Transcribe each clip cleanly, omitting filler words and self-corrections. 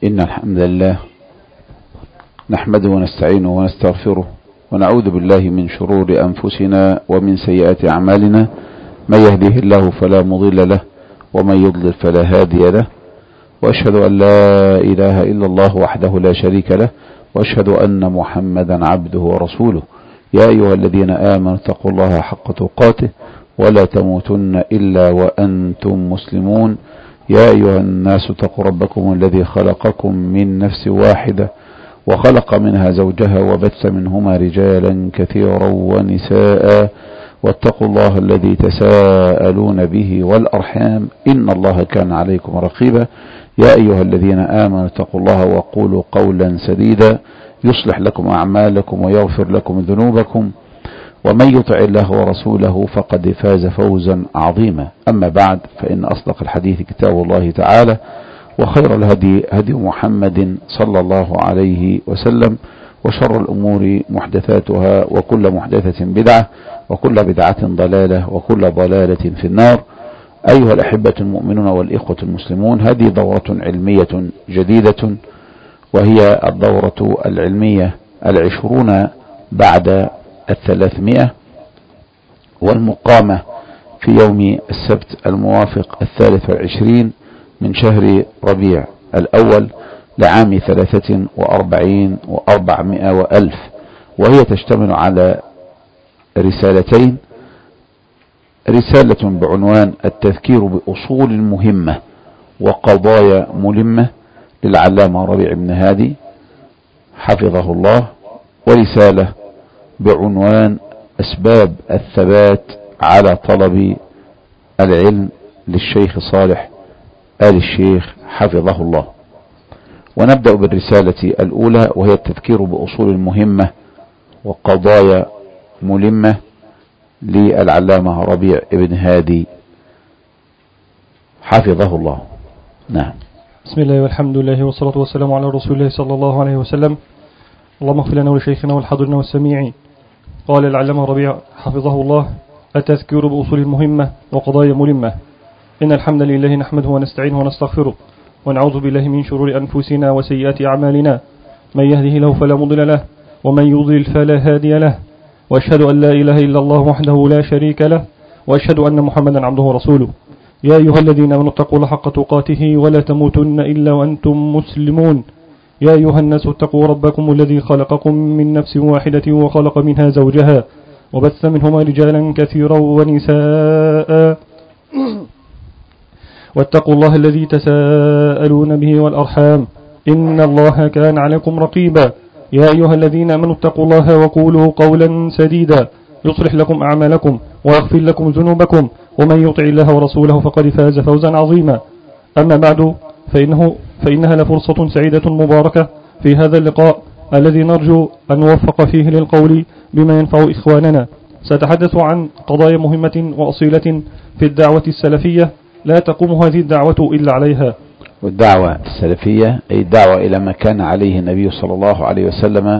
إن الحمد لله نحمده ونستعينه ونستغفره ونعوذ بالله من شرور أنفسنا ومن سيئات أعمالنا. من يهده الله فلا مضل له ومن يضلل فلا هادي له، وأشهد أن لا إله إلا الله وحده لا شريك له، وأشهد أن محمدا عبده ورسوله. يا أيها الذين آمنوا اتقوا الله حق تقاته ولا تموتن إلا وأنتم مسلمون. يا أيها الناس اتقوا ربكم الذي خلقكم من نفس واحدة وخلق منها زوجها وبث منهما رجالا كثيرا ونساء، واتقوا الله الذي تساءلون به والأرحام إن الله كان عليكم رقيبا. يا أيها الذين آمنوا اتقوا الله وقولوا قولا سديدا يصلح لكم أعمالكم ويغفر لكم ذنوبكم، ومن يطع الله ورسوله فقد فاز فوزا عظيما. أما بعد، فإن أصدق الحديث كتاب الله تعالى، وخير الهدي هدي محمد صلى الله عليه وسلم، وشر الأمور محدثاتها، وكل محدثة بدعة، وكل بدعة ضلالة، وكل ضلالة في النار. أيها الأحبة المؤمنون والإخوة المسلمون، هذه دورة علمية جديدة، وهي الدورة العلمية 20 بعد 300، والمقامة في يوم السبت الموافق 23 من شهر ربيع الأول لعام 43 و400 وألف، وهي تشتمل على رسالتين: رسالة بعنوان التذكير بأصول مهمة وقضايا ملمة للعلامة ربيع بن هادي حفظه الله، ورسالة بعنوان أسباب الثبات على طلب العلم للشيخ صالح آل الشيخ حفظه الله. ونبدأ بالرسالة الأولى، وهي التذكير بأصول مهمة وقضايا ملمة للعلامة ربيع بن هادي حفظه الله. نعم. بسم الله والحمد لله والصلاة والسلام على رسول الله صلى الله عليه وسلم. اللهم اغفر لنا ولشيخنا والحاضرين والسامعين. قال العلامة ربيع حفظه الله: التذكير بأصول مهمة وقضايا ملمة. إن الحمد لله نحمده ونستعينه ونستغفره، ونعوذ بالله من شرور أنفسنا وسيئات أعمالنا. من يهده له فلا مضل له، ومن يضلل فلا هادي له، وأشهد أن لا إله إلا الله وحده لا شريك له، وأشهد أن محمدا عبده ورسوله. يا أيها الذين آمنوا اتقوا الله حق تقاته ولا تموتن إلا وأنتم مسلمون. يا أيها الناس اتقوا ربكم الذي خلقكم من نفس واحدة وخلق منها زوجها وبث منهما رجالا كثيرا ونساء، واتقوا الله الذي تساءلون به والأرحام إن الله كان عليكم رقيبا. يا أيها الذين آمنوا اتقوا الله وقولوا قولا سديدا يصلح لكم أعمالكم ويغفر لكم ذنوبكم، ومن يطع الله ورسوله فقد فاز فوزا عظيما. أما بعد، فإنها لفرصة سعيدة مباركة في هذا اللقاء الذي نرجو أن نوفق فيه للقول بما ينفع إخواننا. سأتحدث عن قضايا مهمة وأصيلة في الدعوة السلفية لا تقوم هذه الدعوة إلا عليها. والدعوة السلفية أي الدعوة إلى ما كان عليه النبي صلى الله عليه وسلم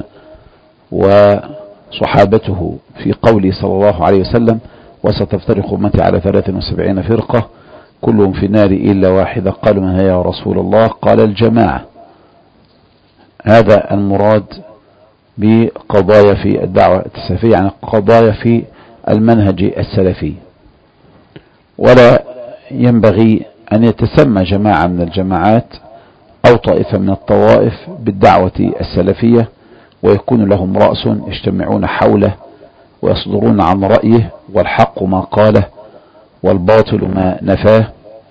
وصحابته في قوله صلى الله عليه وسلم: وستفترق أمتي على 73 فرقة كلهم في النار إلا واحدة. قالوا: من هي يا رسول الله؟ قال: الجماعة. هذا المراد بقضايا في الدعوة السلفية، يعني قضايا في المنهج السلفي. ولا ينبغي أن يتسمى جماعة من الجماعات أو طائفة من الطوائف بالدعوة السلفية ويكون لهم رأس يجتمعون حوله ويصدرون عن رأيه، والحق ما قاله والباطل ما نفاه،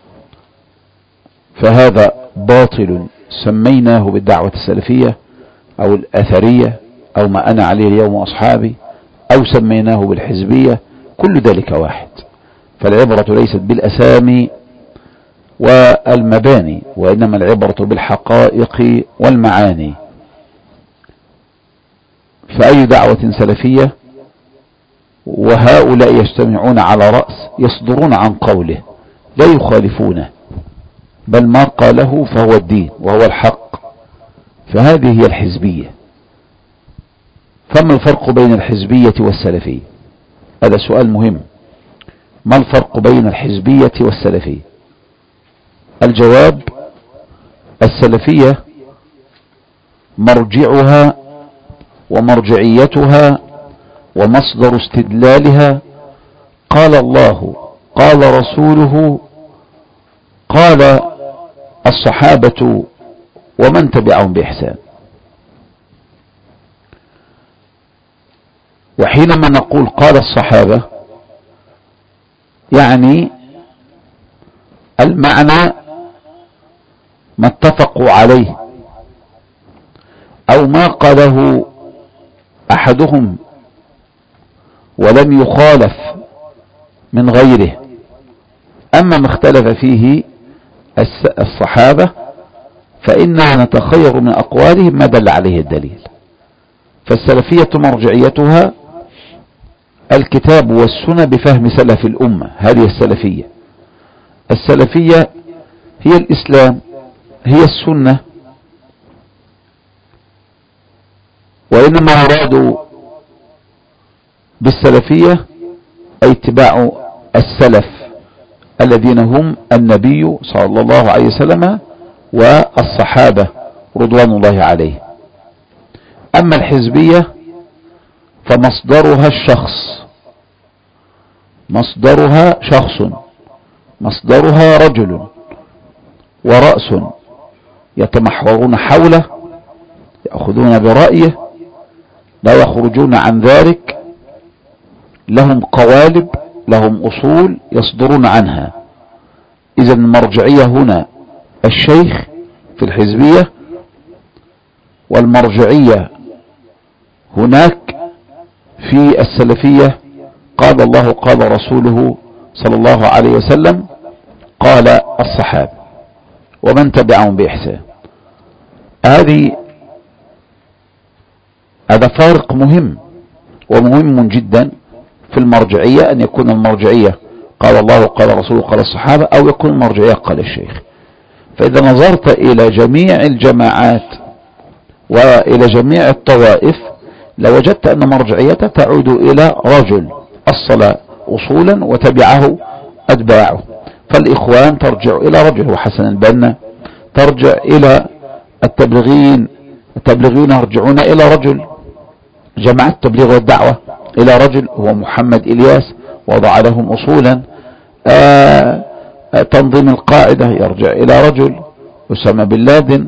فهذا باطل سميناه بالدعوة السلفية أو الأثرية أو ما أنا عليه اليوم وأصحابي، أو سميناه بالحزبية، كل ذلك واحد. فالعبرة ليست بالأسامي والمباني، وإنما العبرة بالحقائق والمعاني. فأي دعوة سلفية وهؤلاء يجتمعون على رأس يصدرون عن قوله لا يخالفونه، بل ما قاله فهو الدين وهو الحق، فهذه هي الحزبية. فما الفرق بين الحزبية والسلفية؟ هذا سؤال مهم. ما الفرق بين الحزبية والسلفية؟ الجواب: السلفية مرجعها ومرجعيتها ومصدر استدلالها قال الله قال رسوله قال الصحابة ومن تبعهم بإحسان. وحينما نقول قال الصحابة يعني المعنى ما اتفقوا عليه أو ما قاله أحدهم ولم يخالف من غيره. أما ما اختلف فيه الصحابة فإننا نتخير من أقوالهم ما دل عليه الدليل. فالسلفية مرجعيتها الكتاب والسنة بفهم سلف الأمة، هذه السلفية. السلفية هي الإسلام، هي السنة، وإنما يراد بالسلفية أي اتباع السلف الذين هم النبي صلى الله عليه وسلم والصحابة رضوان الله عليه. أما الحزبية فمصدرها الشخص، مصدرها شخص، مصدرها رجل ورأس يتمحورون حوله، يأخذون برأيه، لا يخرجون عن ذلك، لهم قوالب، لهم أصول يصدرون عنها. إذن المرجعية هنا الشيخ في الحزبية، والمرجعية هناك في السلفية قال الله قال رسوله صلى الله عليه وسلم قال الصحابة ومن تبعهم بإحسان. هذا فارق مهم ومهم جدا في المرجعية، أن يكون المرجعية قال الله قال رسوله قال الصحابة، أو يكون المرجعية قال الشيخ. فإذا نظرت إلى جميع الجماعات وإلى جميع الطوائف لوجدت أن مرجعيته تعود إلى رجل أصل أصولا وتبعه أتباعه. فالإخوان ترجع إلى رجل وحسن البنا، ترجع إلى التبليغيون يرجعون إلى رجل، جماعة التبليغ والدعوة إلى رجل هو محمد إلياس وضع لهم أصولا. تنظيم القاعدة يرجع إلى رجل أسامة بن لادن،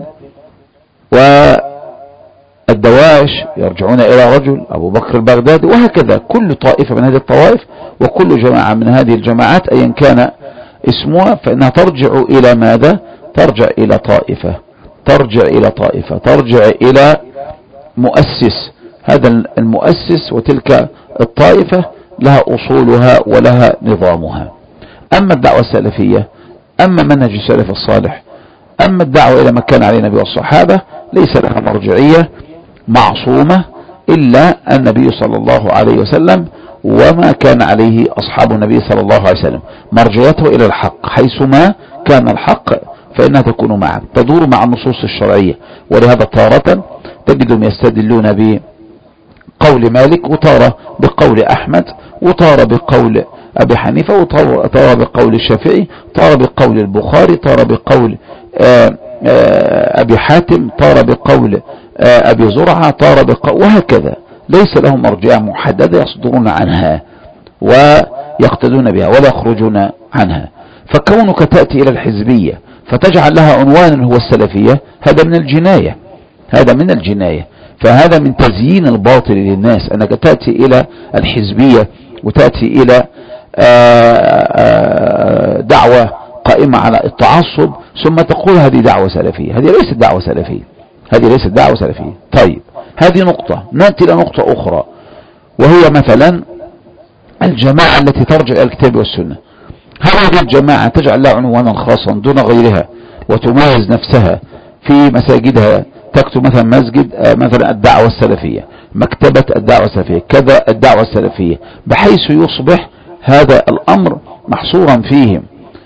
والدواعش يرجعون إلى رجل أبو بكر البغدادي، وهكذا كل طائفة من هذه الطوائف وكل جماعة من هذه الجماعات أيا كان اسمها فإنها ترجع إلى ماذا؟ ترجع إلى طائفة، ترجع إلى طائفة، ترجع إلى مؤسس. هذا المؤسس وتلك الطائفة لها أصولها ولها نظامها. أما الدعوة السلفية، أما منهج السلف الصالح، أما الدعوة إلى ما كان عليه النبي والصحابة ليس لها مرجعية معصومة إلا النبي صلى الله عليه وسلم وما كان عليه أصحاب النبي صلى الله عليه وسلم. مرجعيته إلى الحق، حيثما كان الحق فإنها تكون معه، تدور مع النصوص الشرعية. ولهذا تارة تجدهم يستدلون بقول مالك، وتارة بقول أحمد، وتارة بقول أبي حنيفة، وتارة بقول الشافعي، تارة بقول البخاري، تارة بقول أبي حاتم، تارة بقول أبي زرعة، تارة بقول، وهكذا. ليس لهم مرجعية محددة يصدرون عنها ويقتدون بها ولا يخرجون عنها. فكونك تأتي إلى الحزبية فتجعل لها عنوانا هو السلفية، هذا من الجناية، هذا من الجناية. فهذا من تزيين الباطل للناس، أنك تأتي إلى الحزبية وتأتي إلى دعوة قائمة على التعصب ثم تقول هذه دعوة سلفية. هذه ليست دعوة سلفية، هذه ليست دعوة سلفية. طيب، هذه نقطة. نأتي إلى نقطة أخرى، وهي مثلا الجماعة التي ترجع إلى الكتاب والسنة. هذه الجماعة تجعل لها عنوانا خاصا دون غيرها وتميز نفسها في مساجدها، تكتب مثلا مسجد مثلا الدعوة السلفية، مكتبة الدعوة السلفية، كذا الدعوة السلفية، بحيث يصبح هذا الأمر محصورا فيهم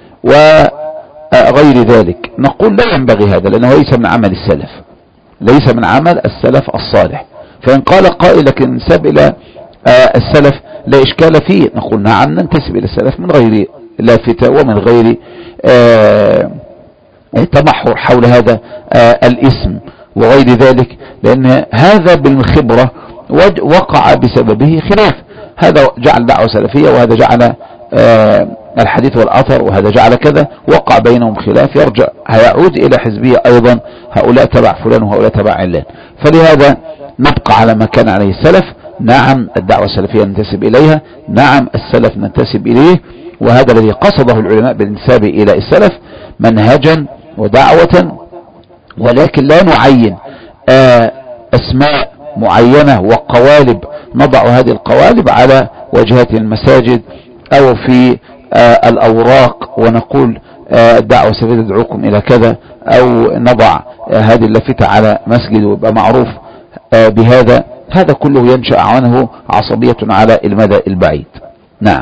وغير ذلك. نقول لا ينبغي هذا، لأنه ليس من عمل السلف، ليس من عمل السلف الصالح. فإن قال قائل لكن انسب إلى السلف لا إشكال فيه، نقول نعم ننتسب إلى السلف من غير لافتة ومن غير تمحور حول هذا الاسم. وغير ذلك، لأن هذا بالخبرة وقع بسببه خلاف. هذا جعل دعوة سلفية، وهذا جعل الحديث والأثر، وهذا جعل كذا، وقع بينهم خلاف يرجع هيعود إلى حزبية أيضا، هؤلاء تبع فلان وهؤلاء تبع علان. فلهذا نبقى على ما كان عليه السلف. نعم الدعوة السلفية ننتسب إليها، نعم السلف ننتسب إليه، وهذا الذي قصده العلماء بالانتساب إلى السلف منهجا ودعوة، ولكن لا نعين أسماء معينة وقوالب نضع هذه القوالب على واجهات المساجد أو في الأوراق ونقول الدعوة السلفية تدعوكم إلى كذا، أو نضع هذه اللافتة على مسجد ويبقى معروف بهذا. هذا كله ينشأ عنه عصبية على المدى البعيد. نعم.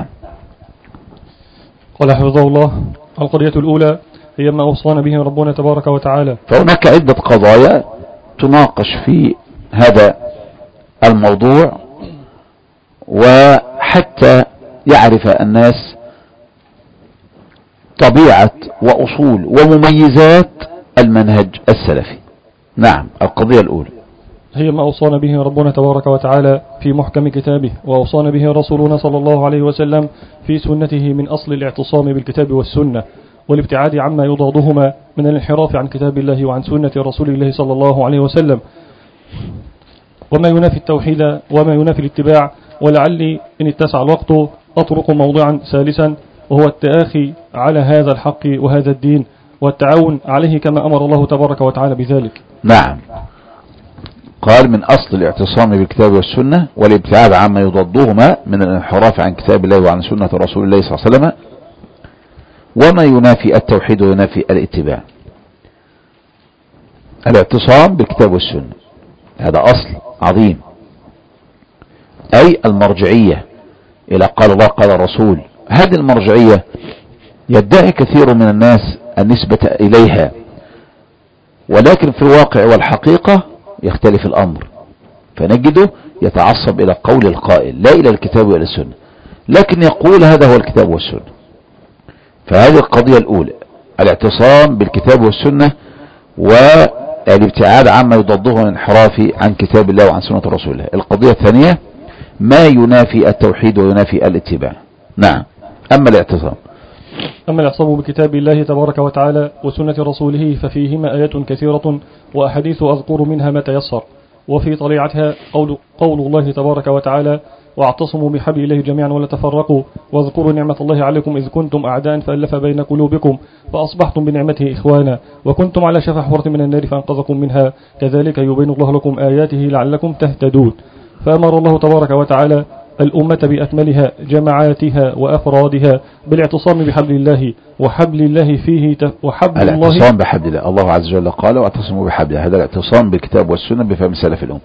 قال حفظه الله: القضية الأولى هي ما أوصانا به ربنا تبارك وتعالى. فهناك عدة قضايا تناقش في هذا الموضوع، وحتى يعرف الناس طبيعة وأصول ومميزات المنهج السلفي. نعم. القضية الأولى هي ما أوصانا به ربنا تبارك وتعالى في محكم كتابه، وأوصانا به رسولنا صلى الله عليه وسلم في سنته، من أصل الاعتصام بالكتاب والسنة، والابتعاد عما يضادهما من الانحراف عن كتاب الله وعن سنة رسول الله صلى الله عليه وسلم، وما ينافي التوحيد وما ينافي الاتباع. ولعلي إن اتسع الوقت أطرق موضوعا ثالثا، وهو التآخي على هذا الحق وهذا الدين، والتعاون عليه كما أمر الله تبارك وتعالى بذلك. نعم. قال: من أصل الاعتصام بالكتاب والسنة والابتعاد عما يضادهما من الانحراف عن كتاب الله وعن سنة رسول الله صلى الله عليه وسلم، وما ينافي التوحيد وينافي الاتباع. الاعتصام بالكتاب والسنة هذا أصل عظيم، أي المرجعية إلى قال الله قال الرسول. هذه المرجعية يدعي كثير من الناس النسبة إليها، ولكن في الواقع والحقيقة يختلف الأمر، فنجده يتعصب إلى قول القائل لا إلى الكتاب وإلى السنة، لكن يقول هذا هو الكتاب والسنة. فهذه القضية الأولى، الاعتصام بالكتاب والسنة والابتعاد عما يضاده من الانحراف عن كتاب الله وعن سنة رسول الله. القضية الثانية ما ينافي التوحيد وينافي الاتباع. نعم. أما الاعتصام بكتاب الله تبارك وتعالى وسنة رسوله ففيهما آيات كثيرة وأحاديث أذكر منها ما تيسر، وفي طليعتها قول الله تبارك وتعالى: واعتصموا بحبل الله جميعا ولا تفرقوا واذكروا نعمة الله عليكم إذ كنتم أعداء فألف بين قلوبكم فأصبحتم بنعمته إخوانا وكنتم على شفا حفرة من النار فأنقذكم منها كذلك يبين الله لكم آياته لعلكم تهتدون. فأمر الله تبارك وتعالى الأمة بأكملها جماعاتها وأفرادها بالاعتصام بحبل الله، وحبل الله فيه وحبل الله الاعتصام بحبل الله. الله عز وجل قال: واعتصموا بحبل. هذا الاعتصام بالكتاب والسنة بفهم سلف الأمة.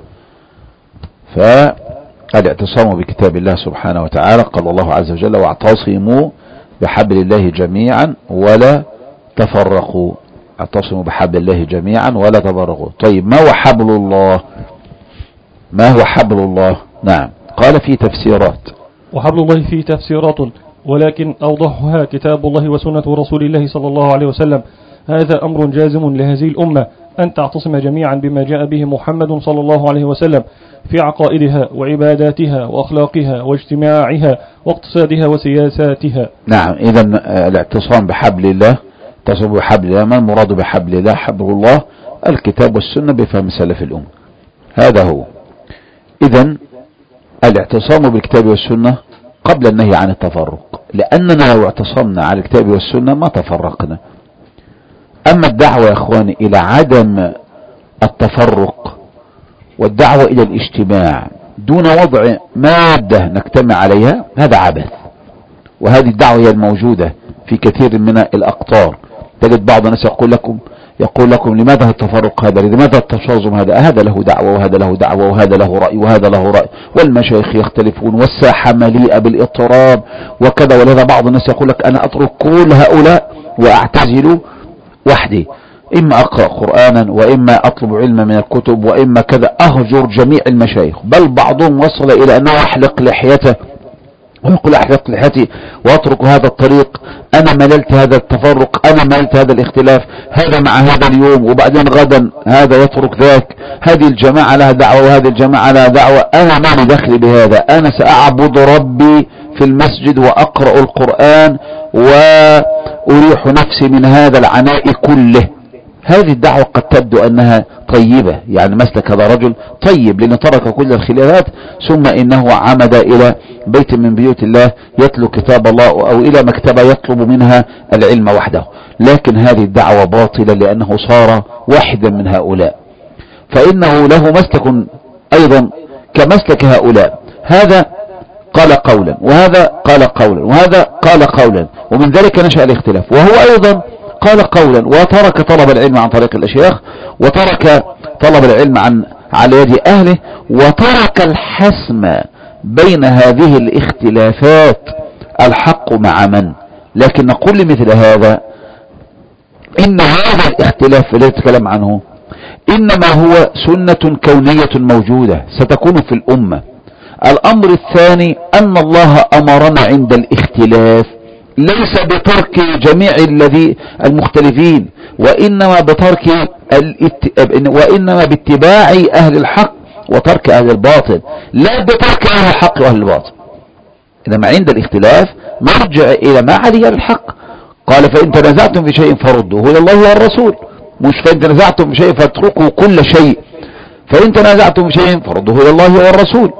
فالاعتصام بكتاب الله سبحانه وتعالى قال الله عز وجل: واعتصموا بحبل الله جميعا ولا تفرقوا. اعتصموا بحبل الله جميعا ولا تفرقوا. طيب، ما هو حبل الله؟ ما هو حبل الله؟ نعم. قال: في تفسيرات. وحبل الله فيه تفسيرات، ولكن أوضحها كتاب الله وسنة رسول الله صلى الله عليه وسلم. هذا أمر جازم لهذه الأمة أن تعتصم جميعا بما جاء به محمد صلى الله عليه وسلم في عقائدها وعباداتها وأخلاقها واجتماعها واقتصادها وسياساتها. نعم. إذا الاعتصام بحبل الله، تصب بحبل الله، ما المراد بحبل الله؟ حبل الله الكتاب والسنة بفهم سلف الأمة. هذا هو. إذا الاعتصام بالكتاب والسنة قبل النهي عن التفرق، لأننا لو اعتصمنا على الكتاب والسنة ما تفرقنا. أما الدعوة يا أخواني إلى عدم التفرق والدعوة إلى الاجتماع دون وضع مادة نجتمع عليها، هذا عبث. وهذه الدعوة هي الموجودة في كثير من الأقطار. تجد بعض الناس يقول لكم لماذا التفرق هذا؟ لماذا التشاظم هذا؟ هذا له دعوة وهذا له دعوة وهذا له رأي وهذا له رأي، والمشايخ يختلفون والساحة مليئة بالاضطراب وكذا. ولذا بعض الناس يقول لك أنا أترك كل هؤلاء وأعتزل وحدي، إما أقرأ قرآنا وإما أطلب علما من الكتب وإما كذا، أهجر جميع المشايخ. بل بعضهم وصل إلى أنه يحلق لحيته ويقول احلق لحيتي واترك هذا الطريق، انا مللت هذا التفرق، انا مللت هذا الاختلاف، هذا مع هذا اليوم وبعدين غدا هذا يترك ذاك، هذه الجماعة لها دعوة وهذه الجماعة لها دعوة، انا ما لي دخل بهذا، انا ساعبد ربي في المسجد واقرأ القرآن واريح نفسي من هذا العناء كله. هذه الدعوة قد تبدو انها طيبة، يعني مسلك هذا رجل طيب لأنه ترك كل الخلافات ثم انه عمد الى بيت من بيوت الله يتلو كتاب الله او الى مكتبة يطلب منها العلم وحده، لكن هذه الدعوة باطلة لانه صار واحدا من هؤلاء، فانه له مسلك ايضا كمسلك هؤلاء، هذا قال قولا وهذا قال قولا وهذا قال قولا، ومن ذلك نشأ الاختلاف، وهو ايضا قال قولا وترك طلب العلم عن طريق الأشياخ، وترك طلب العلم على يد أهله، وترك الحسم بين هذه الاختلافات الحق مع من. لكن نقول لمثل هذا إن هذا الاختلاف الذي نتكلم عنه إنما هو سنة كونية موجودة ستكون في الأمة. الأمر الثاني أن الله أمرنا عند الاختلاف ليس بترك جميع المختلفين، وإنما باتباع أهل الحق وترك أهل الباطل، لا بترك أهل الحق وأهل الباطل. إنما عند الاختلاف نرجع إلى ما عليه الحق. قال فإن تنازعتم في شيء فردوه إلى الله والرسول، مش فإن تنازعتم في شيء فاتركوا كل شيء، فإن تنازعتم في شيء فردوه إلى الله والرسول.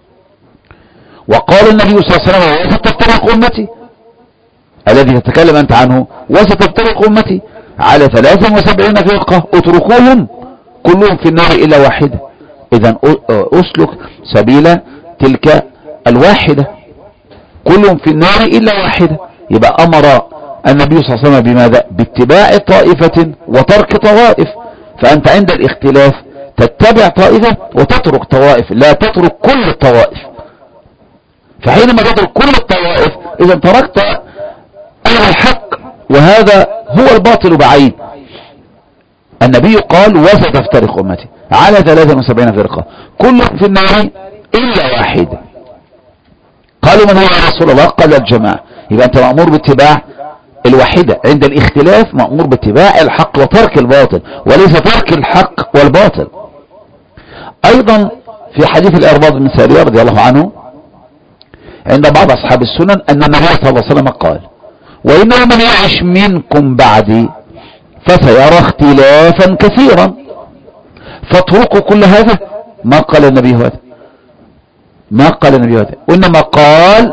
وقال النبي صلى الله عليه وسلم وستفترق أمتي الذي تتكلم أنت عنه، وستفترق أمتي على 73 فرقة اتركوهم كلهم في النار إلا واحدة. إذن أسلك سبيل تلك الواحدة، كلهم في النار إلا واحدة. يبقى أمر النبي صلى الله عليه وسلم بماذا؟ باتباع طائفة وترك طوائف. فأنت عند الاختلاف تتبع طائفة وتترك طوائف، لا تترك كل الطوائف. فحينما تترك كل الطوائف إذن تركت أهل الحق، وهذا هو الباطل بعيد. النبي قال وستفترق أمتي على 73 فرقة كلهم في النار إلا واحدة. قالوا من هو يا رسول الله؟ قال الجماعة. يبقى أنت مأمور باتباع الواحدة، عند الاختلاف مأمور باتباع الحق وترك الباطل، وليس ترك الحق والباطل. أيضا في حديث الإرباض بن سارية رضي الله عنه عند بعض أصحاب السنن أن النبي صلى الله عليه وسلم قال وإنه من يعش منكم بعدي فسيرى اختلافا كثيرا فاتركوا كل هذا. ما قال النبي هذا، ما قال النبي هذا، وإنما قال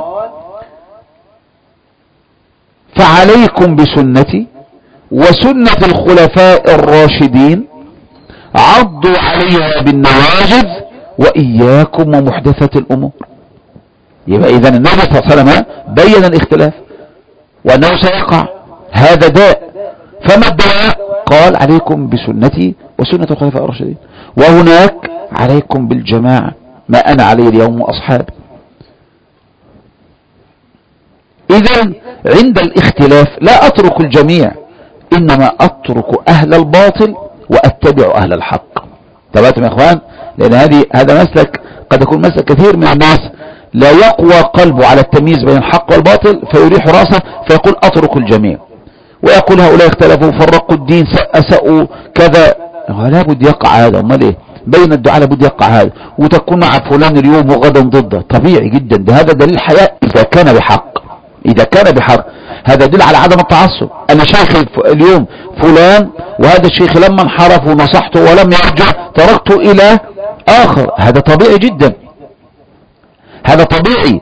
فعليكم بسنتي وسنة الخلفاء الراشدين عضوا عليها بالنواجذ وإياكم ومحدثة الأمور. يبقى إذن النبي صلى الله عليه وسلم بين الاختلاف وأنه سيقع، هذا داء. فما الدواء؟ قال عليكم بسنتي وسنة الخلفاء الراشدين، وهناك عليكم بالجماعة ما أنا عليه اليوم وأصحابي. إذن عند الاختلاف لا أترك الجميع، إنما أترك أهل الباطل وأتبع أهل الحق. تبعتم يا إخوان؟ لأن هذا مسلك قد يكون مسلك كثير من الناس لا يقوى قلبه على التمييز بين الحق والباطل فيريح راسه فيقول أترك الجميع، ويقول هؤلاء اختلفوا فرقوا الدين أسأوا كذا. لا بد يقع هذا، امال ايه؟ بين الدعاء لابد يقع هذا، وتكون مع فلان اليوم وغدا ضده، طبيعي جدا. ده هذا دليل حياء إذا كان بحق، إذا كان بحق هذا دليل على عدم التعصب. أنا شيخ اليوم فلان وهذا الشيخ لما انحرف ونصحته ولم يرجع تركته إلى آخر، هذا طبيعي جدا، هذا طبيعي.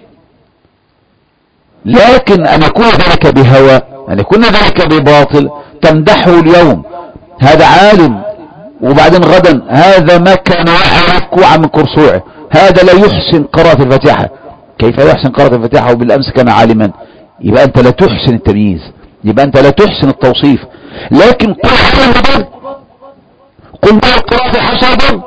لكن أن يكون ذلك بهوى، أن يكون ذلك بباطل، تمدحه اليوم هذا عالم وبعدين غدا هذا ما كان يعرف كوعا من كرسوعه، هذا لا يحسن قراءة الفاتحة. كيف يحسن قراءة الفاتحة وبالأمس كان عالما؟ يبقى أنت لا تحسن التمييز، يبقى أنت لا تحسن التوصيف. لكن قل حسن ضل، قل ما القراءة 10 ضل،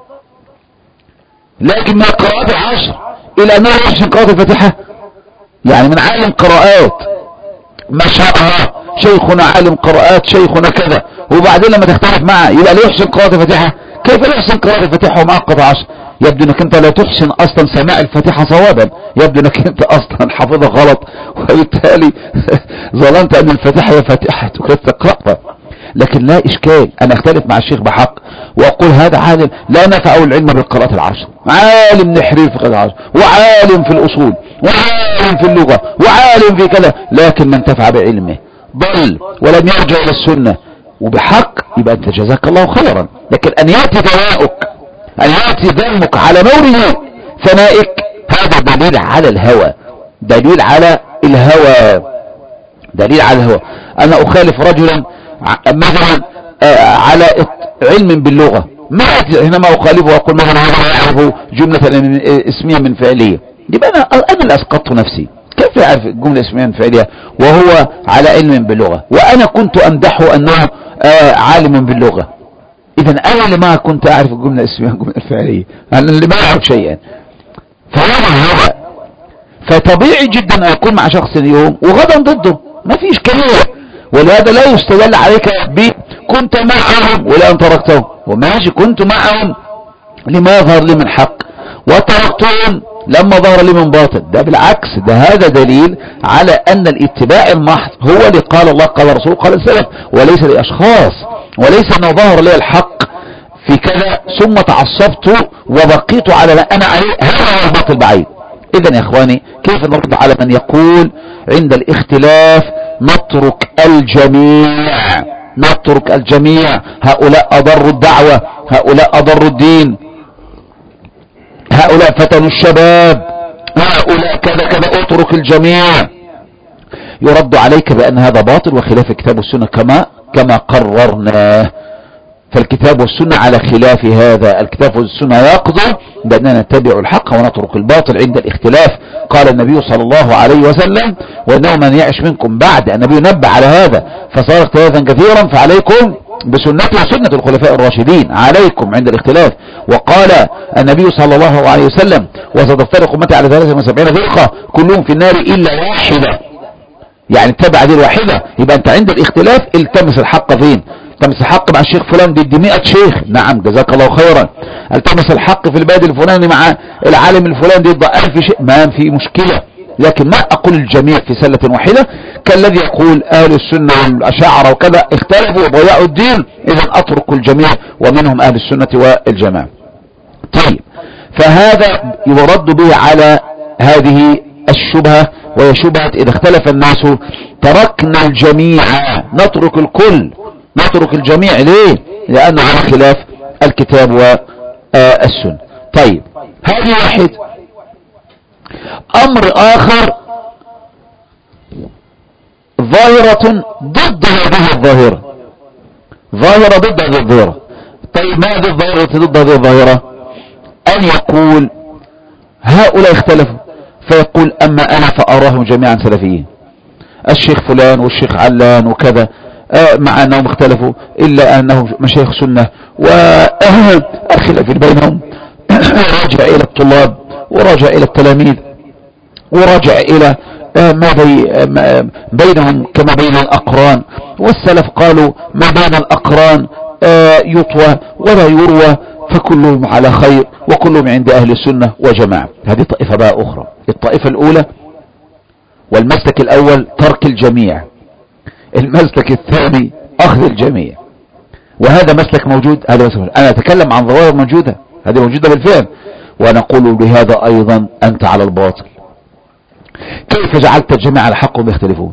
لكن من القراءات 10 إلى أنه يحسن قراءة الفاتحة، يعني من عالم قراءات ما شاء الله شيخنا عالم قراءات شيخنا كذا، وبعدين لما تختلف معه يبقى لا يحسن قراءة الفاتحة. كيف لا يحسن قراءة الفاتحة ومعه قطع 10؟ يبدو انك انت لا تحسن اصلا سماع الفاتحة صوابا، يبدو انك انت اصلا حافظها غلط، وبالتالي ظننت ان الفاتحة هي فاتحة وكنت تقرأها. لكن لا اشكال، انا اختلف مع الشيخ بحق واقول هذا عالم لا نفعه العلم بالقراءة العشر، عالم نحرير في القراءة العشر، وعالم في الاصول، وعالم في اللغة، وعالم في كذا، لكن من انتفع بعلمه ضل ولم يرجع الى السنة وبحق، يبقى انت جزاك الله خيرا. لكن ان يأتي ثناؤك، ان يأتي ذمك على مورد ثنائك، هذا دليل على الهوى، دليل على الهوى، دليل على الهوى. انا اخالف رجلا مثلا على علم باللغة، ما حينما اخالفه واقول مثلا هذا يعرف جملة اسمية من فعلية، يبقى انا اللي اسقطت نفسي. كيف يعرف جملة اسمية من فعلية وهو على علم باللغة، وانا كنت امدحه انه عالم باللغة؟ اذا انا اللي ما كنت اعرف الجملة الاسمية والجملة الفعلية، انا اللي ما اعرف شيئا. فهذا هو، فطبيعي جدا ان اكون مع شخص اليوم وغدا ضده، ما فيش كلمة. ولهذا لا يستدل عليك كنت معهم ولا ان تركتهم، وماشي كنت معهم لما ظهر لي من حق، وتركتهم لما ظهر لي من باطل. ده بالعكس، ده هذا دليل على ان الاتباع المحض هو اللي قال الله قال رسوله قال السلف، وليس لاشخاص، وليس انه ظهر لي الحق في كذا ثم تعصبت وبقيت على ما انا عليه، هذا هو الباطل بعيد. اذا يا اخواني، كيف نرد على من يقول عند الاختلاف نترك الجميع، نترك الجميع، هؤلاء اضروا الدعوة، هؤلاء اضروا الدين، هؤلاء فتنوا الشباب، هؤلاء كذا كذا، اترك الجميع؟ يرد عليك بان هذا باطل وخلاف الكتاب والسنة كما قررنا. فالكتاب والسنة على خلاف هذا، الكتاب والسنة يقضي بأننا نتبع الحق ونترك الباطل عند الاختلاف. قال النبي صلى الله عليه وسلم: وإنه من يعش منكم بعد، النبي نبه على هذا، فصار اختلافا كثيرا، فعليكم بسنتي وسنة الخلفاء الراشدين، عليكم عند الاختلاف. وقال النبي صلى الله عليه وسلم: وستفترق أمتي على 73 فرقة كلهم في النار إلا واحدة، يعني اتبع دي الواحدة. يبقى انت عند الاختلاف التمس الحق فين؟ التمس الحق مع الشيخ فلان ضد 100 شيخ، نعم جزاك الله خيرا. التمس الحق في البلد الفلاني مع العالم الفلاني ضد 1000 شيخ، ما في مشكلة. لكن ما اقول الجميع في سلة واحدة كالذي يقول اهل السنة والاشاعرة وكذا اختلفوا وضيعوا الدين، اذا اترك الجميع ومنهم اهل السنة والجماعة. طيب، فهذا يرد به على هذه الشبهة، وهي شبهة إذا اختلف الناس تركنا الجميع، نترك الكل، نترك الجميع. ليه؟ لأنه على خلاف الكتاب والسنة. طيب، هذه واحد. أمر آخر، ظاهرة ضد هذه الظاهرة، ظاهرة ضد هذه الظاهرة. طيب، ما هذه الظاهرة ضد هذه الظاهرة؟ أن يقول هؤلاء اختلفوا، فيقول أما أنا فأراهم جميعا سلفيين، الشيخ فلان والشيخ علان وكذا، مع أنهم اختلفوا إلا أنهم مشايخ سنة، والخلاف بينهم راجع إلى الطلاب وراجع إلى التلاميذ وراجع إلى ما بينهم كما بين الأقران، والسلف قالوا ما بين الأقران يطوى ولا يروى، فكلهم على خير وكلهم عند أهل السنة وجماعة. هذه طائفة بقى أخرى. الطائفة الأولى والمسلك الأول ترك الجميع، المسلك الثاني أخذ الجميع، وهذا مسلك موجود. هذا مسلك، أنا أتكلم عن ظواهر موجودة، هذه موجودة بالفعل، ونقول بهذا أيضا أنت على الباطل. كيف جعلت الجميع على حق ويختلفون؟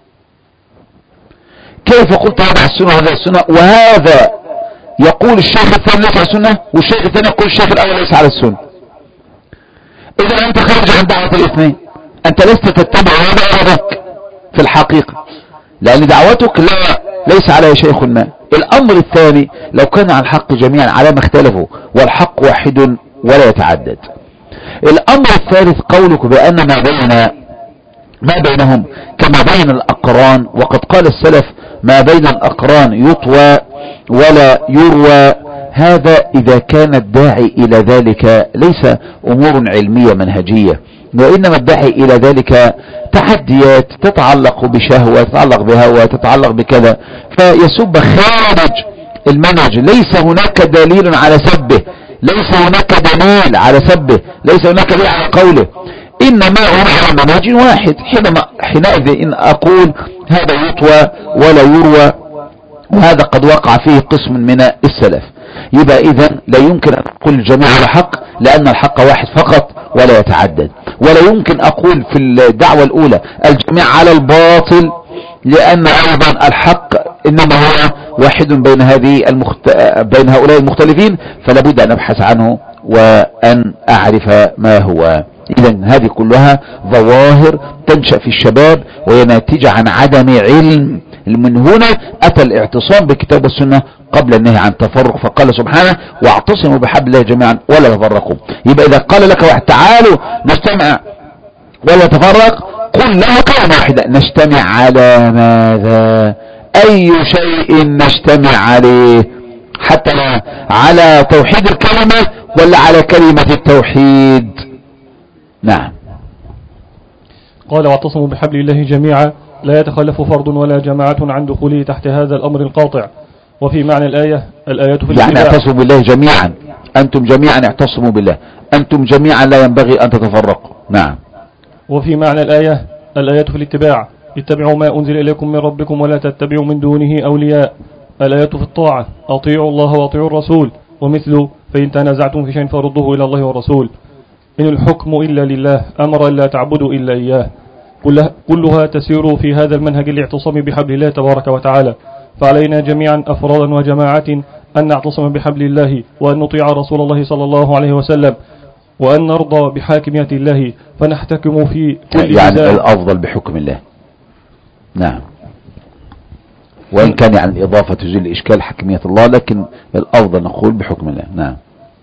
كيف قلت هذا السنة وهذا السنة، وهذا يقول الشيخ الثاني ليس على السنة والشيخ الثاني يقول الشيخ الأول ليس على السنة؟ إذا أنت خارج عن دعوة الاثنين، أنت لست تتبع هذا في الحقيقة، لأن دعوتك ليس على شيخ ما. الأمر الثاني، لو كان على الحق جميعا على ما اختلفوا والحق واحد ولا يتعدد. الأمر الثالث قولك بأن ما بينهم كما بين الأقران، وقد قال السلف ما بين الأقران يطوى ولا يروى. هذا إذا كان الداعي إلى ذلك ليس أمور علمية منهجية، وإنما الداعي إلى ذلك تحديات تتعلق بشهوة، تتعلق بهوى، تتعلق بكذا، فيسب خارج المنهج، ليس هناك دليل على سبه، ليس هناك دليل على سبه، ليس هناك دليل على قوله، إنما هو على منهج واحد. حينئذ إن أقول هذا يطوى ولا يروى وهذا قد وقع فيه قسم من السلف، يبقى إذن لا يمكن أن أقول الجميع على حق، لأن الحق واحد فقط ولا يتعدد. ولا يمكن أقول في الدعوة الأولى الجميع على الباطل، لأن أيضا الحق إنما هو واحد بين هؤلاء المختلفين، فلا بد أن أبحث عنه وأن أعرف ما هو. إذن هذه كلها ظواهر تنشأ في الشباب وهي ناتجة عن عدم علم. من هنا أتى الاعتصام بالكتاب والسنة قبل النهي عن التفرق، فقال سبحانه واعتصموا بحبل الله جميعا ولا تفرقوا. يبقى إذا قال لك واحد تعالوا نجتمع ولا تفرق، قل له كلمة واحدة، نجتمع على ماذا؟ أي شيء نجتمع عليه؟ حتى على توحيد الكلمة ولا على كلمة التوحيد؟ نعم. قال واعتصموا بحبل الله جميعا لا يتخلف فرد ولا جماعة عن دخوله تحت هذا الأمر القاطع. وفي معنى الآيات في يعني اعتصموا بالله جميعا، أنتم جميعا اعتصموا بالله، أنتم جميعا لا ينبغي أن تتفرقوا. نعم. وفي معنى الآيات في الاتباع، اتبعوا ما أنزل إليكم من ربكم ولا تتبعوا من دونه أولياء. الآيات في الطاعة، أطيعوا الله وأطيعوا الرسول، ومثل فإن تنازعتم في شيء فردوه إلى الله والرسول. إن الحكم إلا لله أمر ألا تعبدوا إلا إياه. كلها تسير في هذا المنهج الاعتصام بحبل الله تبارك وتعالى. فعلينا جميعا أفرادا وجماعات أن نعتصم بحبل الله، وأن نطيع رسول الله صلى الله عليه وسلم، وأن نرضى بحاكمية الله، فنحتكم في كل يعني الأفضل بحكم الله. نعم. وإن كان يعني الإضافة تزيل إشكال حكمية الله، لكن الأفضل نقول بحكم الله. نعم.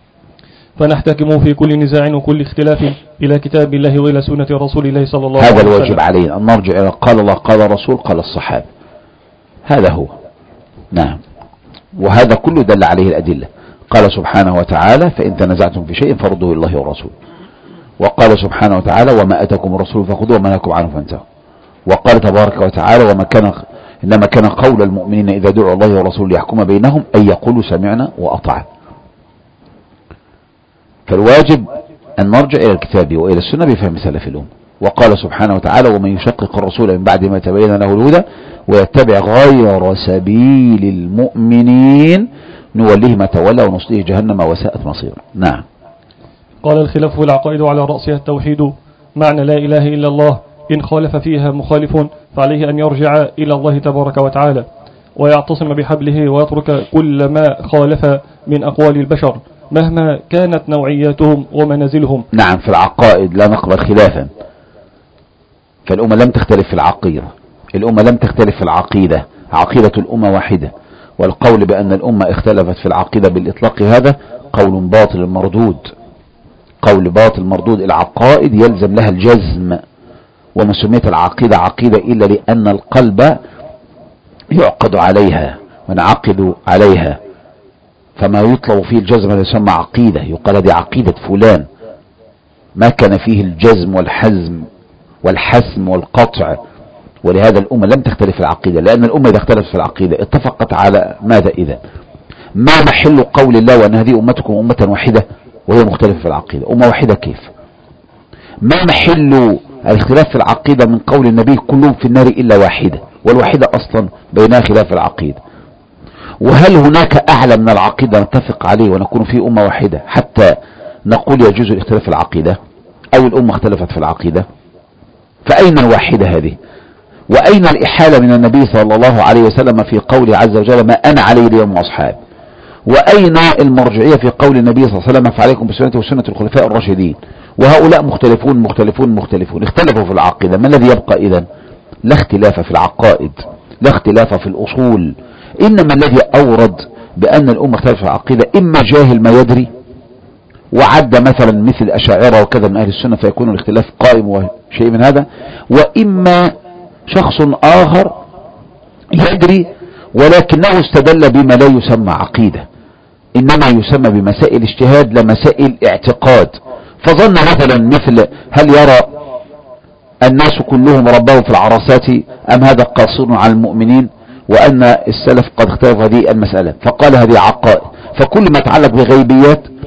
فنحتكم في كل نزاع وكل اختلاف إلى كتاب الله وإلى سنة رسول الله صلى الله عليه وسلم. هذا الواجب علينا أن نرجع إلى قال الله قال الرسول قال الصحابة، هذا هو. نعم. وهذا كله دل عليه الأدلة. قال سبحانه وتعالى فإن تنازعتم في شيء فردوه الله والرسول. وقال سبحانه وتعالى وما أتاكم الرسول فخذوه وما نهاكم عنه فانتهوا. وقال تبارك وتعالى إنما كان قول المؤمنين إذا دعوا الله والرسول ليحكم بينهم أن يقولوا سمعنا وأطعنا. فالواجب أن نرجع إلى الكتاب وإلى السنة بفهم سلف الأمة. وقال سبحانه وتعالى ومن يشقق الرسول من بعد ما تبين له الهدى ويتبع غير سبيل المؤمنين نوليه ما تولى ونصليه جهنم وساءت مصيرا. نعم. قال الخلاف والعقائد على رأسها التوحيد، معنى لا إله إلا الله. إن خالف فيها مخالف فعليه أن يرجع إلى الله تبارك وتعالى ويعتصم بحبله ويترك كل ما خالف من أقوال البشر مهما كانت نوعياتهم ومنازلهم. نعم. في العقائد لا نقبل خلافا، فالأمة لم تختلف في العقيدة، الأمة لم تختلف في العقيدة، عقيدة الأمة واحدة. والقول بأن الأمة اختلفت في العقيدة بالإطلاق هذا قول باطل مردود، قول باطل مردود. العقائد يلزم لها الجزم، وما سميت العقيدة عقيدة إلا لأن القلب يعقد عليها ونعقد عليها، فما يطلب فيه الجزم يسمى عقيدة، يقال هذه عقيدة فلان. ما كان فيه الجزم والحزم والحسم والقطع. ولهذا الأمة لم تختلف في العقيدة، لأن الأمة إذا اختلفت في العقيدة اتفقت على ماذا إذا؟ ما محل قول الله وأن هذه أمتكم أمة واحدة وهي مختلفة في العقيدة؟ أمة واحدة كيف؟ ما محل الاختلاف في العقيدة من قول النبي كلهم في النار إلا واحدة، والواحدة أصلا بينها خلاف العقيدة؟ وهل هناك أعلى من العقيدة نتفق عليه ونكون في أمة واحدة حتى نقول يجوز الاختلاف في العقيدة أو الأمة اختلفت في العقيدة؟ فأين الواحدة هذه؟ وأين الإحالة من النبي صلى الله عليه وسلم في قوله عز وجل ما أنا عليه اليوم وأصحابي؟ وأين المرجعية في قول النبي صلى الله عليه وسلم فعليكم بسنتي وسنة الخلفاء الراشدين؟ وهؤلاء مختلفون اختلفوا في العقيدة. ما الذي يبقى إذن؟ لا اختلاف في العقائد، لا اختلاف في الأصول. إنما الذي أورد بأن الأمة اختلفت في العقيدة إما جاهل ما يدري وعد مثلا مثل الأشاعرة وكذا من أهل السنة فيكون الاختلاف قائم وشيء من هذا، وإما شخص آخر يدري ولكنه استدل بما لا يسمى عقيدة، إنما يسمى بمسائل اجتهاد لا مسائل اعتقاد. فظن مثلا مثل هل يرى الناس كلهم ربهم في العرصات أم هذا قاصر على المؤمنين، وأن السلف قد اختلفوا هذه المسألة، فقال هذه عقائد. فكل ما يتعلق بغيبيات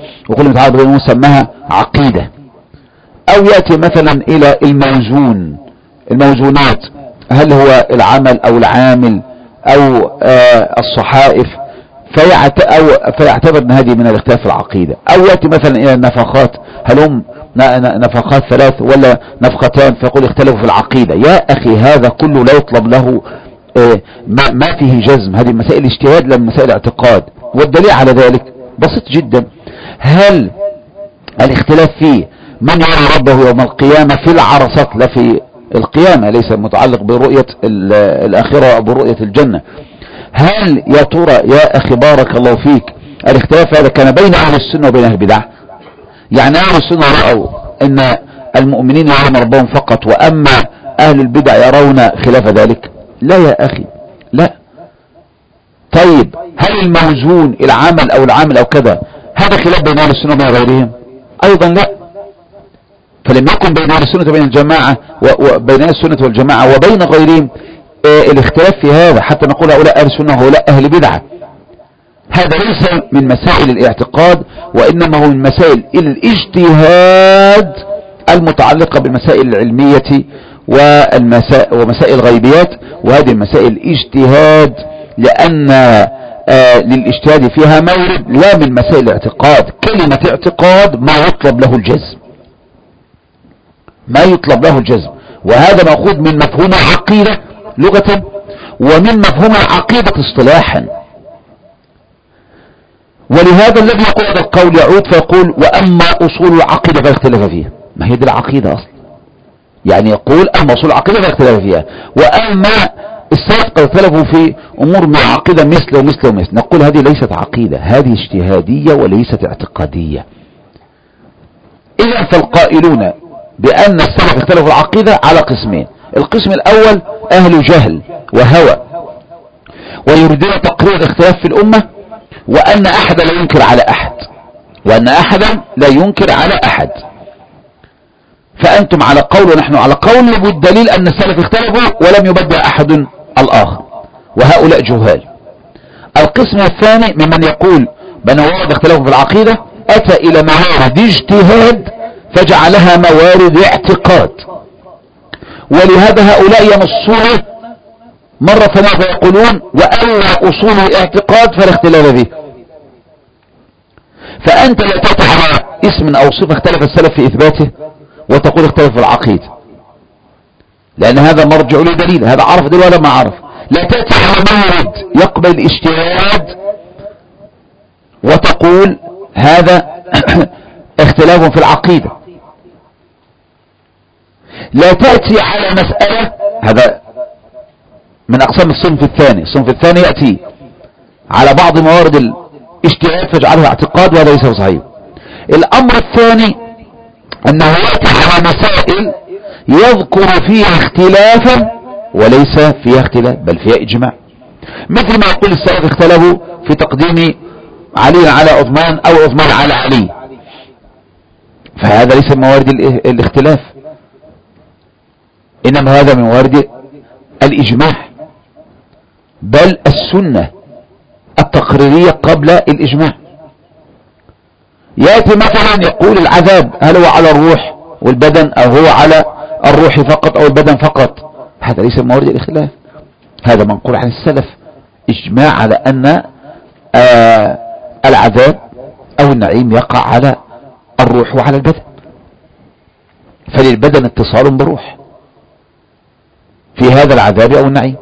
وكل متعلق بالأمور سماها عقيدة. أو يأتي مثلا إلى الموزونات، هل هو العمل أو العامل أو الصحائف، فيعتبر أن هذه من الاختلاف في العقيدة. أو يأتي مثلا إلى النفقات، هل هم نفقات 3 ولا نفقتان، فيقول اختلفوا في العقيدة. يا أخي هذا كله لا يطلب له ما فيه جزم، هذه مسائل اجتهاد لا مسائل اعتقاد. والدليل على ذلك بسيط جدا، هل الاختلاف فيه من يرى ربه يوم القيامة في العرصات لا في القيامة، ليس متعلق برؤية الآخرة أو برؤية الجنة. هل يا ترى يا أخي بارك الله فيك الاختلاف هذا كان بين أهل السنة وبين أهل البدع؟ يعني أهل السنة رأوا أن المؤمنين يرون ربهم فقط، وأما أهل البدع يرون خلاف ذلك؟ لا يا أخي لا. طيب هل الموزون العمل أو العامل أو كذا هذا خلاف بين أهل السنة وبين غيرهم؟ أيضا لا. فلم يكن بين أهل السنة وبين الجماعة وبين أهل السنة والجماعة وبين غيرهم الاختلاف في هذا حتى نقول هؤلاء أهل السنة وهؤلاء أهل بدعة. هذا ليس من مسائل الاعتقاد، وإنما هو من مسائل الاجتهاد المتعلقة بالمسائل العلمية ومسائل الغيبيات. وهذه المسائل اجتهاد، لأن للاجتهاد فيها مورد لا من مسائل الاعتقاد. كلمة اعتقاد ما يطلب له الجزم، ما يطلب له الجزم، وهذا مأخوذ من مفهوم العقيدة لغة ومن مفهوم العقيدة اصطلاحا. ولهذا الذي يقول هذا القول يعود فيقول وأما أصول العقيدة فاختلف فيها. ما هي دي العقيدة أصلا، يعني يقول أما أصول العقيدة فاختلف فيها، وأما السلف قد اختلفوا في أمور من العقيدة مثل ومثل ومثل. نقول هذه ليست عقيدة، هذه اجتهادية وليست اعتقادية. إذا فالقائلون بأن السلف اختلفوا العقيدة على قسمين. القسم الأول أهل جهل وهوى، ويريدون تقرير الاختلاف في الأمة، وأن أحد لا ينكر على أحد، وأن أحدا لا ينكر على أحد. فأنتم على قول ونحن على قول، والدليل أن السلف اختلفوا ولم يبدع أحد الآخر، وهؤلاء جهال. القسم الثاني ممن يقول بأن ورد اختلافوا في العقيدة أتى إلى موارد اجتهاد فجعلها موارد اعتقاد، ولهذا هؤلاء ينصون مرة ثانية فيقولون وأما أصول الاعتقاد فلا اختلاف فيه. فأنت لا تأتي على اسم أو صفة اختلف السلف في إثباته وتقول اختلف في العقيدة، لأن هذا مرجع له دليل، هذا عرف دليل ولا ما عرف. لا تأتي على مورد يقبل الاجتهاد وتقول هذا اختلاف في العقيدة. لا تأتي على مسألة، هذا من أقسام الصنف الثاني. الصنف الثاني يأتي على بعض موارد الاجتهاد فاجعله اعتقاد، وهذا ليس صحيح. الأمر الثاني أنه يأتي على مسائل يذكر فيها اختلافا وليس فيها اختلاف بل فيها إجماع، مثل ما يقول السلف اختلفوا في تقديم علي على عثمان أو عثمان على علي، فهذا ليس من موارد الاختلاف، إنما هذا من موارد الإجماع، بل السنة التقريرية قبل الإجماع. يأتي مثلا يقول العذاب هل هو على الروح والبدن أو هو على الروح فقط أو البدن فقط، هذا ليس من موارد الاختلاف، هذا منقول عن السلف إجماع على أن العذاب أو النعيم يقع على الروح وعلى البدن، فللبدن اتصال بالروح في هذا العذاب أو النعيم.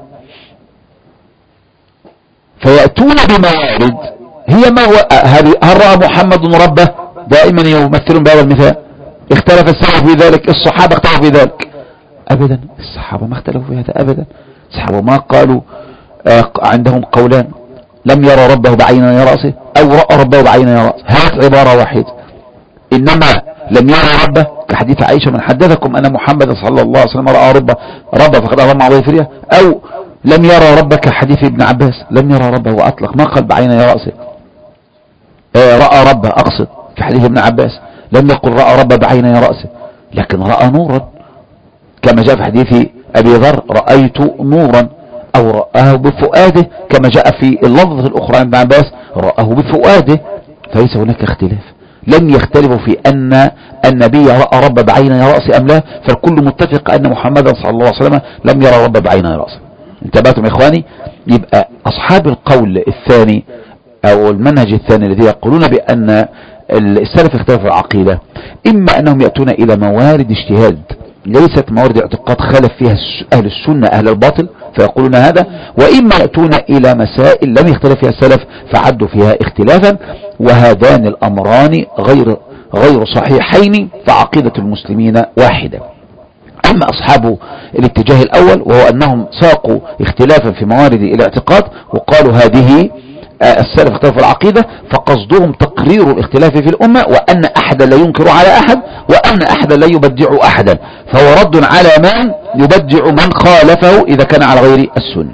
فيأتون بموارد هي ما هو هل رأى محمد ربه؟ دائما يمثلون بهذا المثال. اختلف السلف في ذلك، الصحابة اختلفوا في ذلك؟ أبدا، الصحابة ما اختلفوا في هذا أبدا. الصحابة ما قالوا عندهم قولان، لم يرى ربه بعين رأسه أو رأى ربه بعين رأسه، هات عبارة واحدة. إنما لم يرى ربه كحديث عائشة من حدثكم أن محمد صلى الله عليه وسلم رأى ربه فقد أظلم عليه فرية، أو لم يرى ربك حديث ابن عباس لم يرى ربه وأطلق، ما قال بعين رأسه رأى ربه، أقصد في حديث ابن عباس لم يقل رأى ربه بعين رأسه، لكن رأى نورا كما جاء في حديث أبي ذر رأيت نورا، أو رآه بفؤاده كما جاء في اللفظة الأخرى عن ابن عباس رآه بفؤاده، فليس هناك اختلاف. لم يختلفوا في أن النبي رأى رب بعين رأس أم لا، فالكل متفق أن محمدا صلى الله عليه وسلم لم يرى رب بعين رأس. انتبهتم يا إخواني؟ يبقى أصحاب القول الثاني أو المنهج الثاني الذي يقولون بأن السلف اختلف العقيدة، إما أنهم يأتون إلى موارد اجتهاد ليست موارد اعتقاد خالف فيها أهل السنة أهل الباطل فيقولون هذا، وإما يأتون إلى مسائل لم يختلف فيها السلف فعدوا فيها اختلافا، وهذان الأمران غير صحيحين، فعقيدة المسلمين واحدة. أما أصحاب الاتجاه الأول وهو أنهم ساقوا اختلافا في موارد الاعتقاد وقالوا هذه السلف اختلفوا العقيدة، فقصدهم تقرير الاختلاف في الأمة، وأن أحدا لا ينكر على أحد، وأن أحدا لا يبدع أحدا، فهو رد على من يبدع من خالفه إذا كان على غير السنة.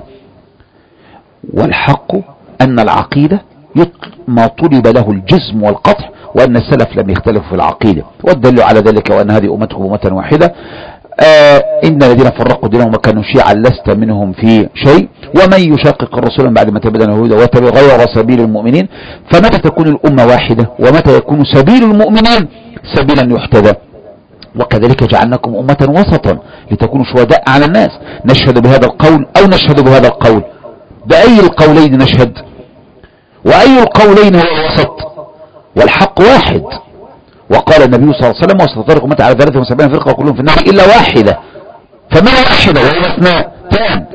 والحق أن العقيدة ما طلب له الجزم والقطع، وأن السلف لم يختلفوا في العقيدة، والدليل على ذلك وأن هذه أمتكم أمة واحدة. إن الذين فرقوا دينهم وكانوا شيعا لست منهم في شيء، ومن يشاقق الرسول بعد ما تبين الهدى ويتبع غير سبيل المؤمنين. فمتى تكون الأمة واحدة ومتى يكون سبيل المؤمنين سبيلا يحتذى؟ وكذلك جعلناكم أمة وسطا لتكونوا شهداء على الناس، نشهد بهذا القول أو نشهد بهذا القول، بأي القولين نشهد؟ وأي القولين هو الوسط؟ والحق واحد. وقال النبي صلى الله عليه وسلم وستفترق أمتي على 73 فرقة وكلهم في النار إلا واحدة. فما واحدة وهي اثنتان؟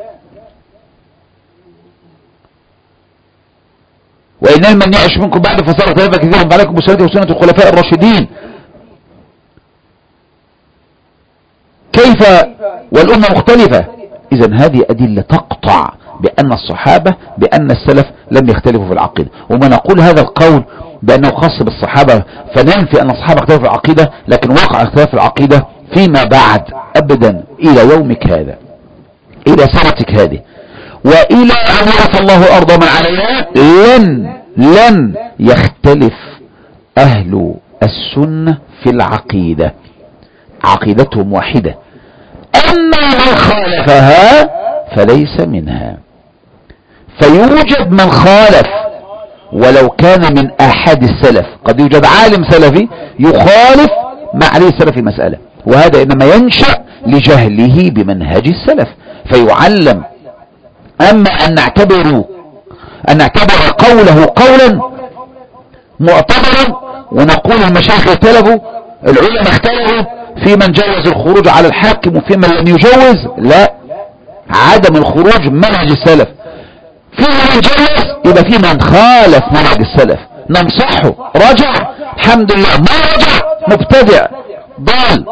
وإن من يعش منكم بعد فسار اختلافا كثيرا فعليكم بسنتي وسنة الخلفاء الراشدين. كيف والأمة مختلفة؟ إذن هذه أدلة تقطع بأن الصحابة بأن السلف لم يختلفوا في العقيدة. وما نقول هذا القول بأنه خاص بالصحابة فننفي أن الصحابة اختلفوا في العقيدة، لكن وقع اختلاف العقيدة فيما بعد أبدا إلى يومك هذا، إلى سنتك هذه، وإلى أن يرث الله الأرض من عليها لن يختلف أهل السنة في العقيدة، عقيدتهم واحدة. أما من خالفها فليس منها. فيوجد من خالف ولو كان من أحد السلف، قد يوجد عالم سلفي يخالف ما عليه السلف في مسألة، وهذا إنما ينشأ لجهله بمنهج السلف فيعلم. أما أن نعتبر قوله قولا معتبرا ونقول المشايخ اختلفوا، العلماء اختلفوا في من جوز الخروج على الحاكم وفي من لم يجوز، لا، عدم الخروج منهج السلف. في من جوز يبقى في من خالف منهج السلف ننصحه، رجع الحمد لله، ما رجع مبتدع ضال،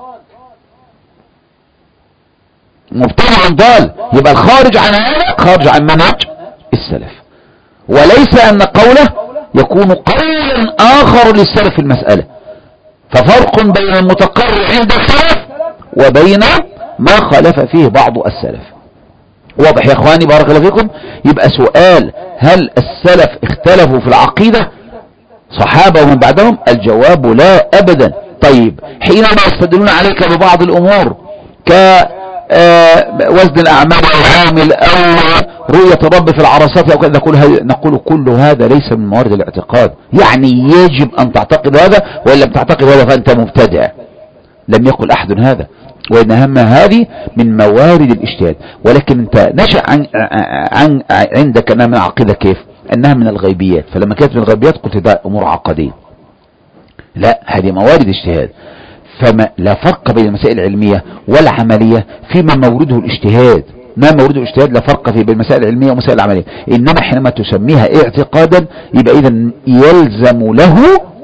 مبتدع ضال، يبقى الخارج عن هذا خارج عن منهج السلف. وليس أن قوله يكون قولا آخر للسلف في المسألة، ففرق بين المتقرر عند السلف وبين ما خالف فيه بعض السلف. واضح يا اخواني بارك الله فيكم؟ يبقى سؤال هل السلف اختلفوا في العقيدة صحابة ومن بعدهم؟ الجواب لا ابدا. طيب حينما يستدلون عليك ببعض الامور كوزن الاعمال العامل او رؤية الرب في العرصات او كذا، نقول كل هذا ليس من موارد الاعتقاد، يعني يجب ان تعتقد هذا، وان لم تعتقد هذا فانت مبتدع. لم يقل احد هذا، وإن أهم هذه من موارد الاجتهاد. ولكن انت نشأ عندك أنها من العقيدة، كيف؟ أنها من الغيبيات، فلما كانت من الغيبيات قلت ده أمور عقدية. لا، هذه موارد اجتهاد، فما لا فرق بين المسائل العلمية والعملية فيما مورده الاجتهاد. ما مورده الاجتهاد لا فرق فيه بين المسائل العلمية والمسائل العملية، إنما حينما تسميها اعتقادا يبقى إذن يلزم له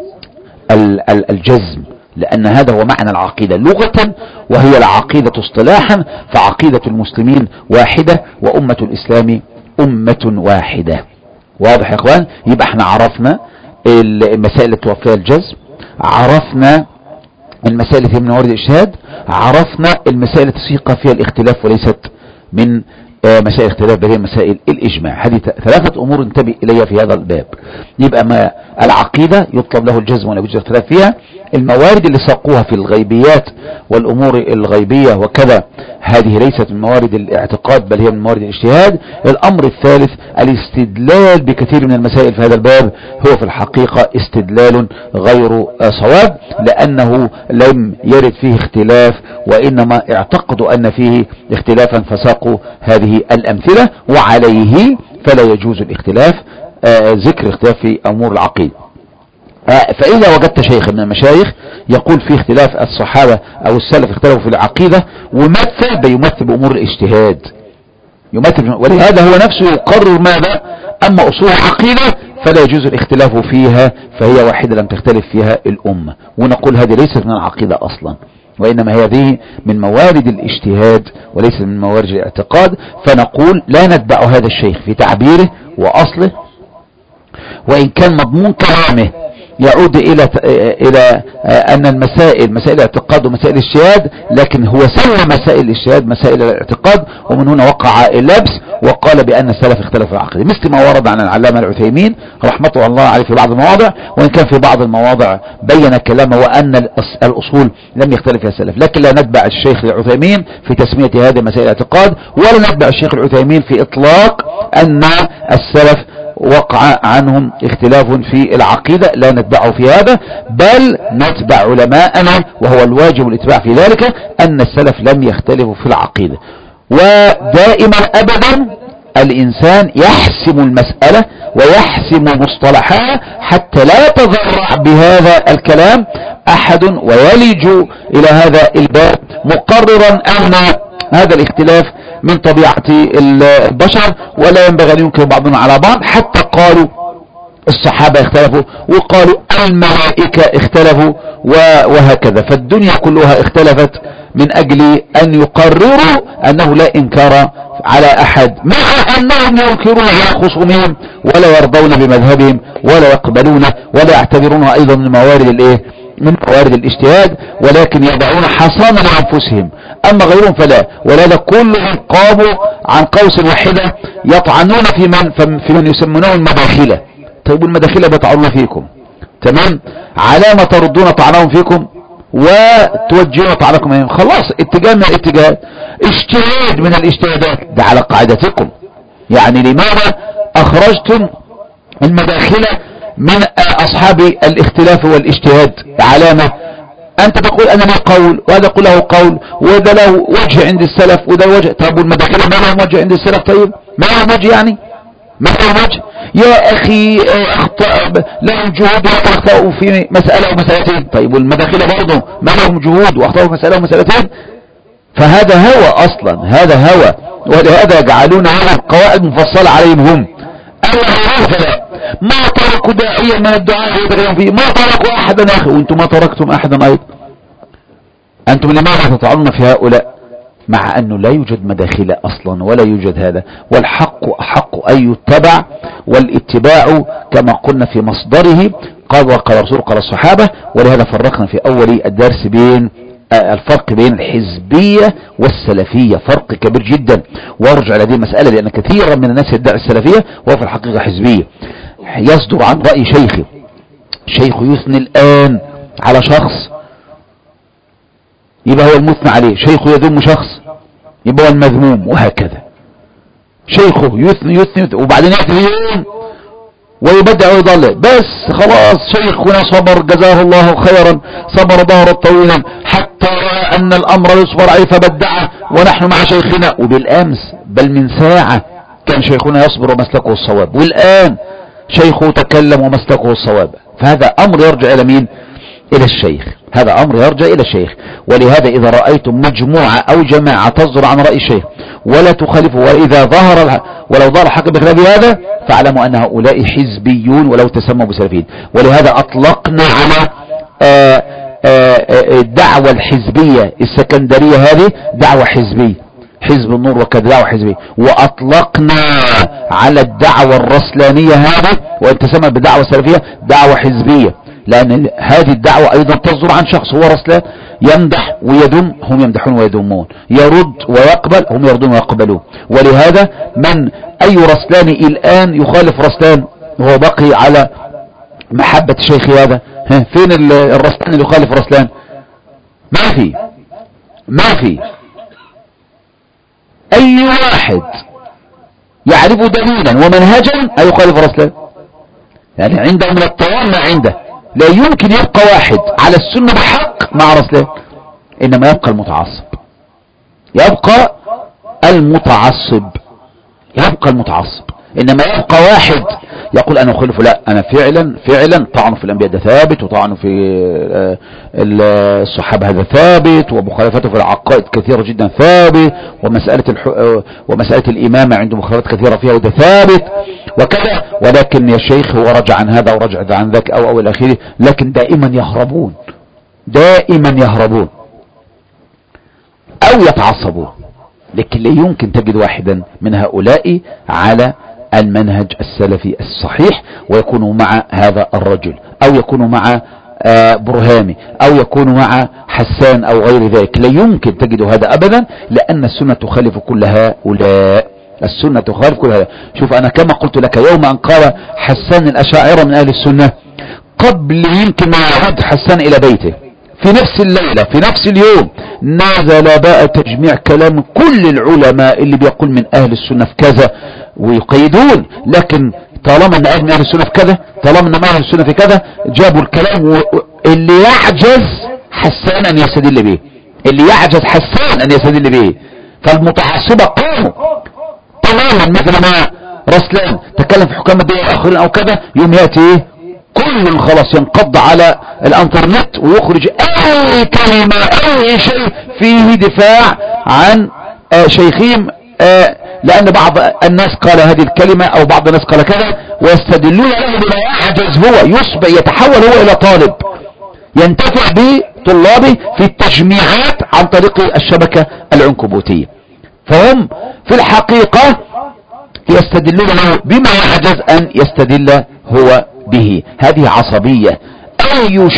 الجزم، لأن هذا هو معنى العقيدة لغة، وهي العقيدة اصطلاحا. فعقيدة المسلمين واحدة وأمة الإسلام أمة واحدة. واضح يا اخوان؟ يبقى احنا عرفنا المسائل التي توفيها الجزم، عرفنا المسائل التي من موارد الاجتهاد، عرفنا المسائل التي سيق فيها الاختلاف وليست من مسائل الاختلاف بل هي مسائل الإجماع. هذه 3 أمور انتبه إليها في هذا الباب. يبقى ما العقيدة يطلب له الجزم ولا يوجد اختلاف فيها، الموارد اللي ساقوها في الغيبيات والأمور الغيبية وكذا هذه ليست من موارد الاعتقاد بل هي من موارد الاجتهاد. الأمر الثالث الاستدلال بكثير من المسائل في هذا الباب هو في الحقيقة استدلال غير صواب، لأنه لم يرد فيه اختلاف وإنما اعتقدوا أن فيه اختلافا فساقوا هذه الأمثلة، وعليه فلا يجوز الاختلاف ذكر اختلاف في أمور العقيدة. فإذا وجدت شيخ من المشايخ يقول في اختلاف الصحابة أو السلف اختلفوا في العقيدة بيمثل بأمور الاجتهاد، يمثل، ولهذا هو نفسه يقرر ماذا؟ أما أصول العقيدة فلا يجوز الاختلاف فيها، فهي واحدة لم تختلف فيها الأمة، ونقول هذه ليست من العقيدة أصلا، وإنما هذه من موارد الاجتهاد وليس من موارد الاعتقاد. فنقول لا نتبع هذا الشيخ في تعبيره وأصله، وإن كان مضمون كلامه يعود إلى أن المسائل مسائل الاعتقاد ومسائل الاجتهاد، لكن هو سمى مسائل الاجتهاد مسائل الاعتقاد، ومن هنا وقع اللبس وقال بأن السلف اختلف في العقيدة، مثل ما ورد عن العلامة العثيمين رحمة الله عليه في بعض المواضع، وإن كان في بعض المواضع بين كلامه وأن الأصول لم يختلف فيها السلف. لكن لا نتبع الشيخ العثيمين في تسمية هذه مسائل الاعتقاد، ولا نتبع الشيخ العثيمين في إطلاق أن السلف وقع عنهم اختلاف في العقيدة، لا نتبعه في هذا، بل نتبع علماءنا، وهو الواجب الاتباع في ذلك، أن السلف لم يختلفوا في العقيدة. ودائما أبدا الإنسان يحسم المسألة ويحسم مصطلحها حتى لا يتذرع بهذا الكلام أحد ويلج إلى هذا الباب مقررا أن هذا الاختلاف من طبيعة البشر ولا ينبغي أن ينكر بعضنا على بعض. حتى قالوا الصحابة اختلفوا، وقالوا الملائكة اختلفوا، وهكذا. فالدنيا كلها اختلفت من أجل أن يقرروا أنه لا إنكار على أحد، مع أنهم ينكرون على خصومهم ولا يرضون بمذهبهم ولا يقبلونه ولا يعتبرونه أيضا من موارد الاجتهاد، ولكن يضعون حصانا لأنفسهم. أما غيرهم فلا، ولهذا كلهم قاموا عن قوس واحدة يطعنون في من يسمونه المداخلة. طيب المداخلة بيطعنون فيكم، تمام، على ما تردون طعنهم فيكم وتوجهون طعنكم، خلاص اتجاه من الاتجاهات، اجتهاد من الاجتهادات، ده على قاعدتكم. يعني لماذا أخرجتم المداخلة من أصحاب الاختلاف والاجتهاد؟ علامة أنت تقول أنا لي قول وهذا يقول له قول وده له وجه عند السلف وده وجه. طب والمداخلة ما لهم وجه عند السلف؟ طيب ما لهم وجه، يعني ما لهم وجه يا أخي، لهم جهود وأخطأوا في مسألة ومسألتين. طيب والمداخلة برضه ما لهم جهود وأخطأوا في مسألة ومسألتين؟ فهذا هوى أصلا، هذا هوى، ولهذا يجعلون هذه القواعد مفصلة عليهم هم. ما تركوا داعيا من الدعاء يدعون فيه، ما تركوا أحدا يا أخي، وأنتم ما تركتم أحدا أيضا. أنتم لماذا تطعنون في هؤلاء مع أنه لا يوجد مداخلة أصلا ولا يوجد هذا؟ والحق أحق أن يتبع، والاتباع كما قلنا في مصدره قال وقال رسول قال الصحابة. ولهذا فرقنا في أول الدرس بين الفرق بين الحزبية والسلفية، فرق كبير جدا، وارجع لهذه المسألة لأن كثيرا من الناس يدعي السلفية وهو في الحقيقة حزبية. يصدر عن رأي شيخ يثني الآن على شخص يبقى هو المثنى عليه، شيخ يذم شخص يبقى هو المذموم، وهكذا. شيخه يثني وبعدين يأتي يوم ويبدع ويضل، بس خلاص شيخنا صبر جزاه الله خيرا، صبر ظهرا طويلا حتى رأى أن الأمر يصبر عليه فبدعه، ونحن مع شيخنا. وبالأمس بل من ساعة كان شيخنا يصبر ومسلكه الصواب، والآن شيخه تكلم ومسلكه الصواب. فهذا أمر يرجع إلى مين؟ إلى الشيخ، هذا أمر يرجع إلى الشيخ. ولهذا إذا رأيتم مجموعة أو جماعة تصدر عن رأي الشيخ ولا تخالفه، وإذا ولو ظهر الحق بخلاف هذا فاعلموا أن هؤلاء حزبيون ولو تسموا بسلفيين. ولهذا أطلقنا على الدعوة الحزبية السكندرية هذه دعوة حزبية، حزب النور وكذا دعوة حزبية، وأطلقنا على الدعوة الرسلانية هذه وأن تسمى بدعوة سلفية دعوة حزبية، لأن هذه الدعوة أيضا تصدر عن شخص هو رسلان، يمدح ويذم، هم يمدحون ويذمون، يرد ويقبل، هم يردون ويقبلون. ولهذا أي رسلان الآن يخالف رسلان وهو بقي على محبة الشيخ هذا؟ فين الرسلان اللي يخالف رسلان؟ ما في اي واحد يعرف دليلا ومنهجا يخالف رسلان. يعني عنده من الطوام ما عنده. لا يمكن يبقى واحد على السنة بحق مع رسلان، انما يبقى المتعصب. انما يبقى واحد يقول انا اخالف، لا انا فعلا طعن في الانبياء ده ثابت، وطعن في الصحابة هذا ثابت، ومخالفته في العقائد كثيرة جدا ثابت، ومسألة الامامة عنده مخالفات كثيرة فيها وده ثابت وكذا، ولكن يا شيخ هو رجع عن هذا ورجع عن ذاك او الى اخره. لكن دائما يهربون او يتعصبون. لكن لا يمكن تجد واحدا من هؤلاء على المنهج السلفي الصحيح ويكون مع هذا الرجل، او يكون مع برهامي، او يكون مع حسان او غير ذلك. لا يمكن تجد هذا ابدا، لان السنة تخالف كل هؤلاء. شوف انا كما قلت لك يوم ان قال حسان الاشاعرة من اهل السنة، قبل يمكن ما يعود حسان الى بيته في نفس الليلة في نفس اليوم نزل بقى تجميع كلام كل العلماء اللي بيقول من اهل السنة في كذا ويقيدون. لكن طالما ان من اهل السنة في كذا، طالما ان اهل السنة في كذا، جابوا الكلام اللي يعجز حسان ان يستدل به، فالمتعصبة قاموا تماما مثل ما رسلان تكلم في حكام الدول الاخرين او كذا، يوم يأتي كل خلاص ينقض على الانترنت ويخرج اي كلمة اي شيء فيه دفاع عن شيخهم، لان بعض الناس قال هذه الكلمة او بعض الناس قال كذا، ويستدلون له بما يعجز هو، يتحول هو الى طالب ينتفع بطلابه في التجميعات عن طريق الشبكة العنكبوتية. فهم في الحقيقة يستدلون له بما يعجز ان يستدل هو به. هذه عصبية. اي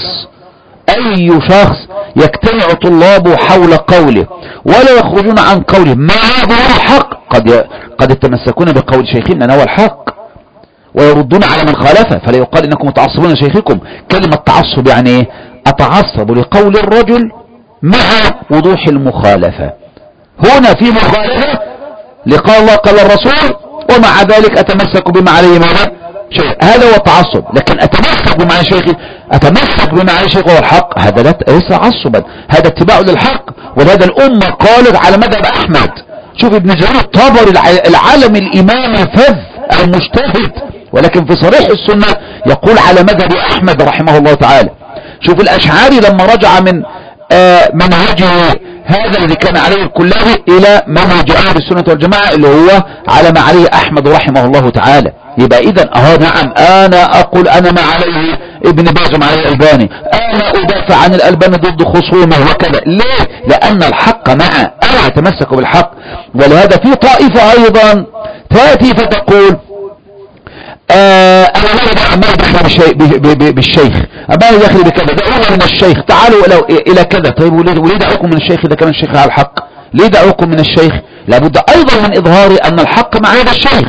شخص يجتمع طلابه حول قوله ولا يخرجون عن قوله مع ظهور الحق، قد يتمسكون بقول شيخهم لأنه هو الحق ويردون على من خالفه، فلا يقال انكم متعصبون لشيخكم. كلمة تعصب يعني ايه؟ اتعصب لقول الرجل مع وضوح المخالفة. هنا في مخالفة لقال الله قال الرسول، ومع ذلك اتمسك بما عليه ماذا شيء، هذا هو التعصب. لكن اتمسك بما عليه شيخي هو الحق، هذا ليس تعصبا، هذا اتباع للحق. ولهذا الامة قالت على مذهب احمد. شوف ابن جرير الطبري العالم الامام الفذ المجتهد، ولكن في صريح السنة يقول على مذهب احمد رحمه الله تعالى. شوف الاشعري لما رجع من منهجه هذا الذي كان عليه الكلابي الى منهج اهل السنة والجماعة اللي هو على ما عليه احمد رحمه الله تعالى. يبقى اذا نعم انا اقول انا ما عليه ابن باز وما عليه الالباني، انا ادافع عن الالباني ضد خصومه وكذا. ليه؟ لان الحق معه، انا اتمسك بالحق. ولهذا في طائفة ايضا تاتي فتقول انا ما دخل بالشيخ، ما دخل بكذا، دعونا من الشيخ، تعالوا الى كذا. طيب وليه دعوكم من الشيخ اذا كان الشيخ على الحق؟ ليه دعوكم من الشيخ؟ لابد ايضا من اظهار ان الحق مع هذا الشيخ.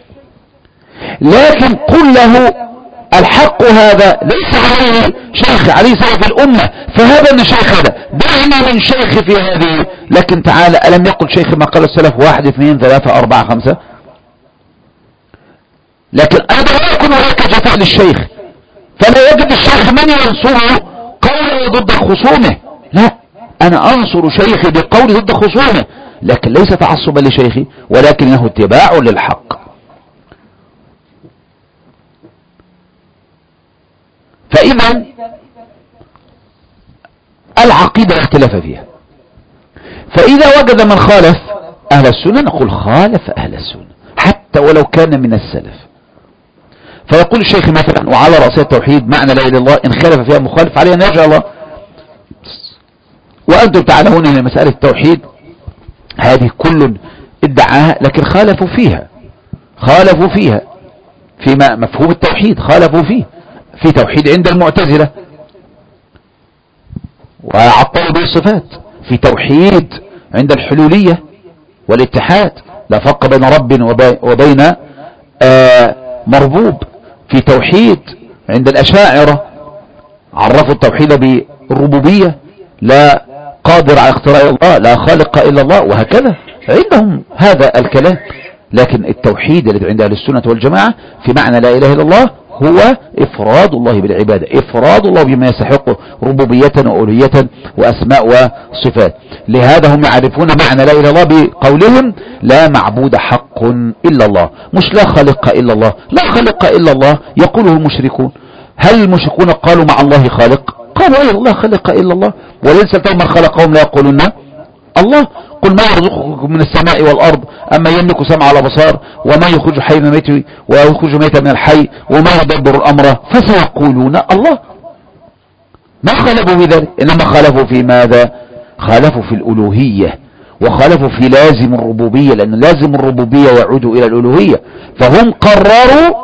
لكن قل له الحق هذا ليس عليه شيخ، عليه سلف الامة، فهذا من شيخ هذا، دعنا من شيخ في هذه. لكن تعالى الم يقل شيخ ما قال السلف 1 2 3 4 5؟ لكن انا لا يكون هناك جفاء للشيخ، فلا يجد الشيخ من ينصره قوله ضد خصومه. لا، انا انصر شيخي بقولي ضد خصومه، لكن ليس تعصبا لشيخي، ولكنه اتباع للحق. فاذا العقيدة اختلاف فيها. فاذا وجد من خالف اهل السنة نقول خالف اهل السنة حتى ولو كان من السلف. فيقول الشيخ مثلا وعلى رأسها التوحيد معنى لا اله الا الله، ان خالف فيها مخالف عليه ان يرجع الله. وانتم تعلمون ان مسألة التوحيد هذه كل ادعاها، لكن خالفوا فيها فيما مفهوم التوحيد، خالفوا فيه في توحيد عند المعتزلة وعطلوا به الصفات، في توحيد عند الحلولية والاتحاد لا فرق بين رب وبين مربوب، في توحيد عند الأشاعرة عرفوا التوحيد بالربوبية، لا قادر على اختراع الله، لا خالق إلا الله، وهكذا عندهم هذا الكلام. لكن التوحيد الذي عند أهل السنة والجماعة في معنى لا إله إلا الله هو إفراد الله بالعبادة، إفراد الله بما يستحقه ربوبية وألوهية وأسماء وصفات. لهذا هم يعرفون معنى لا إله إلا الله بقولهم لا معبود حق إلا الله، مش لا خالق إلا الله. لا خالق إلا الله يقوله المشركون. هل المشركون قالوا مع الله خالق؟ قالوا أيضا لا خالق إلا الله. ولئن سألتهم من خلقهم لا يقولون الله. قل ما يرزقكم من السماء والأرض أما يملك سمع الأبصار وما يخرج حي من الميت ويخرج ميتا من الحي وما يدبر الأمر فسيقولون الله. ما خالفوا في ذلك، إنما خالفوا في ماذا؟ خالفوا في الألوهية، وخالفوا في لازم الربوبية، لأن لازم الربوبية يعود إلى الألوهية. فهم قرروا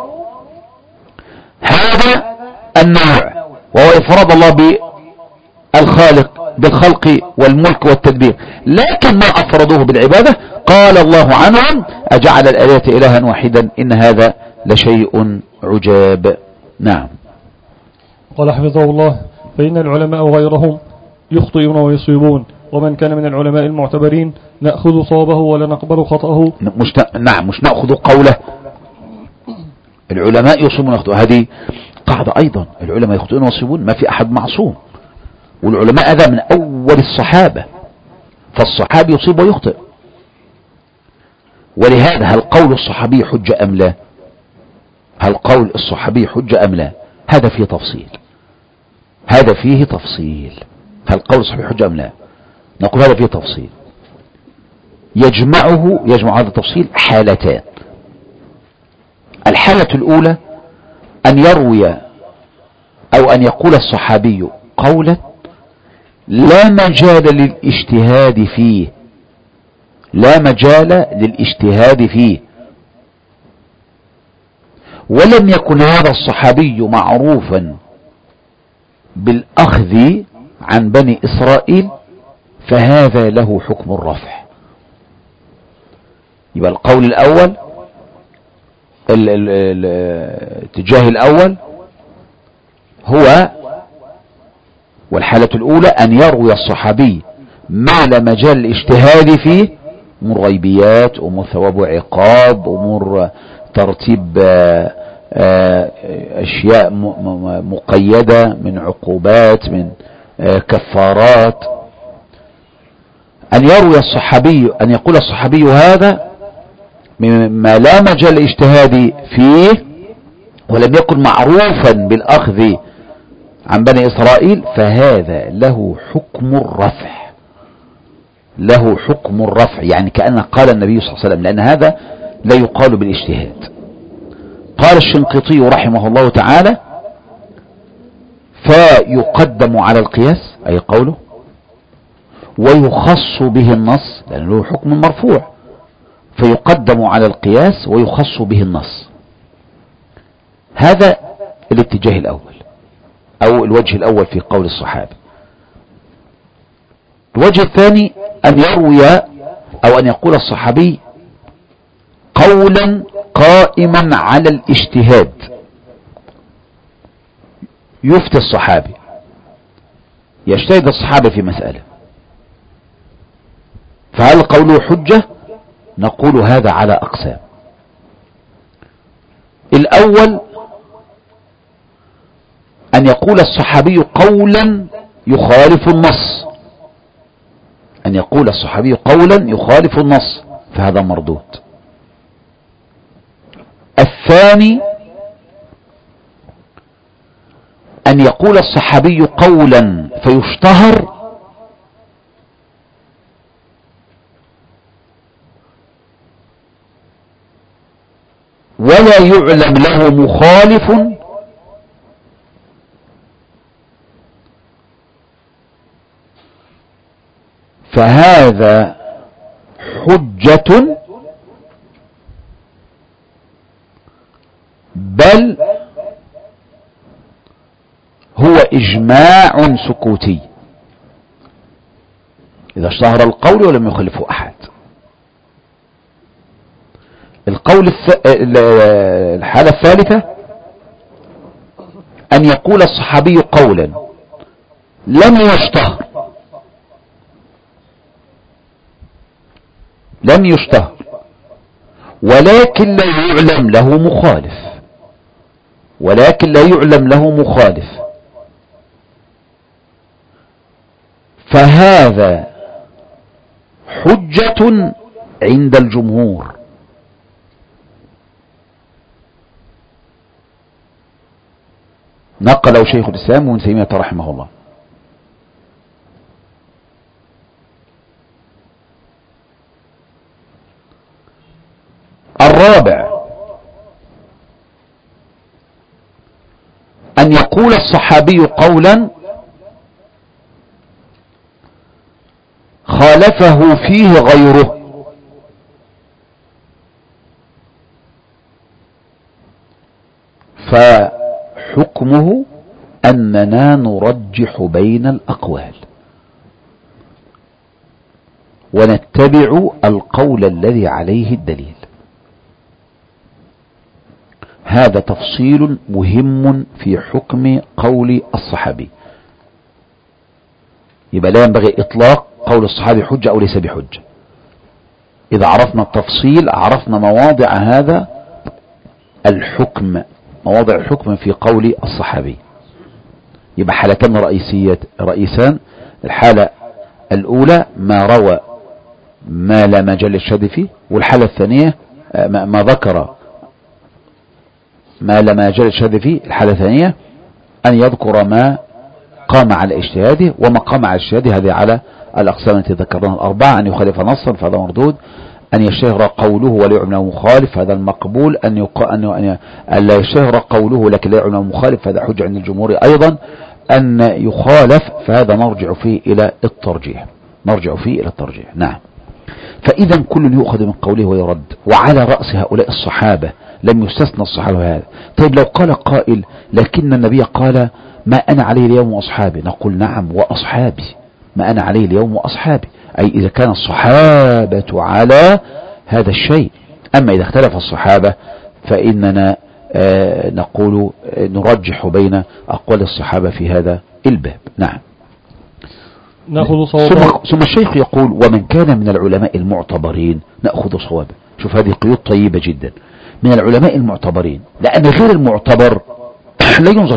هذا النوع، وهو إفراد الله بالخالق بالخلق والملك والتدبير، لكن ما أفردوه بالعبادة. قال الله عنهم أجعل الآلهة إلها واحدا إن هذا لشيء عجاب. نعم. قال حفظه الله فإن العلماء وغيرهم يخطئون ويصيبون، ومن كان من العلماء المعتبرين نأخذ صوابه ولا نقبل خطأه. نعم، مش نأخذ قوله. العلماء يصيبون ويخطئون، هذه قاعدة أيضا. العلماء يخطئون ويصيبون، ما في أحد معصوم، والعلماء هذا من أول الصحابة، فالصحابي يصيب ويخطئ. ولهذا هل قول الصحابي حجة أم لا؟ هل قول الصحابي حجة أم لا؟ هذا فيه تفصيل، هذا فيه تفصيل. هل قول الصحابي حجة أم لا؟ نقول هذا فيه تفصيل. يجمع هذا التفصيل حالتان. الحالة الأولى أن يروي أو أن يقول الصحابي قولا لا مجال للاجتهاد فيه، لا مجال للاجتهاد فيه، ولم يكن هذا الصحابي معروفا بالأخذ عن بني إسرائيل، فهذا له حكم الرفع. يبقى القول الأول، الاتجاه الأول هو، والحالة الأولى أن يروي الصحابي ما لا مجال الاجتهاد فيه، أمور غيبيات، أمور ثواب وعقاب، أمور ترتيب أشياء مقيدة من عقوبات، من كفارات. أن يروي الصحابي، أن يقول الصحابي هذا مما لا مجال الاجتهاد فيه ولم يكن معروفا بالأخذ عن بني إسرائيل، فهذا له حكم الرفع، له حكم الرفع. يعني كأن قال النبي صلى الله عليه وسلم، لأن هذا لا يقال بالاجتهاد. قال الشنقيطي رحمه الله تعالى فيقدم على القياس، أي قوله، ويخص به النص، لأنه له حكم مرفوع، فيقدم على القياس ويخص به النص. هذا الاتجاه الأول أو الوجه الأول في قول الصحابة. الوجه الثاني أن يروي أو أن يقول الصحابي قولا قائما على الاجتهاد، يفتي الصحابي، يجتهد الصحابة في مسألة، فهل قوله حجة؟ نقول هذا على أقسام. الأول أن يقول الصحابي قولا يخالف النص، أن يقول الصحابي قولا يخالف النص، فهذا مردود. الثاني أن يقول الصحابي قولا فيشتهر ولا يعلم له مخالف، فهذا حجة، بل هو إجماع سكوتي إذا اشتهر القول ولم يخالفه أحد. الحالة الثالثة أن يقول الصحابي قولا لم يشتهر ولكن لا يعلم له مخالف فهذا حجة عند الجمهور. نقله شيخ الإسلام ابن تيمية رحمه الله. الرابع أن يقول الصحابي قولا خالفه فيه غيره، فحكمه أننا نرجح بين الأقوال ونتبع القول الذي عليه الدليل. هذا تفصيل مهم في حكم قول الصحابي. يبقى لا ينبغي إطلاق قول الصحابي حجة أو ليس بحجة. إذا عرفنا التفصيل عرفنا مواضع هذا الحكم، مواضع الحكم في قول الصحابي. يبقى حالتان رئيسان. الحالة الأولى ما روى ما لا مجال للشذ فيه، والحالة الثانية ما ذكر ما لا مجال للشذ فيه. الحالة الثانية أن يذكر ما قام على اجتهاده، وما قام على اجتهاده هذه على الأقسام التي ذكرناها الأربعة. أن يخالف نصا فهذا مردود، أن يشتهر قوله ولا يعلم مخالف هذا المقبول، أن لا يشتهر قوله لكن لا يعلم مخالف هذا حجة عند الجمهور أيضا. أن يخالف فهذا نرجع فيه إلى الترجيح. نعم. فإذا كل يؤخذ من قوله ويرد، وعلى رأس هؤلاء الصحابة لم يستثنى الصحابة هذا. طيب لو قال قائل لكن النبي قال ما أنا عليه اليوم وأصحابي، نقول نعم وأصحابي، ما أنا عليه اليوم وأصحابي، أي إذا كان الصحابة على هذا الشيء. أما إذا اختلف الصحابة فإننا نقول نرجح بين أقوال الصحابة في هذا الباب. نعم. ثم الشيخ يقول ومن كان من العلماء المعتبرين نأخذ صوابه. شوف هذه قيود طيبة جدا. من العلماء المعتبرين، لأن غير المعتبر لا ينظر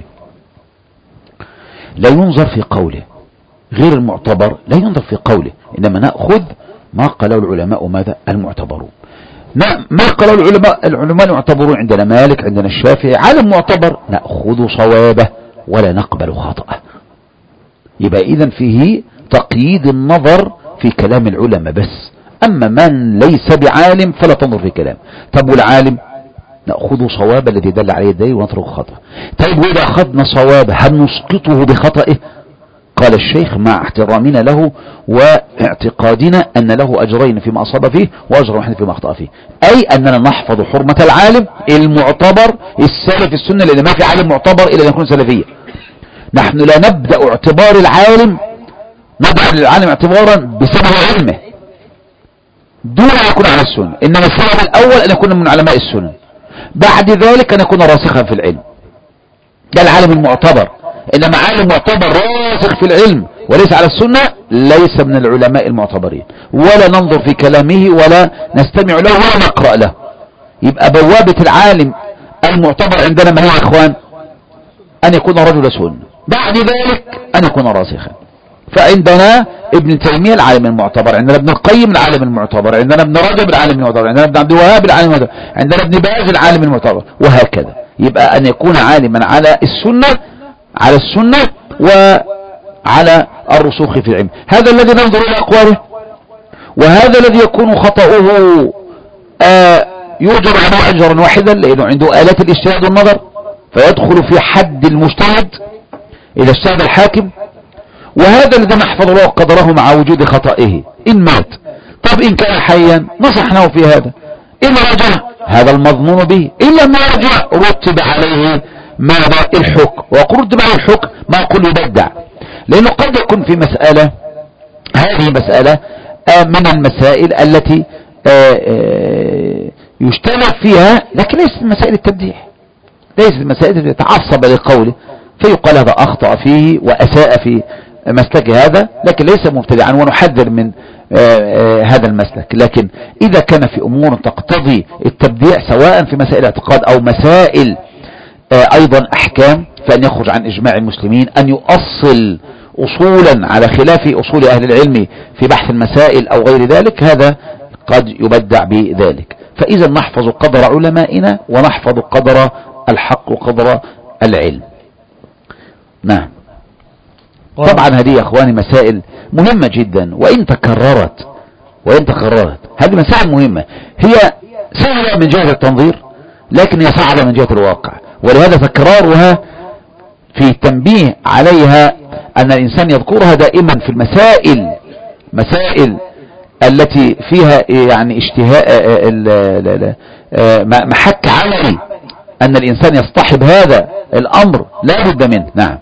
في قوله، غير المعتبر لا ينظر في قوله، إنما نأخذ ما قاله العلماء ماذا المعتبرون. ما قاله العلماء المعتبرون عندنا مالك عندنا الشافعي عالم معتبر نأخذ صوابه ولا نقبل خطأه. يبقى إذن فيه تقييد النظر في كلام العلماء بس. أما من ليس بعالم فلا تنظر في كلام. طب والعالم نأخذ صواب الذي دل عليه الدليل ونترك خطأ. طيب وإذا أخذنا صواب هل نسقطه بخطئه؟ قال الشيخ مع احترامنا له واعتقادنا أن له أجرين فيما أصاب فيه وأجر واحد فيما أخطأ فيه، أي أننا نحفظ حرمة العالم المعتبر السلف السنة، لأن ما في عالم معتبر إلا أن يكون سلفيا. نحن لا نبدأ اعتبار العالم، نبدأ العالم اعتبارا بسبب علمه دون أن يكون على السنة، إنما السبب الأول أن يكون من علماء السنة، بعد ذلك أن يكون راسخا في العلم. ده العالم المعتبر. إنما عالم معتبر راسخ في العلم وليس على السنة ليس من العلماء المعتبرين، ولا ننظر في كلامه ولا نستمع له ولا نقرأ له. يبقى بوابة العالم المعتبر عندنا ما هي يا إخوان؟ أن يكون رجل سنة، بعد ذلك أن يكون راسخا. فعندنا ابن تيمية العالم المعتبر، عندنا ابن القيم العالم المعتبر، عندنا ابن رجب العالم المعتبر، عندنا ابن عبد الوهاب العالم المعتبر، عندنا ابن باز العالم المعتبر، وهكذا. يبقى أن يكون عالما على السنة وعلى الرسوخ في العلم. هذا الذي ننظر إلى أقواله، وهذا الذي يكون خطأه يؤجر عنه أجرا واحدا لأنه عنده آلات الاجتهاد والنظر، فيدخل في حد المجتهد إذا اجتهد الحاكم. وهذا الذي نحفظ له قدره مع وجود خطئه إن مات. طب إن كان حيا نصحناه في هذا، إن رجع هذا المظنون به، إن لم يرجع رتب عليه ماذا الحكم. وقرد على الحكم ما قل يبدع، لأنه قد يكون في مسألة، هذه مسألة من المسائل التي يجتمع فيها لكن ليست مسائل التبديع، ليست مسائل يتعصب لقوله فيقال هذا أخطأ فيه وأساء في مسلك هذا، لكن ليس مبتدعا، ونحذر من هذا المسلك. لكن إذا كان في أمور تقتضي التبديع سواء في مسائل اعتقاد أو مسائل أيضا أحكام، فأن يخرج عن إجماع المسلمين، أن يؤصل أصولا على خلاف أصول أهل العلم في بحث المسائل أو غير ذلك، هذا قد يبدع بذلك. فإذا نحفظ قدر علمائنا ونحفظ قدر الحق وقدر العلم. نعم. طبعا هذه يا أخواني مسائل مهمة جدا، وإن تكررت هذه مسائل مهمة، هي سهلة من جهة التنظير لكن هي صعبة من جهة الواقع، ولهذا تكرارها في التنبيه عليها أن الإنسان يذكرها دائما في مسائل التي فيها يعني اشتهاء محك عملي، أن الإنسان يصطحب هذا الأمر لا بد منه. نعم.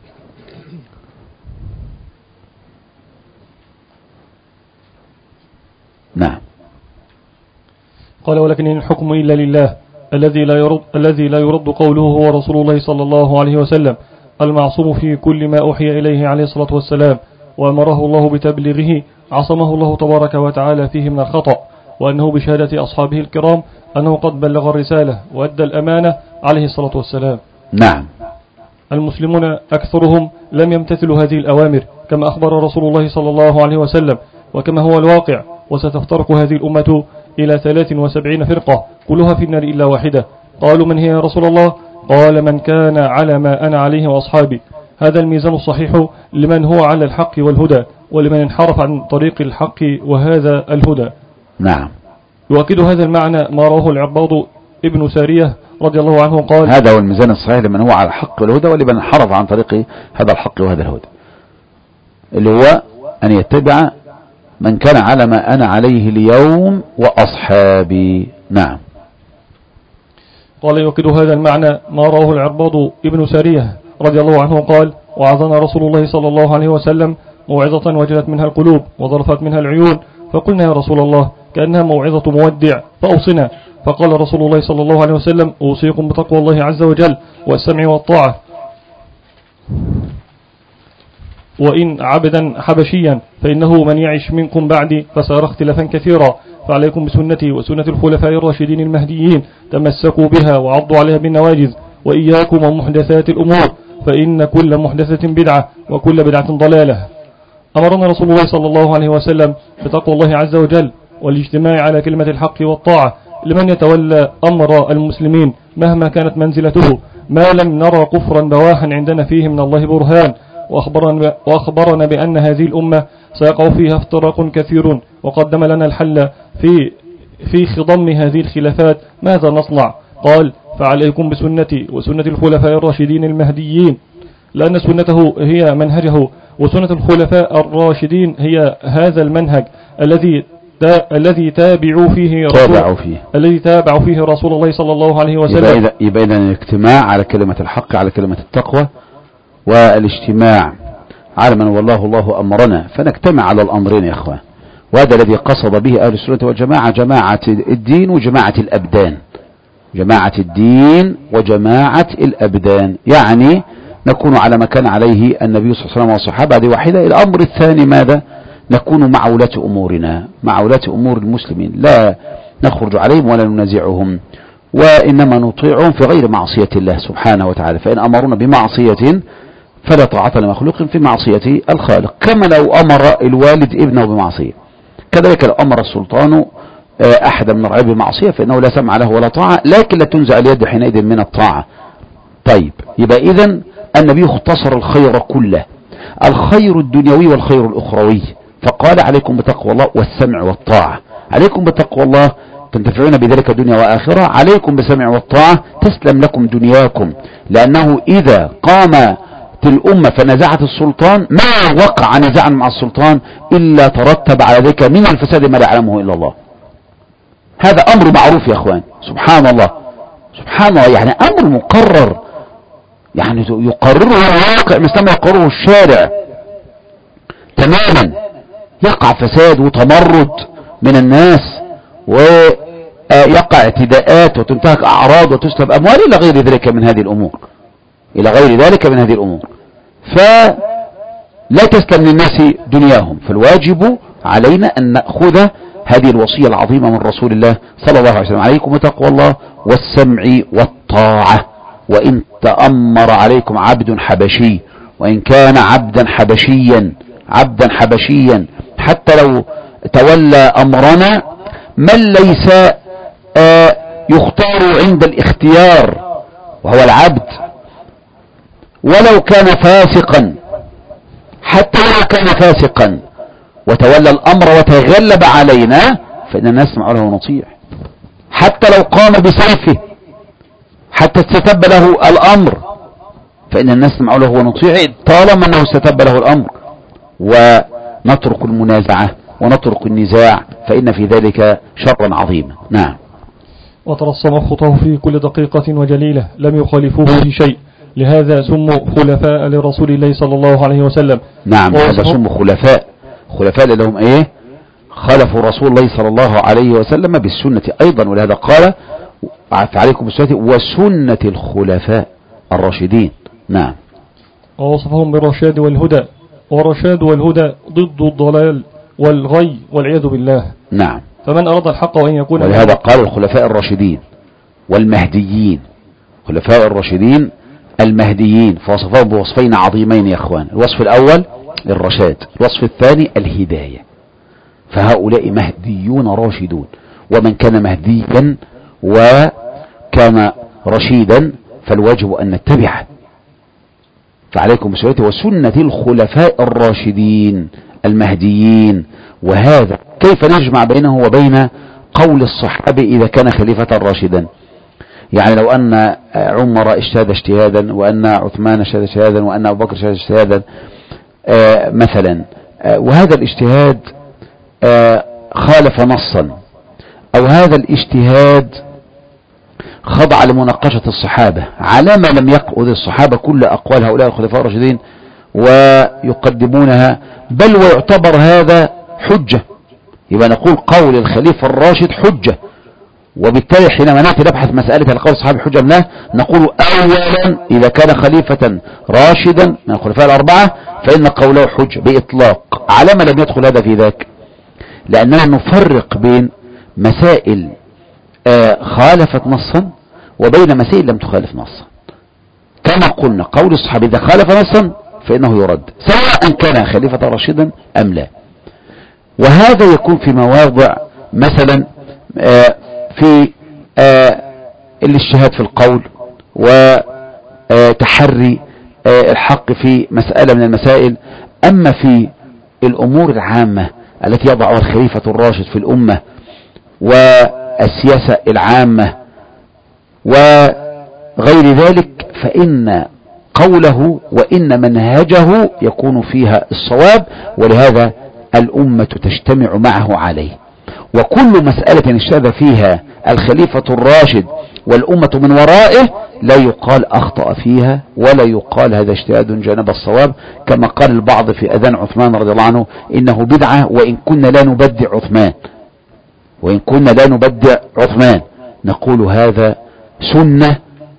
نعم. قال ولكن الحكم إلا لله الذي لا يرد قوله هو رسول الله صلى الله عليه وسلم المعصوم في كل ما أوحي إليه عليه الصلاة والسلام، وأمره الله بتبليغه، عصمه الله تبارك وتعالى فيه من الخطأ، وأنه بشهادة أصحابه الكرام أنه قد بلغ الرسالة وأدى الأمانة عليه الصلاة والسلام. نعم. المسلمون أكثرهم لم يمتثلوا هذه الأوامر كما أخبر رسول الله صلى الله عليه وسلم وكما هو الواقع، وستفترق هذه الأمة إلى 73 فرقة كلها في النار إلا واحدة. قالوا من هي يا رسول الله؟ قال من كان على ما أنا عليه وأصحابي. هذا الميزان الصحيح لمن هو على الحق والهدى، ولمن انحرف عن طريق الحق وهذا الهدى. نعم. يؤكد هذا المعنى ما رواه العرباض ابن سارية رضي الله عنه قال هذا هو الميزان الصحيح لمن هو على الحق والهدى، ولمن انحرف عن طريق هذا الحق وهذا الهدى، اللي هو أن يتبع من كان على ما أنا عليه اليوم وأصحابي. نعم. قال يؤكد هذا المعنى ما رواه العرباض ابن سارية رضي الله عنه قال وعظنا رسول الله صلى الله عليه وسلم موعظة وجلت منها القلوب وظرفت منها العيون، فقلنا يا رسول الله كأنها موعظة مودع فأوصنا، فقال رسول الله صلى الله عليه وسلم أوصيكم بتقوى الله عز وجل والسمع والطاعة، وإن عبدا حبشيا فإنه من يعش منكم بعدي فسار اختلافا كثيرا، فعليكم بسنتي وسنة الخلفاء الراشدين المهديين تمسكوا بها وعضوا عليها بالنواجذ، وإياكم ومحدثات الأمور فإن كل محدثة بدعة وكل بدعة ضلالة. أمرنا رسول الله صلى الله عليه وسلم بتقوى الله عز وجل والاجتماع على كلمة الحق والطاعة لمن يتولى أمر المسلمين مهما كانت منزلته، ما لم نرى كفرا بواحا عندنا فيه من الله برهان، وأخبرنا بأن هذه الأمة سيقع فيها افتراق كثير، وقدم لنا الحل في خضم هذه الخلافات. ماذا نصنع؟ قال فعليكم بسنتي وسنة الخلفاء الراشدين المهديين، لأن سنته هي منهجه، وسنة الخلفاء الراشدين هي هذا المنهج الذي تابعوا فيه رسول الله صلى الله عليه وسلم. يبقى إذن الاجتماع على كلمة الحق على كلمة التقوى، والاجتماع على من والله الله أمرنا، فنجتمع على الأمرين يا أخوان، وهذا الذي قصد به أهل السنة والجماعة، جماعة الدين وجماعة الأبدان، جماعة الدين وجماعة الأبدان، يعني نكون على ما كان عليه النبي صلى الله عليه وسلم والصحابة، هذه واحدة. الأمر الثاني ماذا؟ نكون مع ولاة أمورنا، مع ولاة أمور المسلمين، لا نخرج عليهم ولا ننازعهم، وإنما نطيعهم في غير معصية الله سبحانه وتعالى، فإن أمرنا بمعصية فلا طاعة لمخلوق في معصية الخالق، كما لو أمر الوالد ابنه بمعصية، كذلك لو أمر السلطان أحد من رعيه بمعصية فإنه لا سمع له ولا طاعة، لكن لا تنزع اليد حينئذ من الطاعة. طيب، يبقى إذن النبي اختصر الخير كله، الخير الدنيوي والخير الأخروي، فقال عليكم بتقوى الله والسمع والطاعة. عليكم بتقوى الله تنتفعون بذلك دنيا وآخرة، عليكم بالسمع والطاعة تسلم لكم دنياكم، لأنه إذا قامت الأمة فنزعت السلطان ما وقع نزاعا مع السلطان إلا ترتب على ذلك من الفساد ما لا يعلمه إلا الله. هذا أمر معروف يا أخوان، سبحان الله سبحان الله، يعني أمر مقرر، يعني يقرره الواقع مثل ما يقرره الشارع تماما. يقع فساد وتمرد من الناس، يقع اعتداءات وتنتهك أعراض وتسلب أموال إلى غير ذلك من هذه الأمور، إلى غير ذلك من هذه الأمور. فلا تسلم للناس دنياهم، فالواجب علينا أن نأخذ هذه الوصية العظيمة من رسول الله صلى الله عليه وسلم: عليكم بتقوى الله والسمع والطاعة، وإن تأمر عليكم عبد حبشي، وإن كان عبدا حبشيا حتى لو تولى أمرنا من ليس يختار عند الاختيار وهو العبد، ولو كان فاسقا، حتى لو كان فاسقا وتولى الأمر وتغلب علينا فإننا نسمع له ونطيع، حتى لو قام بسيفه حتى استتب له الأمر فإننا نسمع له ونطيع طالما أنه استتب له الأمر، ونترك المنازعة ونترك النزاع، فإن في ذلك شرا عظيما. نعم. وترسم خطاه في كل دقيقة وجليلة لم يخالفوه في شيء، لهذا سموا خلفاء لرسول الله صلى الله عليه وسلم. نعم، هذا سموا خلفاء لهم ايه؟ خلفوا رسول الله صلى الله عليه وسلم بالسنة ايضا، ولهذا قال: فعليكم بالسنة وسنة الخلفاء الراشدين. نعم. ووصفهم بالرشاد والهدى، والرشاد والهدى ضد الضلال والغي والعياذ بالله. نعم. فمن أراد الحق وأن يكون، ولهذا قال الخلفاء الراشدين والمهديين، خلفاء الراشدين المهديين، فوصفهم بوصفين عظيمين يا اخوان: الوصف الاول الرشاد، الوصف الثاني الهداية. فهؤلاء مهديون راشدون، ومن كان مهديا وكان رشيدا فالواجب أن نتبعه. فعليكم بسنتي وسنة الخلفاء الراشدين المهديين. وهذا كيف نجمع بينه وبين قول الصحابة إذا كان خليفة راشدا؟ يعني لو أن عمر اجتهد اجتهادا، وأن عثمان اجتهد اجتهادا، وأن أبو بكر اجتهد اجتهادا مثلا، وهذا الاجتهاد خالف نصا، أو هذا الاجتهاد خضع لمناقشة الصحابة، على ما لم يأخذ الصحابة كل أقوال هؤلاء الخلفاء الراشدين ويقدمونها، بل ويعتبر هذا حجة. يبقى نقول قول الخليفة الراشد حجة، وبالتالي حينما نأتي نبحث مسألة القول الصحابي حجة أم لا، نقول أولا إذا كان خليفة راشدا من الخلفاء الأربعة فإن قوله حجة بإطلاق، على ما لم يدخل هذا في ذاك، لأننا نفرق بين مسائل خالفت نصا وبين مسائل لم تخالف نصا. كما قلنا قول الصحابي إذا خالف نصا فإنه يرد، سواء كان خليفة راشدا أم لا. وهذا يكون في مواضع مثلا في الاجتهاد في القول وتحري الحق في مسألة من المسائل. أما في الأمور العامة التي يضعها الخليفة الراشد في الأمة والسياسة العامة وغير ذلك، فإن قوله وإن منهجه يكون فيها الصواب، ولهذا الأمة تجتمع معه عليه. وكل مسألة اجتهد فيها الخليفة الراشد والأمة من ورائه لا يقال أخطأ فيها، ولا يقال هذا اجتهاد جانب الصواب، كما قال البعض في أذان عثمان رضي الله عنه: إنه بدعة وإن كنا لا نبدع عثمان، وإن كنا لا نبدع عثمان. نقول هذا سنة،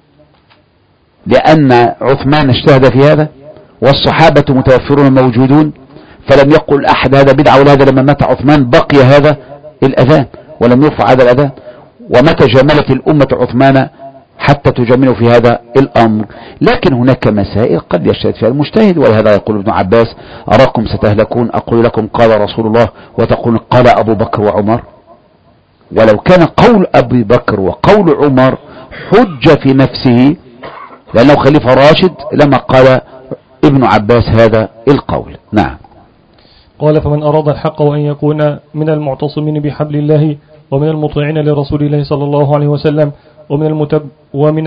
لأن عثمان اجتهد في هذا والصحابة متوفرون موجودون، فلم يقل أحد هذا بدعة ولا هذا. لما مات عثمان بقي هذا الأذان ولم يرفع هذا الأذان، ومتى جاملت الأمة عثمان حتى تجامله في هذا الأمر. لكن هناك مسائل قد يجتهد فيها المجتهد، ولهذا يقول ابن عباس: أراكم ستهلكون أقول لكم قال رسول الله وتقول قال أبو بكر وعمر. ولو كان قول أبي بكر وقول عمر حجة في نفسه لأنه خليفة راشد لما قال ابن عباس هذا القول. نعم. قال: فمن أراد الحق وأن يكون من المعتصمين بحبل الله ومن المطيعين لرسول الله صلى الله عليه وسلم ومن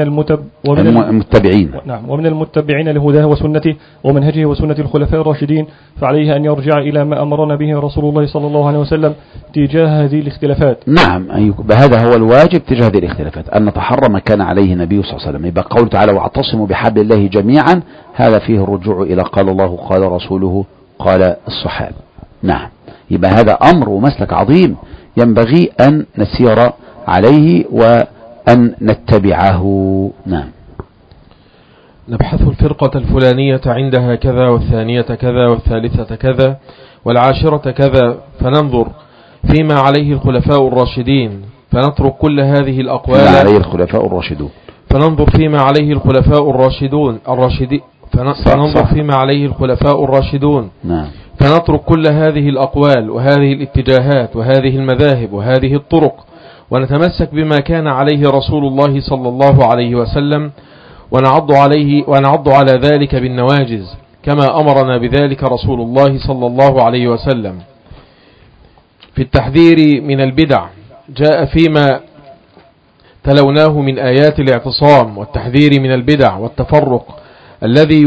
المتبعين لهداه وسنته ومنهجه وسنة الخلفاء الراشدين، فعليه أن يرجع إلى ما أمرنا به رسول الله صلى الله عليه وسلم تجاه هذه الاختلافات. نعم، هذا هو الواجب تجاه هذه الاختلافات، أن نتحرى ما كان عليه النبي صلى الله عليه وسلم. يبقى قول تعالى: واعتصموا بحبل الله جميعا، هذا فيه الرجوع إلى قال الله قال رسوله قال الصحابة. نعم، يبقى هذا أمر ومسلك عظيم ينبغي أن نسير عليه وأن نتبعه. نعم. نبحث الفرقة الفلانية عندها كذا، والثانية كذا، والثالثة كذا، والعاشرة كذا، فننظر فيما عليه الخلفاء الراشدين فنترك كل هذه الأقوال. فيما عليه الخلفاء الراشدون، فننظر فيما عليه الخلفاء الراشدين فننظر فيما عليه الخلفاء الراشدون. نعم. فنترك كل هذه الأقوال وهذه الاتجاهات وهذه المذاهب وهذه الطرق، ونتمسك بما كان عليه رسول الله صلى الله عليه وسلم، ونعض على ذلك بالنواجز كما أمرنا بذلك رسول الله صلى الله عليه وسلم. في التحذير من البدع جاء فيما تلوناه من آيات الاعتصام والتحذير من البدع والتفرق. الذي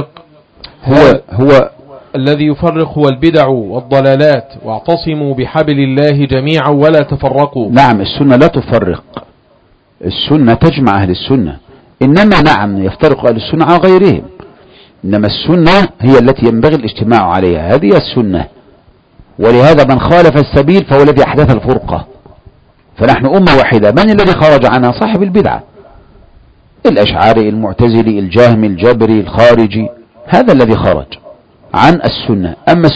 يفرق هو البدع والضلالات، واعتصموا بحبل الله جميعا ولا تفرقوا. نعم، السنة لا تفرق، السنة تجمع أهل السنة، إنما نعم يفترق أهل السنة عن غيرهم، إنما السنة هي التي ينبغي الاجتماع عليها، هذه السنة. ولهذا من خالف السبيل فهو الذي أحدث الفرقة. فنحن أمة واحدة، من الذي خرج عنها؟ صاحب البدعة، الأشعري، المعتزلي، الجهمي، الجبري، الخارجي، هذا الذي خرج عن السنة.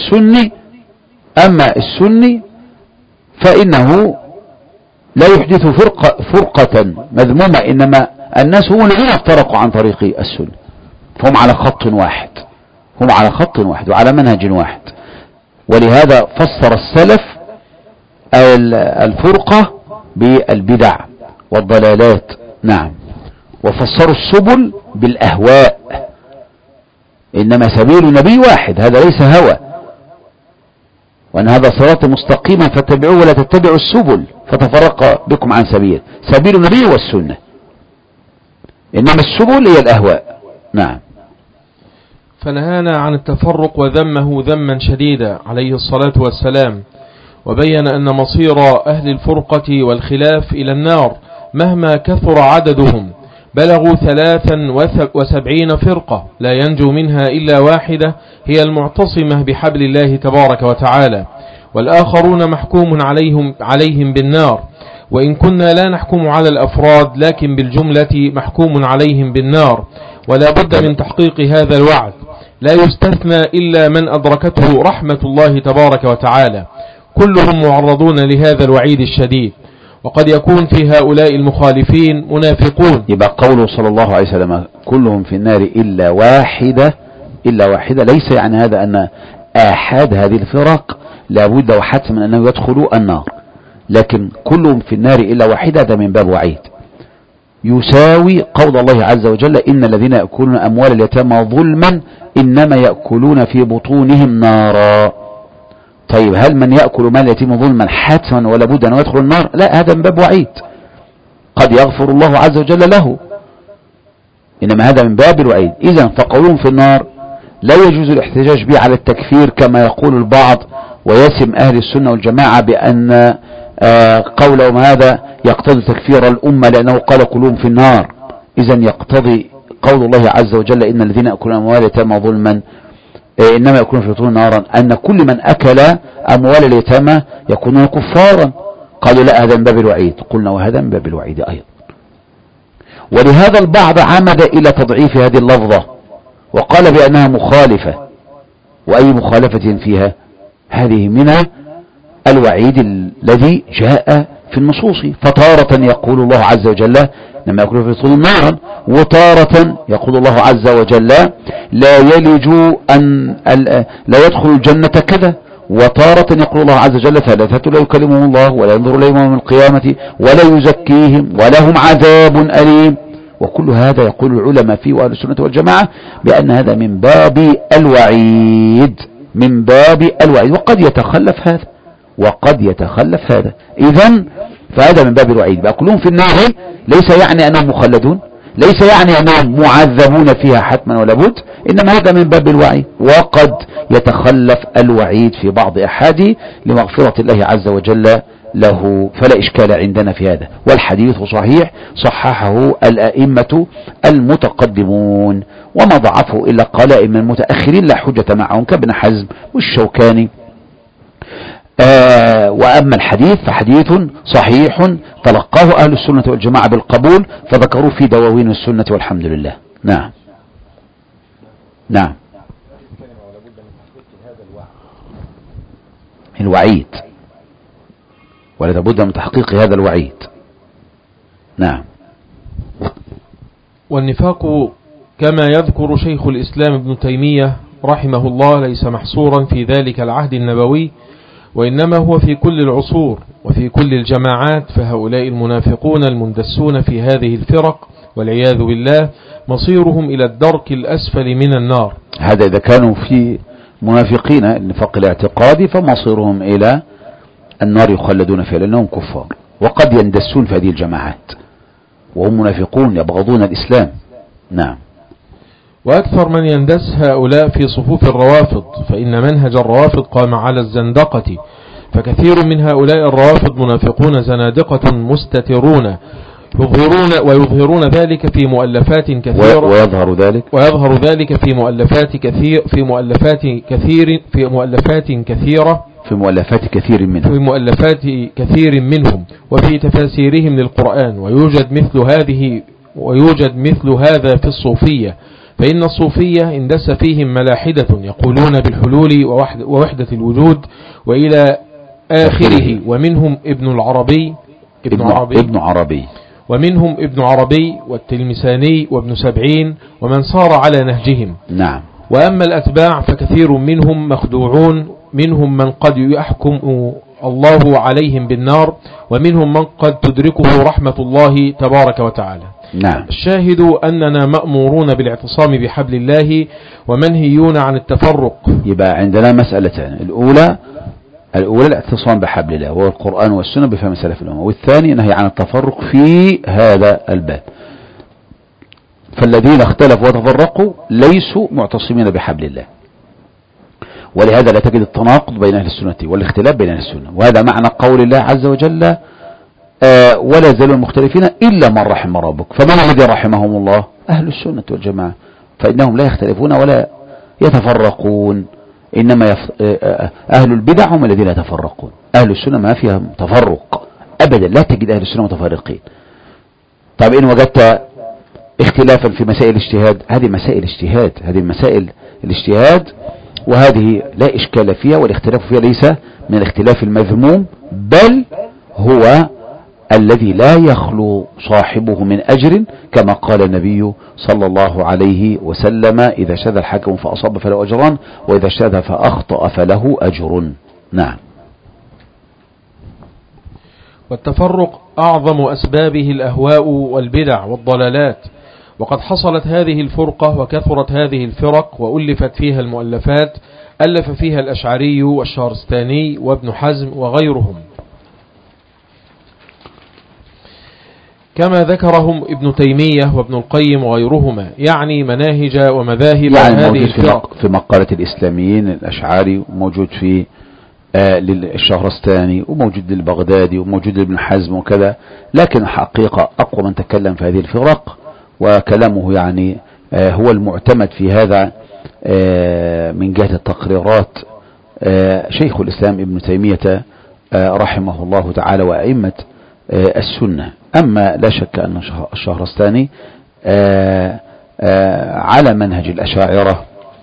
أما السني فإنه لا يحدث فرقة مذمومة، إنما الناس هم الذين افترقوا عن طريق السنة، فهم على خط واحد، هم على خط واحد وعلى منهج واحد. ولهذا فسر السلف الفرقة بالبدع والضلالات. نعم. وفسروا السبل بالأهواء، إنما سبيل نبي واحد، هذا ليس هوى، وأن هذا صراط مستقيما فاتبعوه ولا تتبعوا السبل فتفرق بكم عن سبيل النبي والسنة، إنما السبل هي الأهواء. نعم. فنهانا عن التفرق وذمه ذما شديدا عليه الصلاة والسلام، وبين أن مصير أهل الفرقة والخلاف إلى النار مهما كثر عددهم. بلغوا 73 فرقة لا ينجو منها إلا واحدة هي المعتصمة بحبل الله تبارك وتعالى، والآخرون محكوم عليهم بالنار. وإن كنا لا نحكم على الأفراد لكن بالجملة محكوم عليهم بالنار، ولا بد من تحقيق هذا الوعد. لا يستثنى إلا من أدركته رحمة الله تبارك وتعالى، كلهم معرضون لهذا الوعيد الشديد، وقد يكون في هؤلاء المخالفين منافقون. يبقى قوله صلى الله عليه وسلم كلهم في النار إلا واحدة ليس يعني هذا أن آحاد هذه الفرق لابد وحتما أنه يدخلوا النار، لكن كلهم في النار إلا واحدة هذا من باب وعيد، يساوي قول الله عز وجل إن الذين يأكلون أموال اليتامى ظلما إنما يأكلون في بطونهم نارا. طيب هل من يأكل مال اليتيم ظلما حتما ولا بد أن يدخل النار؟ لا، هذا من باب وعيد، قد يغفر الله عز وجل له، إنما هذا من باب الوعيد. إذن فقولهم في النار لا يجوز الاحتجاج به على التكفير كما يقول البعض، ويسم أهل السنة والجماعة بأن قولهم هذا يقتضي تكفير الأمة لأنه قال كلهم في النار. إذن يقتضي قول الله عز وجل إن الذين يأكلون أموال اليتامى ظلما إنما يكون في بطون نارا، أن كل من أكل أموال اليتامى يكونون كفارا. قالوا لا، هذا من باب الوعيد. قلنا وهذا من باب الوعيد أيضا. ولهذا البعض عمد إلى تضعيف هذه اللفظة وقال بأنها مخالفة، وأي مخالفة فيها؟ هذه من الوعيد الذي جاء في النصوص. فتارة يقول الله عز وجل لما يأكلوا في بطون نارا، وتارة يقول الله عز وجل لا يدخل الجنة كذا، وتارة يقول الله عز وجل ثلاثة لا يكلمهم الله ولا ينظر إليهم يوم القيامة ولا يزكيهم ولهم عذاب أليم. وكل هذا يقول العلماء فيه وأهل السنة والجماعة بأن هذا من باب الوعيد، من باب الوعيد، وقد يتخلف هذا إذن فهذا من باب الوعيد. بأكلهم في النار ليس يعني أنهم مخلدون، ليس يعني أنهم معذبون فيها حتما ولا بد، إنما هذا من باب الوعيد، وقد يتخلف الوعيد في بعض أحاده لمغفرة الله عز وجل له، فلا إشكال عندنا في هذا. والحديث صحيح صححه الأئمة المتقدمون، وما ضعفه إلا قلائل من المتأخرين لا حجة معهم كابن حزم والشوكاني. وأما الحديث فحديث صحيح تلقاه أهل السنة والجماعة بالقبول، فذكروه في دواوين السنة والحمد لله. نعم نعم. الوعيد، ولا بد من تحقيق هذا الوعيد. نعم. والنفاق كما يذكر شيخ الإسلام ابن تيمية رحمه الله ليس محصورا في ذلك العهد النبوي، وإنما هو في كل العصور وفي كل الجماعات، فهؤلاء المنافقون المندسون في هذه الفرق والعياذ بالله مصيرهم إلى الدرك الأسفل من النار. هذا إذا كانوا في منافقين النفاق الاعتقادي فمصيرهم إلى النار يخلدون فيها لأنهم كفار، وقد يندسون في هذه الجماعات وهم منافقون يبغضون الإسلام. نعم. وأكثر من يندس هؤلاء في صفوف الروافض، فإن منهج الروافض قام على الزندقة، فكثير من هؤلاء الروافض منافقون زنادقة مستترون ويظهرون ذلك في مؤلفات كثيرة، ويظهر ذلك في مؤلفات كثير منهم وفي تفاسيرهم للقرآن، ويوجد مثل هذا في الصوفية، فإن الصوفية اندس فيهم ملاحدة يقولون بالحلول ووحدة الوجود وإلى آخره، ومنهم ابن عربي ومنهم ابن عربي والتلمساني وابن سبعين ومن صار على نهجهم. نعم. وأما الأتباع فكثير منهم مخدوعون، منهم من قد يحكم الله عليهم بالنار، ومنهم من قد تدركه رحمة الله تبارك وتعالى. نعم. الشاهد أننا مأمورون بالاعتصام بحبل الله ومنهيون عن التفرق. يبقى عندنا مسألتين، الأولى الاعتصام بحبل الله وهو القرآن والسنة بفهم سلف الأمة، والثاني نهي عن التفرق في هذا الباب. فالذين اختلفوا وتفرقوا ليسوا معتصمين بحبل الله، ولهذا لا تجد التناقض بين أهل السنة والاختلاف بين أهل السنة، وهذا معنى قول الله عز وجل ولا يزالون مختلفين إلا من رحم ربك. فمن الذي رحمهم الله؟ أهل السنة والجماعة، فإنهم لا يختلفون ولا يتفرقون، إنما أهل البدع هم الذين يتفرقون. أهل السنة ما فيها تفرق أبدا، لا تجد أهل السنة متفرقين. طيب إن وجدت اختلافا في مسائل الاجتهاد، هذه مسائل اجتهاد، هذه مسائل الاجتهاد، وهذه لا إشكال فيها، والاختلاف فيها ليس من الاختلاف المذموم، بل هو الذي لا يخلو صاحبه من أجر، كما قال النبي صلى الله عليه وسلم: إذا شذ الحاكم فأصاب فله أجران، وإذا شذ فأخطأ فله أجر. نعم. والتفرق أعظم أسبابه الأهواء والبدع والضلالات، وقد حصلت هذه الفرقة وكثرت هذه الفرق وألفت فيها المؤلفات، ألف فيها الأشعري والشهرستاني وابن حزم وغيرهم، كما ذكرهم ابن تيمية وابن القيم وغيرهما، يعني مناهج ومذاهب هذه الفرق. في مقالة الإسلاميين الأشعري، وموجود في للشهرستاني، وموجود للبغدادي، وموجود لابن حزم وكذا، لكن الحقيقة أقوى من تكلم في هذه الفرق، وكلامه يعني هو المعتمد في هذا من جهة التقريرات شيخ الإسلام ابن تيمية رحمه الله تعالى وأئمة السنة. أما لا شك أن الشهرستاني على منهج الأشاعرة،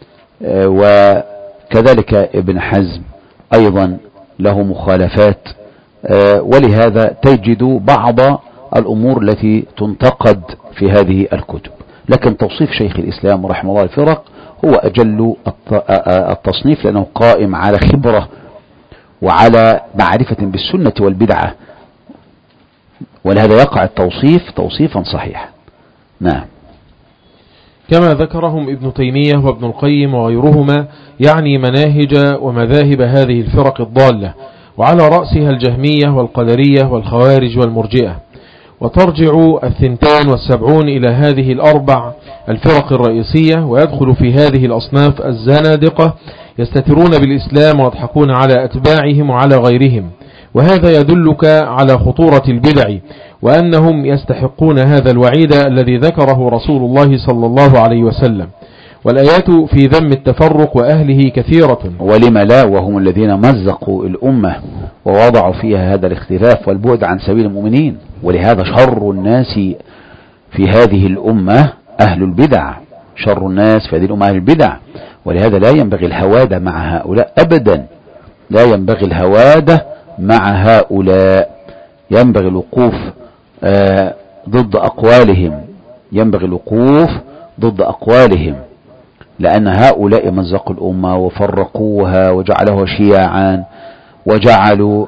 وكذلك ابن حزم أيضا له مخالفات، ولهذا تجد بعض الأمور التي تنتقد في هذه الكتب. لكن توصيف شيخ الإسلام رحمه الله الفرق هو أجل التصنيف، لأنه قائم على خبرة وعلى معرفة بالسنة والبدعة، ولهذا يقع التوصيف توصيفا صحيحا. نعم. كما ذكرهم ابن تيمية وابن القيم وغيرهما، يعني مناهج ومذاهب هذه الفرق الضالة، وعلى رأسها الجهمية والقدرية والخوارج والمرجئة. وترجع 72 إلى هذه الأربع الفرق الرئيسية، ويدخل في هذه الأصناف الزنادقة يستترون بالإسلام ويضحكون على أتباعهم وعلى غيرهم، وهذا يدلك على خطورة البدع، وأنهم يستحقون هذا الوعيد الذي ذكره رسول الله صلى الله عليه وسلم. والآيات في ذم التفرق وأهله كثيرة. ولم لا، وهم الذين مزقوا الأمة ووضعوا فيها هذا الاختلاف والبعد عن سبيل المؤمنين. ولهذا شر الناس في هذه الأمة أهل البدع، شر الناس في هذه الأمة أهل البدع. ولهذا لا ينبغي الهوادة مع هؤلاء أبدا، لا ينبغي الهوادة مع هؤلاء، ينبغي الوقوف ضد أقوالهم، ينبغي الوقوف ضد أقوالهم، لأن هؤلاء مزقوا الأمة وفرقوها وجعلوها شيعا، وجعلوا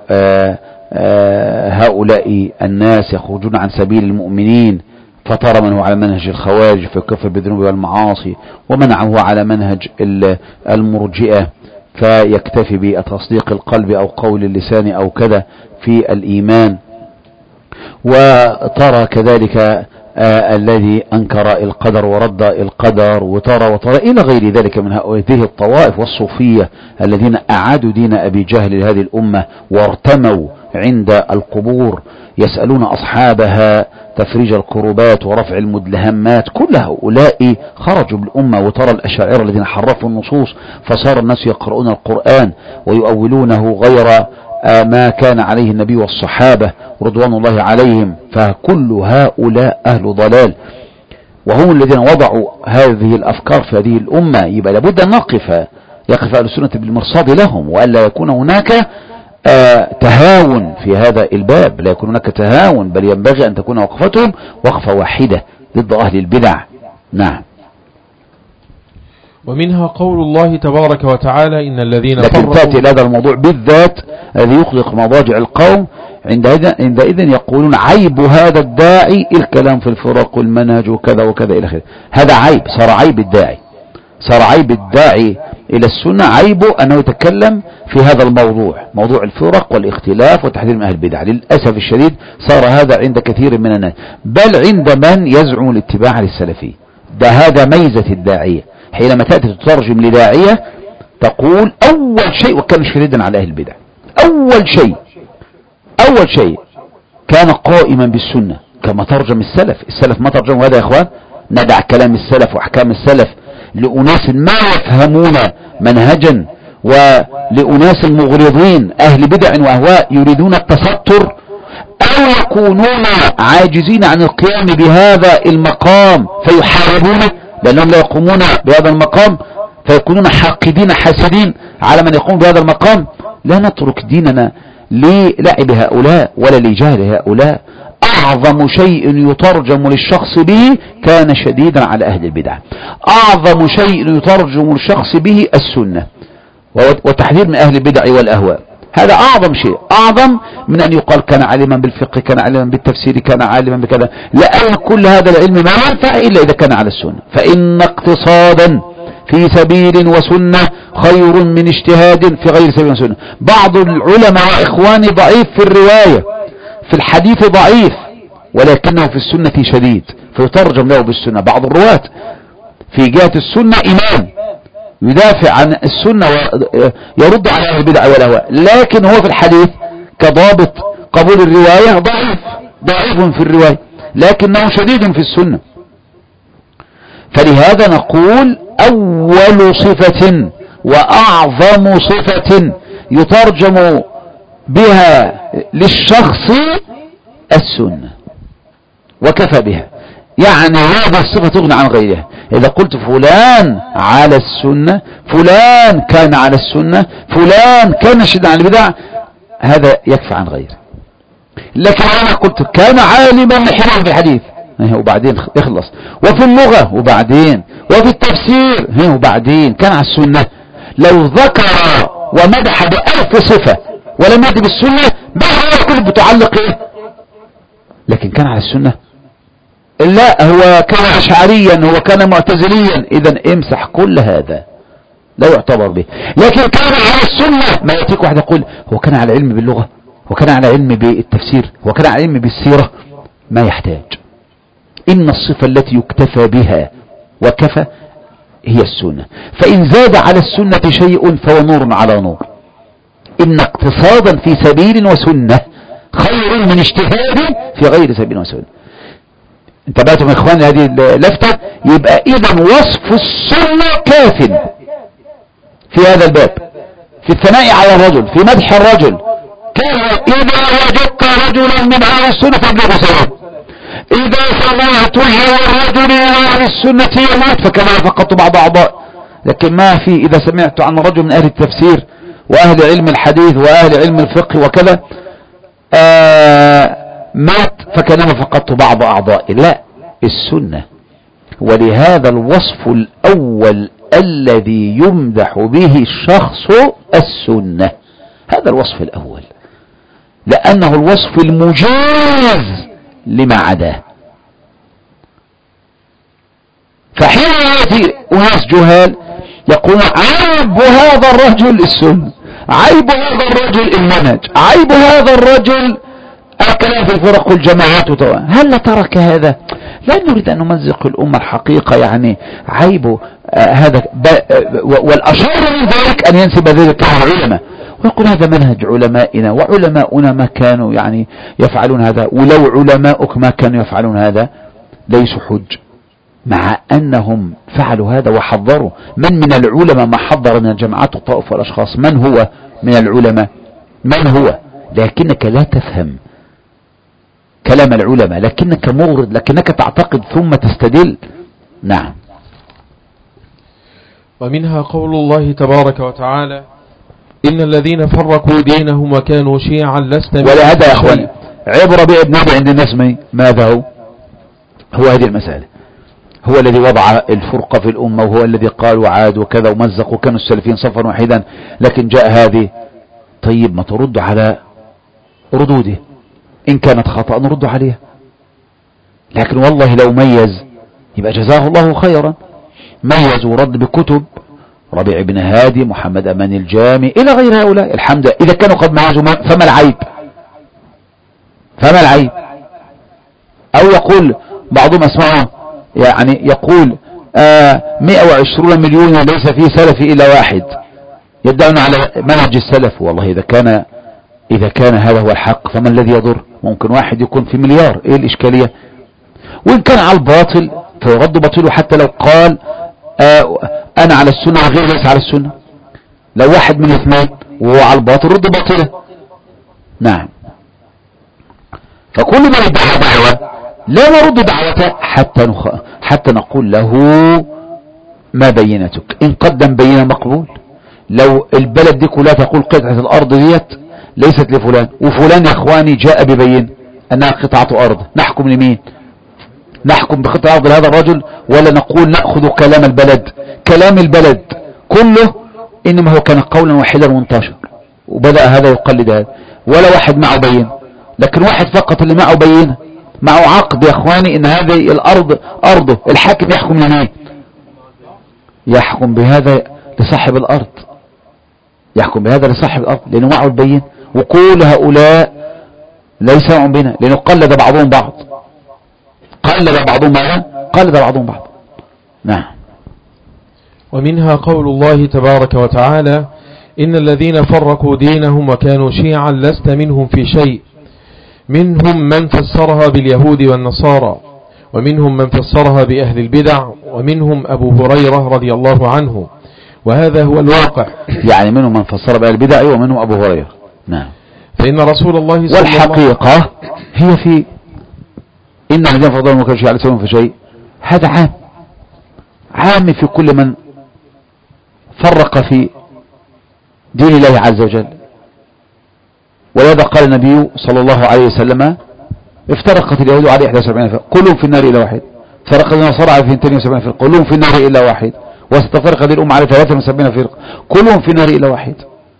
هؤلاء الناس يخرجون عن سبيل المؤمنين، فترى من هو على منهج الخوارج فيكفر بالذنوب والمعاصي، ومنعه على منهج المرجئة فيكتفي بتصديق القلب أو قول اللسان أو كذا في الإيمان. وترى كذلك الذي أنكر القدر ورد القدر، وترى إلى غير ذلك من هذه الطوائف والصوفية الذين أعادوا دين أبي جهل لهذه الأمة وارتموا عند القبور يسألون أصحابها تفريج الكروبات ورفع المدلهمات. كل هؤلاء خرجوا بالأمة. وترى الأشاعرة الذين حرفوا النصوص فصار الناس يقرؤون القرآن ويؤولونه غير ما كان عليه النبي والصحابة رضوان الله عليهم، فكل هؤلاء أهل ضلال، وهم الذين وضعوا هذه الأفكار في هذه الأمة. يبقى لابد أن يقف أهل السنة بالمرصاد لهم، وألا يكون هناك تهاون في هذا الباب، لا يكون هناك تهاون، بل ينبغي أن تكون وقفتهم وقفة واحدة ضد أهل البدع. نعم. ومنها قول الله تبارك وتعالى إن الذين لكن تأتي هذا الموضوع بالذات الذي يخلق مضاجع القوم، عندئذ يقولون عيب هذا الداعي الكلام في الفرق والمنهج وكذا وكذا إلى آخره. هذا عيب، صار عيب الداعي، صار عيب الداعي إلى السنة، عيبه أنه يتكلم في هذا الموضوع، موضوع الفرق والاختلاف وتحذير من أهل البدع. للأسف الشديد صار هذا عند كثير من الناس، بل عند من يزعم الاتباع للسلفي. هذا ميزة الداعية، حينما تأتي تترجم لداعية تقول أول شيء وكان شديدا على أهل البدع. أول شيء كان قائما بالسنة كما ترجم السلف ما ترجموا هذا يا إخوان. ندع كلام السلف وأحكام السلف لأناس ما يفهمون منهجا، ولأناس مغرضين أهل بدع وأهواء يريدون التستر، أو يكونون عاجزين عن القيام بهذا المقام فيحاربونه لأنهم لا يقومون بهذا المقام، فيكونون حاقدين حاسدين على من يقوم بهذا المقام. لا نترك ديننا للعب هؤلاء ولا لجهل هؤلاء. أعظم شيء يترجم للشخص به كان شديدا على أهل البدع، أعظم شيء يترجم للشخص به السنة وتحذير من أهل البدع والأهواء. هذا أعظم شيء، أعظم من أن يقال كان عالما بالفقه، كان عالما بالتفسير، كان عالما بكذا، لأن كل هذا العلم ما ينفع إلا إذا كان على السنة. فإن اقتصادا في سبيل وسنة خير من اجتهاد في غير سبيل وسنة. بعض العلماء إخواني ضعيف في الرواية، في الحديث ضعيف، ولكنه في السنة شديد فيترجم له بالسنة. بعض الرواة في جهة السنة إمام يدافع عن السنة ويرد على أهل البدع والأهواء، لكن هو في الحديث كضابط قبول الرواية ضعيف في الرواية، لكنه شديد في السنة. فلهذا نقول أول صفة وأعظم صفة يترجم بها للشخص السنة وكفى بها، يعني هذه الصفة تغني عن غيرها. إذا قلت فلان على السنة، فلان كان على السنة، فلان كان شديدا عن البدع، هذا يكفى عن غيره. لكن أنا قلت كان عالما محرا في الحديث وبعدين اخلص، وفي اللغة وبعدين، وفي التفسير وبعدين كان على السنة. لو ذكر ومدح ب1000 صفة ولم يأتي بالسنة بحر كل بتعلق إيه؟ لكن كان على السنة؟ لا، هو كان أشعريا، هو كان معتزليا، إذا امسح كل هذا لا يعتبر به. لكن كان على السنة، ما يأتيك واحد يقول هو كان على علم باللغة، هو كان على علم بالتفسير، هو كان على علم بالسيرة، ما يحتاج. إن الصفة التي يكتفى بها وكفى هي السنة. فإن زاد على السنة شيء فهو نور على نور. إن اقتصادا في سبيل وسنة خير من اجتهاد في غير سبيل وسنة. انتبهتم يا اخواني هذه اللفتة؟ يبقى إذا وصف السنة كاف في هذا الباب، في الثناء على الرجل، في مدح الرجل. إذا وجدت رجلا من أهل السنة فابلغ سلام، إذا سمعت الرجل من أهل السنة يموت فكما فقدت بعض أعضاء. لكن ما في إذا سمعت عن رجل من أهل التفسير وأهل علم الحديث وأهل علم الفقه وكذا مات فكما فقدت بعض أعضاء. لا، السنة. ولهذا الوصف الأول الذي يمدح به الشخص السنة، هذا الوصف الأول، لأنه الوصف المجاز لما عداه. فحين يأتي أناس جهال يقولون عيب هذا الرجل السنة، عيب هذا الرجل المنهج، عيب هذا الرجل الكلام في الفرق والجماعات هل ترك هذا؟ لا نريد أن نمزق الأمة الحقيقة، يعني عيبه هذا والأشر من ذلك أن ينسب ذلك العلماء ويقول هذا منهج علمائنا، وعلماؤنا ما كانوا يعني يفعلون هذا، ولو علماؤك ما كانوا يفعلون هذا ليسوا حج، مع أنهم فعلوا هذا وحضروا. من العلماء ما حضر من الجماعات والطائف والأشخاص؟ من هو من العلماء؟ من هو؟ لكنك لا تفهم كلام العلماء، لكنك مغرض، لكنك تعتقد ثم تستدل. نعم. ومنها قول الله تبارك وتعالى إن الذين فرقوا دينهم وكانوا شيعا لست منهم. ولهذا يا أخواني عيب ربيع بن نبي عند الناس ماذا هو هذه المسألة، هو الذي وضع الفرقة في الأمة، وهو الذي قال وعاد وكذا ومزق وكانوا السلفين صفا واحدا. لكن جاء هذه، طيب ما ترد على ردوده، إن كانت خطأ نرد عليها، لكن والله لو ميز يبقى جزاه الله خيرا. ميز ورد بكتب ربيع بن هادي، محمد أمان الجامي، إلى غير هؤلاء. الحمد لله إذا كانوا قد ميزوا فما العيب؟ فما العيب؟ أو يقول بعضهم اسمعوا يعني يقول 120 مليون ليس فيه سلفي إلا واحد، يدعون على منهج السلف. والله إذا كان هذا هو الحق فما الذي يضر؟ ممكن واحد يكون في مليار، إيه الإشكالية؟ وإن كان على الباطل فيرد باطله، حتى لو قال أنا على السنة وغير ليس على السنة. لو واحد من اثنين وهو على الباطل رد باطله. نعم. فكل ما يدعى دعوة لا نرد دعوته حتى نقول له ما بينتك. إن قدم بينة مقبول. لو البلد دي كلها تقول قطعة الأرض ديت ليست لفلان، وفلان يا إخواني جاء ببين أنها قطعة أرض، نحكم لمين؟ نحكم بقطعة أرض لهذا الرجل، ولا نقول نأخذ كلام البلد؟ كلام البلد كله إنما هو كان قولا واحدا وانتشر، وبدأ هذا يقلد هذا، ولا واحد معه بين. لكن واحد فقط اللي معه بين، معه عقد يا إخواني إن هذه الأرض أرضه، الحاكم يحكم لمين؟ يحكم بهذا لصاحب الأرض، يحكم بهذا لصاحب الأرض لأنه معه البين. وكل هؤلاء ليس معهم بنا، لأنه قلد بعضهم بعض، قلد بعضهم بعض. نعم. ومنها قول الله تبارك وتعالى إن الذين فرقوا دينهم وكانوا شيعا لست منهم في شيء، منهم من فسرها باليهود والنصارى، ومنهم من فسرها بأهل البدع، ومنهم أبو هريرة رضي الله عنه، وهذا هو الواقع. يعني منهم من فسر بأهل البدع ومنهم أبو هريرة. نعم. فإن رسول الله صلى الله عليه وسلم، والحقيقة هي في إن الذين فرقوا وكانوا شيعا لست منهم في شيء، هذا عام في كل من فرق في دين الله عز وجل. ولذا قال النبي صلى الله عليه وسلم افترقت اليهود على 71 فرقة كلهم في النار إلا واحد، فرقت النصارى على 72 فرقة كلهم في النار إلا واحد، وستفترق هذه الأمة على 73 فرقة كلهم في النار إلا واحد.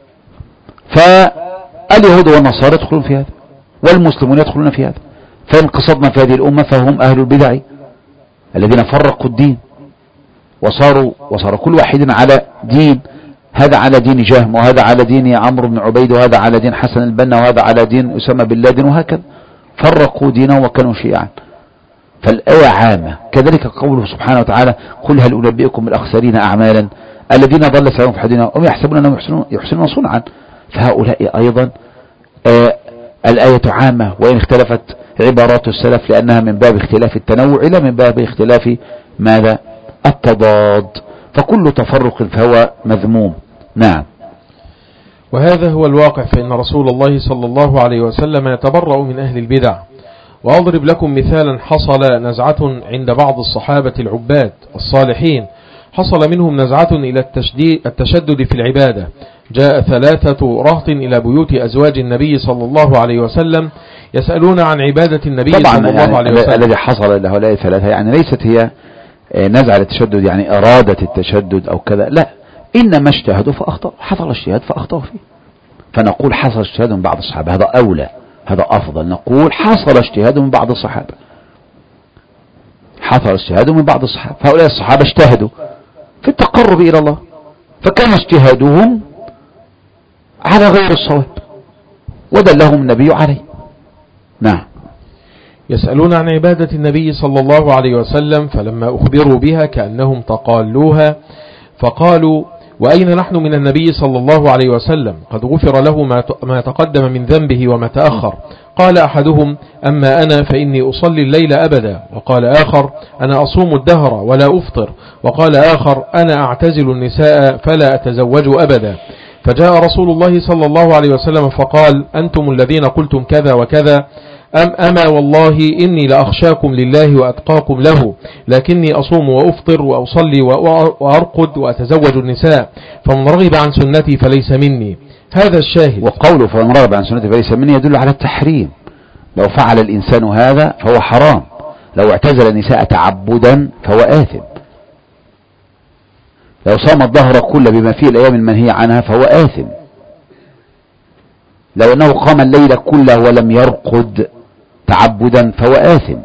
فاليهود والنصارى يدخلون في هذا، والمسلمون يدخلون في هذا. فإن قصدنا في هذه الأمة فهم أهل البدع الذين فرقوا الدين وصار كل واحد على دين، هذا على دين جهم، وهذا على دين عمرو بن عبيد، وهذا على دين حسن البنا، وهذا على دين أسامة بن لادن، وهكذا فرقوا دينهم وكانوا شيعا. فالآية عامة. كذلك قوله سبحانه وتعالى قل هل أنبئكم بالأخسرين أعمالا الذين ضل سعيهم في حديثنا وهم يحسبون أنهم يحسنون صنعا. فهؤلاء أيضا الآية عامة، وإن اختلفت عبارات السلف لأنها من باب اختلاف التنوع إلى من باب اختلاف ماذا؟ التضاد، فكل تفرق فهو مذموم. نعم. وهذا هو الواقع، فإن رسول الله صلى الله عليه وسلم يتبرأ من أهل البدع. وأضرب لكم مثالا حصل نزعة عند بعض الصحابة العباد الصالحين، حصل منهم نزعة إلى التشدد في العبادة. جاء 3 رهط إلى بيوت أزواج النبي صلى الله عليه وسلم يسألون عن عبادة النبي صلى الله عليه وسلم. الذي حصل لهؤلاء 3 يعني ليست هي نزعة التشدد يعني أرادت التشدد أو كذا، لا، إنما اجتهدوا فأخطأوا، حصل اجتهاد فأخطأوا فيه، فنقول حصل اجتهاد من بعض الصحابة، هذا أولى، هذا أفضل. نقول حصل اجتهاد من بعض الصحابة، حصل اجتهاد من بعض الصحابة، فهؤلاء الصحابة اجتهدوا في التقرب إلى الله، فكان اجتهادهم على غير الصواب ودلهم النبي عليه. نعم. يسألون عن عبادة النبي صلى الله عليه وسلم، فلما أخبروا بها كأنهم تقالوها، فقالوا: وأين نحن من النبي صلى الله عليه وسلم؟ قد غفر له ما تقدم من ذنبه وما تأخر. قال أحدهم: أما أنا فإني أصلي الليل أبدا. وقال آخر: أنا أصوم الدهر ولا أفطر. وقال آخر: أنا أعتزل النساء فلا أتزوج أبدا. فجاء رسول الله صلى الله عليه وسلم فقال: أنتم الذين قلتم كذا وكذا، أما والله إني لأخشاكم لله وأتقاكم له، لكني أصوم وأفطر وأصلي وأرقد وأتزوج النساء، فمن رغب عن سنتي فليس مني. هذا الشاهد. وقوله فمن رغب عن سنتي فليس مني يدل على التحريم، لو فعل الإنسان هذا فهو حرام، لو اعتزل النساء تعبدا فهو آثم، لو صام الظهر كله بما فيه الأيام المنهي عنها فهو آثم، لو أنه قام الليل كله ولم يرقد تعبدا فهو آثم.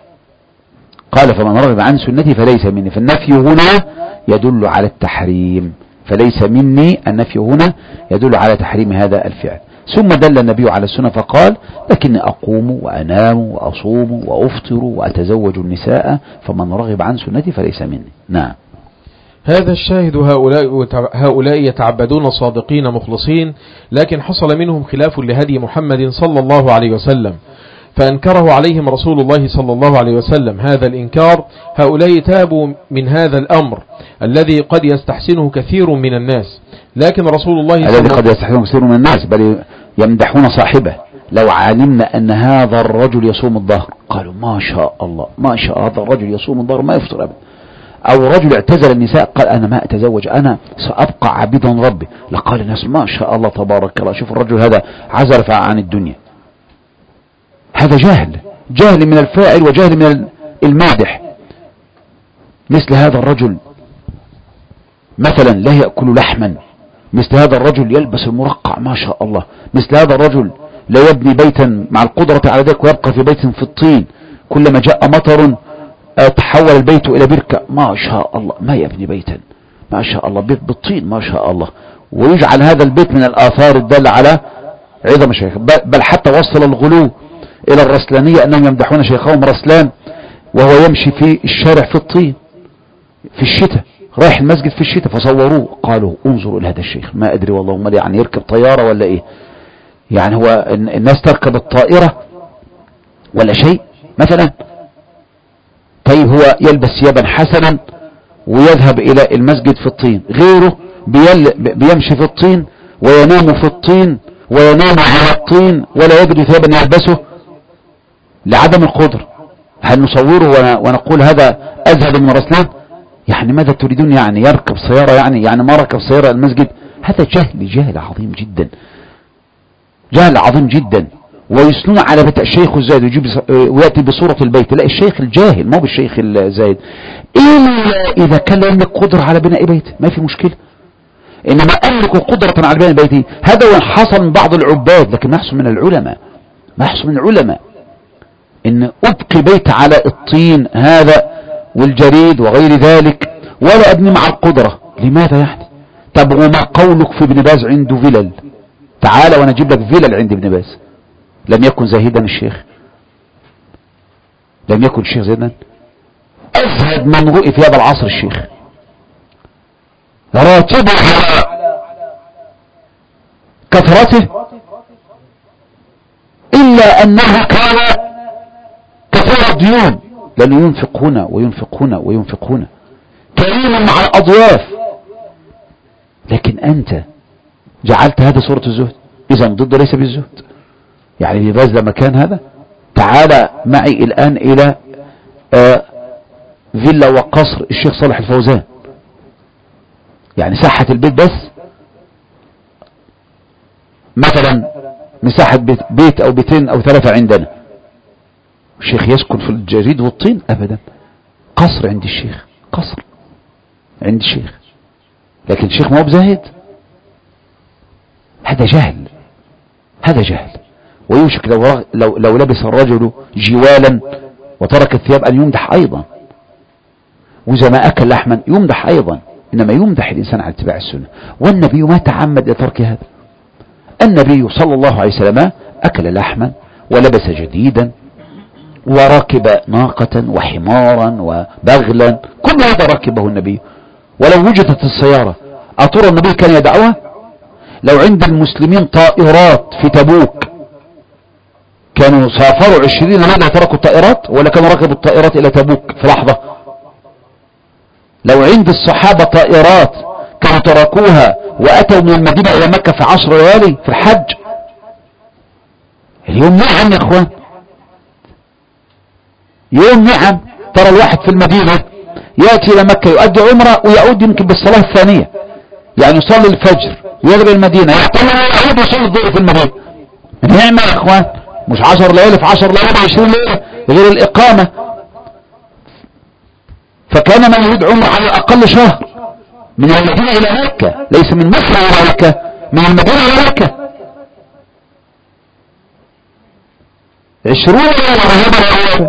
قال فمن رغب عن سنتي فليس مني، فالنفي هنا يدل على التحريم، فليس مني النفي هنا يدل على تحريم هذا الفعل. ثم دل النبي على السنة فقال: لكني أقوم وأنام وأصوم وأفطر وأتزوج النساء، فمن رغب عن سنتي فليس مني. نعم. هذا الشاهد. هؤلاء يتعبدون صادقين مخلصين، لكن حصل منهم خلاف لهدي محمد صلى الله عليه وسلم، فأنكره عليهم رسول الله صلى الله عليه وسلم. هذا الإنكار هؤلاء تابوا من هذا الأمر الذي قد يستحسنه كثير من الناس، لكن رسول الله الذي قد يستحسنه كثير من الناس بل يمدحون صاحبه. لو علمنا أن هذا الرجل يصوم الظهر قالوا: ما شاء الله، ما شاء هذا الرجل يصوم الظهر ما يفطر أبدا. أو رجل اعتزل النساء قال: أنا ما أتزوج، أنا سأبقى عبدا ربي، لقال الناس: ما شاء الله تبارك الله، شوف الرجل هذا عزل عن الدنيا. هذا جهل من الفاعل وجهل من المادح. مثل هذا الرجل مثلا لا يأكل لحما، مثل هذا الرجل يلبس المرقع ما شاء الله، مثل هذا الرجل لا يبني بيتا مع القدرة على ذلك ويبقى في بيت في الطين، كلما جاء مطر تحول البيت إلى بركة ما شاء الله، ما يبني بيتا ما شاء الله، بيت بالطين ما شاء الله، ويجعل هذا البيت من الآثار الدالة على عظم شيخ. بل حتى وصل الغلو إلى الرسلانية أنهم يمدحون شيخهم رسلان وهو يمشي في الشارع في الطين في الشتاء، رايح المسجد في الشتاء، فصوروه قالوا: انظروا إلى هذا الشيخ، ما أدري والله ما يعني يركب طيارة ولا إيه، يعني هو الناس تركب الطائرة ولا شيء مثلا. طيب هو يلبس ثيابا حسنا ويذهب إلى المسجد في الطين، غيره بيمشي في الطين وينام في الطين وينام على الطين ولا يجد ثيابا يلبسه لعدم القدر. هل نصوره ونقول هذا أزهد من رسلان؟ يعني ماذا تريدون؟ يعني يركب سيارة، يعني ما ركب سيارة المسجد؟ هذا جهل عظيم جدا، جهل عظيم جدا. ويسنون على بتاع الشيخ الزاهد ويأتي بصورة البيت، لا، الشيخ الجاهل مو بالشيخ الزاهد، إلا إذا كان يملك قدرة على بناء بيت ما في مشكلة، إنما أملك قدرة على بناء بيتي هذا وإن حصل من بعض العباد، لكن ما يحصل من العلماء، ما يحصل من العلماء إن أبقي بيت على الطين هذا والجريد وغير ذلك ولا أبني مع القدرة. لماذا يعني؟ طب وما قولك في ابن باز عنده فلل؟ تعال وانا اجيب لك فلل عند ابن باز. لم يكن زاهدا الشيخ، لم يكن الشيخ زاهدا، أزهد من رؤي في هذا العصر الشيخ، راتبه على كثرته إلا أنه كان كثير الديون، لأنه ينفق هنا وينفق هنا وينفق هنا، كريم مع الأضياف. لكن أنت جعلت هذا صورة الزهد، إذا ضد ليس بالزهد. يعني ابن باز لما كان هذا، تعال معي الآن إلى فيلا وقصر الشيخ صالح الفوزان، يعني ساحة البيت بس مثلا مساحة بيت أو بيتين أو ثلاثة عندنا. الشيخ يسكن في الجريد والطين؟ أبدا. قصر عند الشيخ، قصر عند الشيخ، لكن الشيخ ما هو بزاهد. هذا جهل، هذا جهل. ويوشك لو لبس الرجل جوالا وترك الثياب أن يمدح أيضا، وإذا ما أكل لحما يمدح أيضا، إنما يمدح الإنسان على اتباع السنة. والنبي ما تعمد لترك هذا. النبي صلى الله عليه وسلم أكل لحما ولبس جديدا وركب ناقة وحمارا وبغلا، كل هذا ركبه النبي. ولو وجدت السيارة أطور النبي كان يدعوها؟ لو عند المسلمين طائرات في تبوك كانوا سافروا 20 ليلة تركوا الطائرات، ولا كانوا ركبوا الطائرات إلى تبوك في لحظة؟ لو عند الصحابة طائرات كانوا تركوها وأتوا من المدينة إلى مكة في 10 ليالي في الحج. اليوم نعم يا اخوان، يوم نعم. ترى الواحد في المدينة يأتي إلى مكة يؤدي عمرة ويعود يمكن بالصلاة الثانية، يعني يصلي الفجر ويغرب المدينة، يعود يصلي الظهر في المدينة. نعمة يا اخوان، مش 10 ليالي في 10 ليالي 20 ليلة غير الإقامة. فكان من يريد عمره على الأقل شهر من المدينة إلى مكة، ليس من مصر إلى مكة، من المدينة إلى مكة 20 ليلة.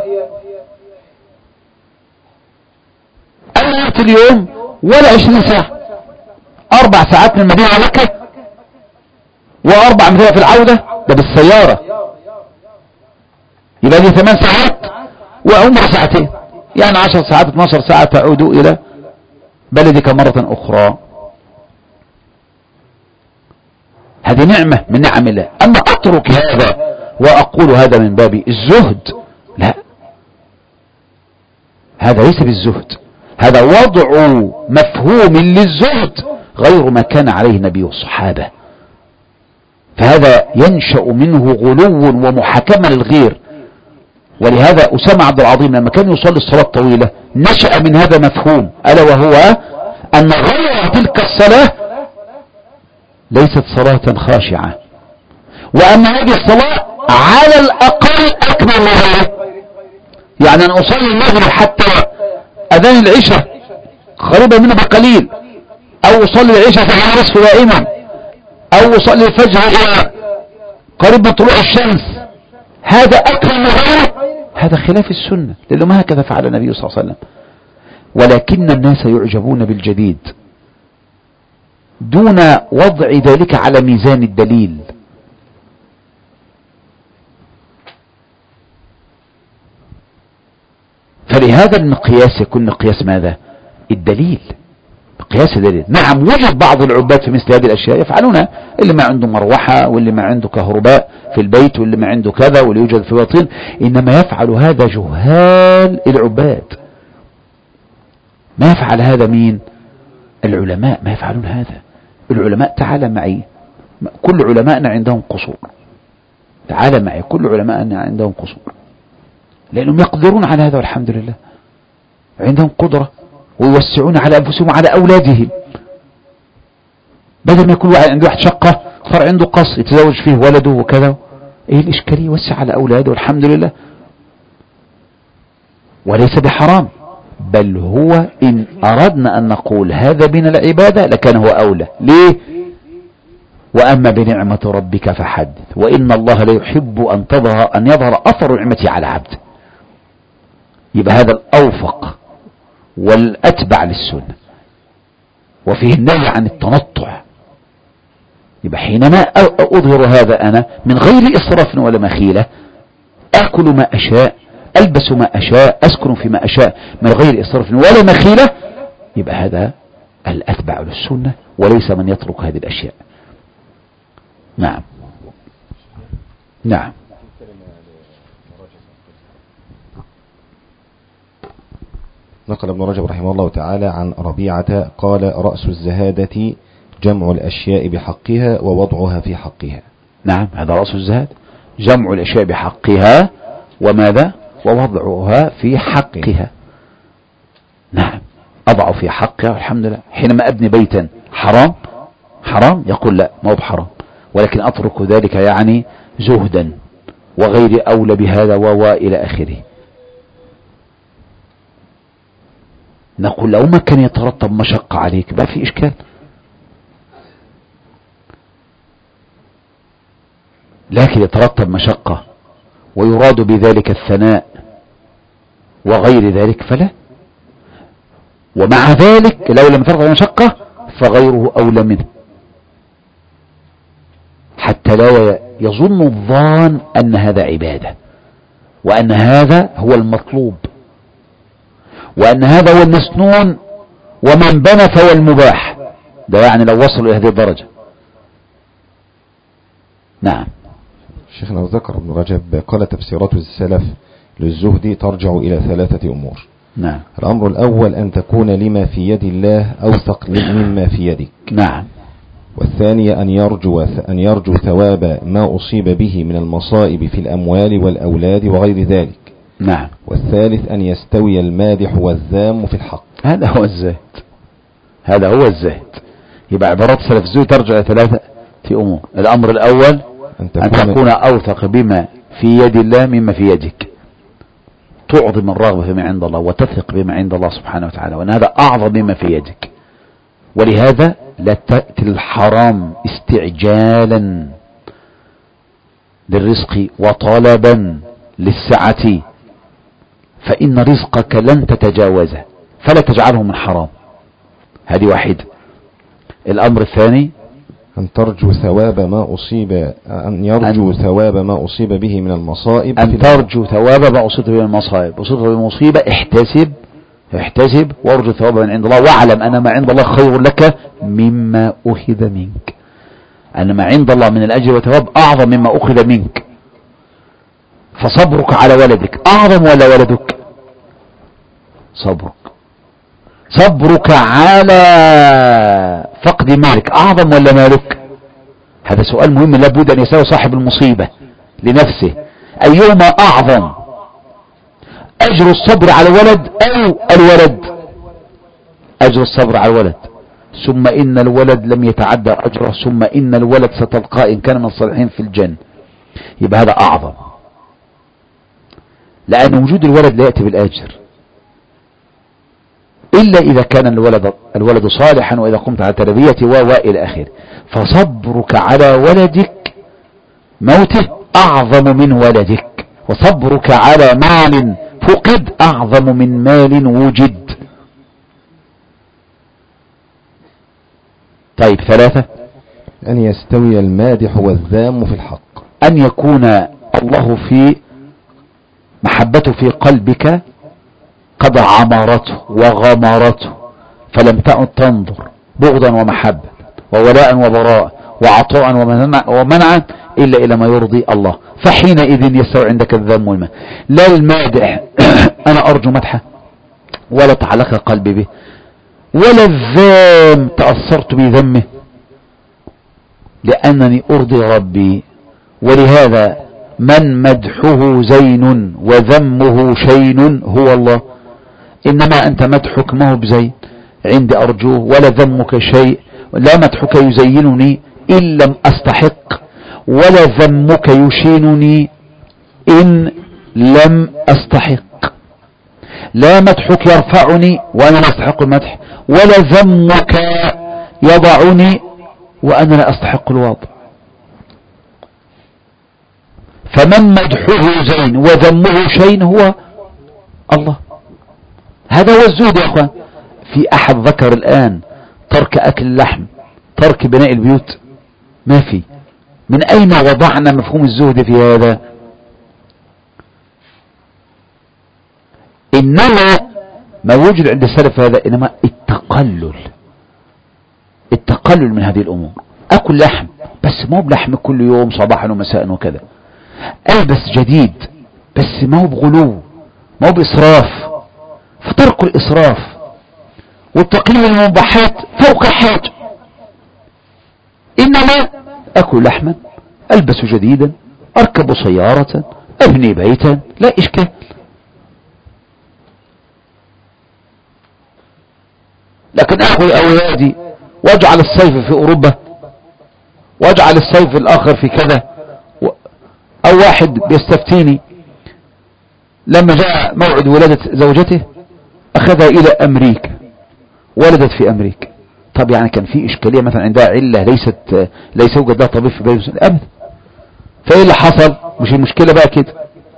أنا وقت اليوم ولا 20 ساعة، 4 ساعات من المدينة إلى مكة و4 مثلا في العودة، ده بالسيارة يبقى دي 8 ساعات وعمر ساعتين، يعني 10 ساعات 12 ساعة تعود إلى بلدك مرة أخرى. هذه نعمة من نعم الله. أما أترك هذا وأقول هذا من باب الزهد، لا، هذا ليس بالزهد، هذا وضع مفهوم للزهد غير ما كان عليه النبي والصحابة. فهذا ينشأ منه غلو ومحاكمة للغير. ولهذا أسامة عبد العظيم لما كان يصلي الصلاة الطويلة نشأ من هذا مفهوم، ألا وهو أن غير تلك الصلاة ليست صلاة خاشعة، وأن هذه الصلاة على الأقل أكمل من غيره. يعني أن أصلي المغرب حتى أذان العشاء قريبا منه بقليل، أو أصلي العشاء في نصف دائما، أو أصلي الفجر إلى قريب من طلوع الشمس، هذا أكمل من غيره. هذا خلاف السنة، لأنه ما هكذا فعل النبي صلى الله عليه وسلم. ولكن الناس يعجبون بالجديد دون وضع ذلك على ميزان الدليل. فلهذا المقياس يكون مقياس ماذا؟ الدليل، مقياس الدليل. نعم وجد بعض العباد في مثل هذه الأشياء يفعلونها، اللي ما عنده مروحة، واللي ما عنده كهرباء في البيت، واللي ما عنده كذا، واللي يوجد في باطن. إنما يفعل هذا جهال العباد. ما يفعل هذا مين؟ العلماء ما يفعلون هذا. العلماء، تعال معي، كل علماءنا عندهم قصور، تعال معي، كل علماءنا عندهم قصور، لأنهم يقدرون على هذا والحمد لله، عندهم قدرة ويوسعون على أنفسهم وعلى أولادهم. بدل ما يكون عنده واحد شقة صار عنده قصر يتزوج فيه ولده وكذا، ايه الإشكالية؟ يوسع على أولاده والحمد لله. وليس بحرام، بل هو إن أردنا أن نقول هذا من العبادة لكان هو أولى. ليه؟ وأما بنعمة ربك فحدث، وإن الله لا يحب أن يظهر أثر نعمته على عبده. يبقى هذا الأوفق والأتبع للسنة، وفيه النهي عن التنطع. يبقى حينما أظهر هذا أنا من غير إسراف ولا مخيلة، أكل ما أشاء، ألبس ما أشاء، أسكن فيما أشاء من غير إسراف ولا مخيلة، يبقى هذا الأتبع للسنة وليس من يترك هذه الأشياء. نعم نعم. نقل ابن رجب رحمه الله تعالى عن ربيعة قال: رأس الزهادة جمع الأشياء بحقها ووضعها في حقها. نعم، هذا رأس الزهاد، جمع الأشياء بحقها وماذا؟ ووضعها في حقها. نعم، أضع في حقها والحمد لله. حينما أبني بيتا حرام يقول لا، ما هو بحرام، ولكن أترك ذلك يعني زهدا وغير أولى بهذا إلى آخره. نقول لو ما كان يترتب مشقة عليك ما في إشكال، لكن يترتب مشقة ويراد بذلك الثناء وغير ذلك فلا. ومع ذلك لو لم ترتب مشقة فغيره أولى منه، حتى لا يظن الظان أن هذا عبادة، وأن هذا هو المطلوب، وأن هذا هو المسنون، ومن بنى فهو المباح. ده يعني لو وصلوا إلى هذه الدرجة. نعم. شيخنا ذكر ابن رجب قال: تفسيرات السلف للزهد ترجع إلى 3 أمور. نعم. الأمر الأول أن تكون لما في يد الله أوثق مما في يدك. نعم. والثانية أن يرجو ثواب ما أصيب به من المصائب في الأموال والأولاد وغير ذلك. نعم. والثالث أن يستوي المادح والذام في الحق. هذا هو الزهد. يبقى عبارات سلف الزهد ترجع إلى 3 أمور. الأمر الأول أن تكون أوثق بما في يد الله مما في يدك، تعظم الرغبة فيما عند الله وتثق بما عند الله سبحانه وتعالى، وأن هذا أعظم مما في يدك. ولهذا لا تأتي الحرام استعجالا للرزق وطلبا للسعة، فإن رزقك لن تتجاوزه، فلا تجعله من حرام. هذه واحدة. الأمر الثاني أن يرجو ثواب ما أصيب به من المصائب. أن ترجو ثواب ما أصيب به من المصائب. أصيب بمصيبة احتسب وارجو ثوابا من عند الله، واعلم أن ما عند الله خير لك مما أخذ منك. أن ما عند الله من الأجر والثواب أعظم مما أخذ منك. فصبرك على ولدك أعظم ولا ولدك؟ صبرك على فقد مالك أعظم ولا مالك؟ هذا سؤال مهم لابد أن يسأله صاحب المصيبة لنفسه. أيهما أعظم، أجر الصبر على الولد أو الولد؟ أجر الصبر على الولد. ثم إن الولد لم يتعدى أجره، ثم إن الولد ستلقى إن كان من الصالحين في الجنة. يبقى هذا أعظم، لأن وجود الولد لا يأتي بالأجر إلا إذا كان الولد صالحا، وإذا قمت على تربيته وإلى آخره. فصبرك على ولدك موته أعظم من ولدك، وصبرك على مال فقد أعظم من مال وجد. طيب 3 أن يستوي المادح والذام في الحق. أن يكون الله في محبته في قلبك قد عمرته وغمرته، فلم تعد تنظر بغضا ومحبة وولاء وبراء وعطاء ومنعا إلا إلى ما يرضي الله. فحينئذ يستوي عندك الذم والمدح. لا المادح أنا أرجو مدحه ولا تعلق قلبي به، ولا الذام تأثرت بذمه لأنني أرضي ربي. ولهذا من مدحه زين وذمه شين هو الله. إنما أنت مدحك ما هو بزين عندي أرجوه، ولا ذمك شيء. لا مدحك يزينني إن لم أستحق، ولا ذمك يشينني إن لم أستحق. لا مدحك يرفعني وأنا لا أستحق المدح، ولا ذمك يضعني وأنا لا أستحق الوضع. فمن مدحه زين وذمه شين هو الله. هذا هو الزهد يا أخوان. في أحد ذكر الآن ترك أكل اللحم، ترك بناء البيوت؟ ما في. من أين وضعنا مفهوم الزهد في هذا؟ إنما ما وجد عند السلف هذا إنما التقلل من هذه الأمور. أكل لحم بس ما هو بلحم كل يوم صباحا ومساء وكذا. ألبس جديد بس ما هو بغلو، ما هو بإسراف. فترك الإسراف والتقليل من المباحات فوق الحاجة. إنما أكل لحما، ألبس جديدا، أركب سيارة، أبني بيتا، لا إشكال. لكن أخذ أولادي واجعل الصيف في أوروبا واجعل الصيف الآخر في كذا. أو واحد بيستفتيني لما جاء موعد ولادة زوجته أخذها إلى أمريكا، ولدت في أمريكا. طب يعني كان في إشكالية مثلا عندها علة ليس يوجد لها طبيب في بيت أبدا. فإيه اللي حصل؟ مش المشكلة بقى كده،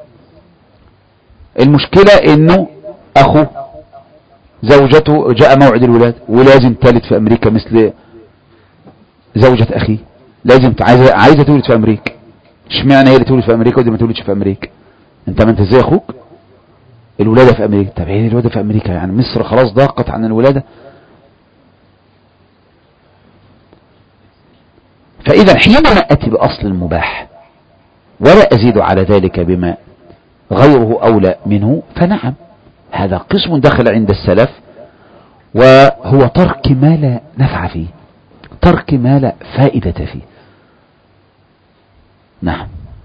المشكلة إنه أخو زوجته جاء موعد الولاد ولازم تلد في أمريكا مثل زوجة أخيه، لازم عايزة تولد في أمريكا. اشمعنى هي اللي تولد في أمريكا ودي ما تولدش في أمريكا؟ انت ما انت زي أخوك الولادة في أمريكا. طب هي الولادة في أمريكا يعني مصر خلاص ضاقت عن الولادة؟ فإذا حينما أتي بأصل المباح ولا أزيد على ذلك بما غيره أولى منه، فنعم هذا قسم دخل عند السلف، وهو ترك ما لا نفع فيه، ترك ما لا فائدة فيه. نعم.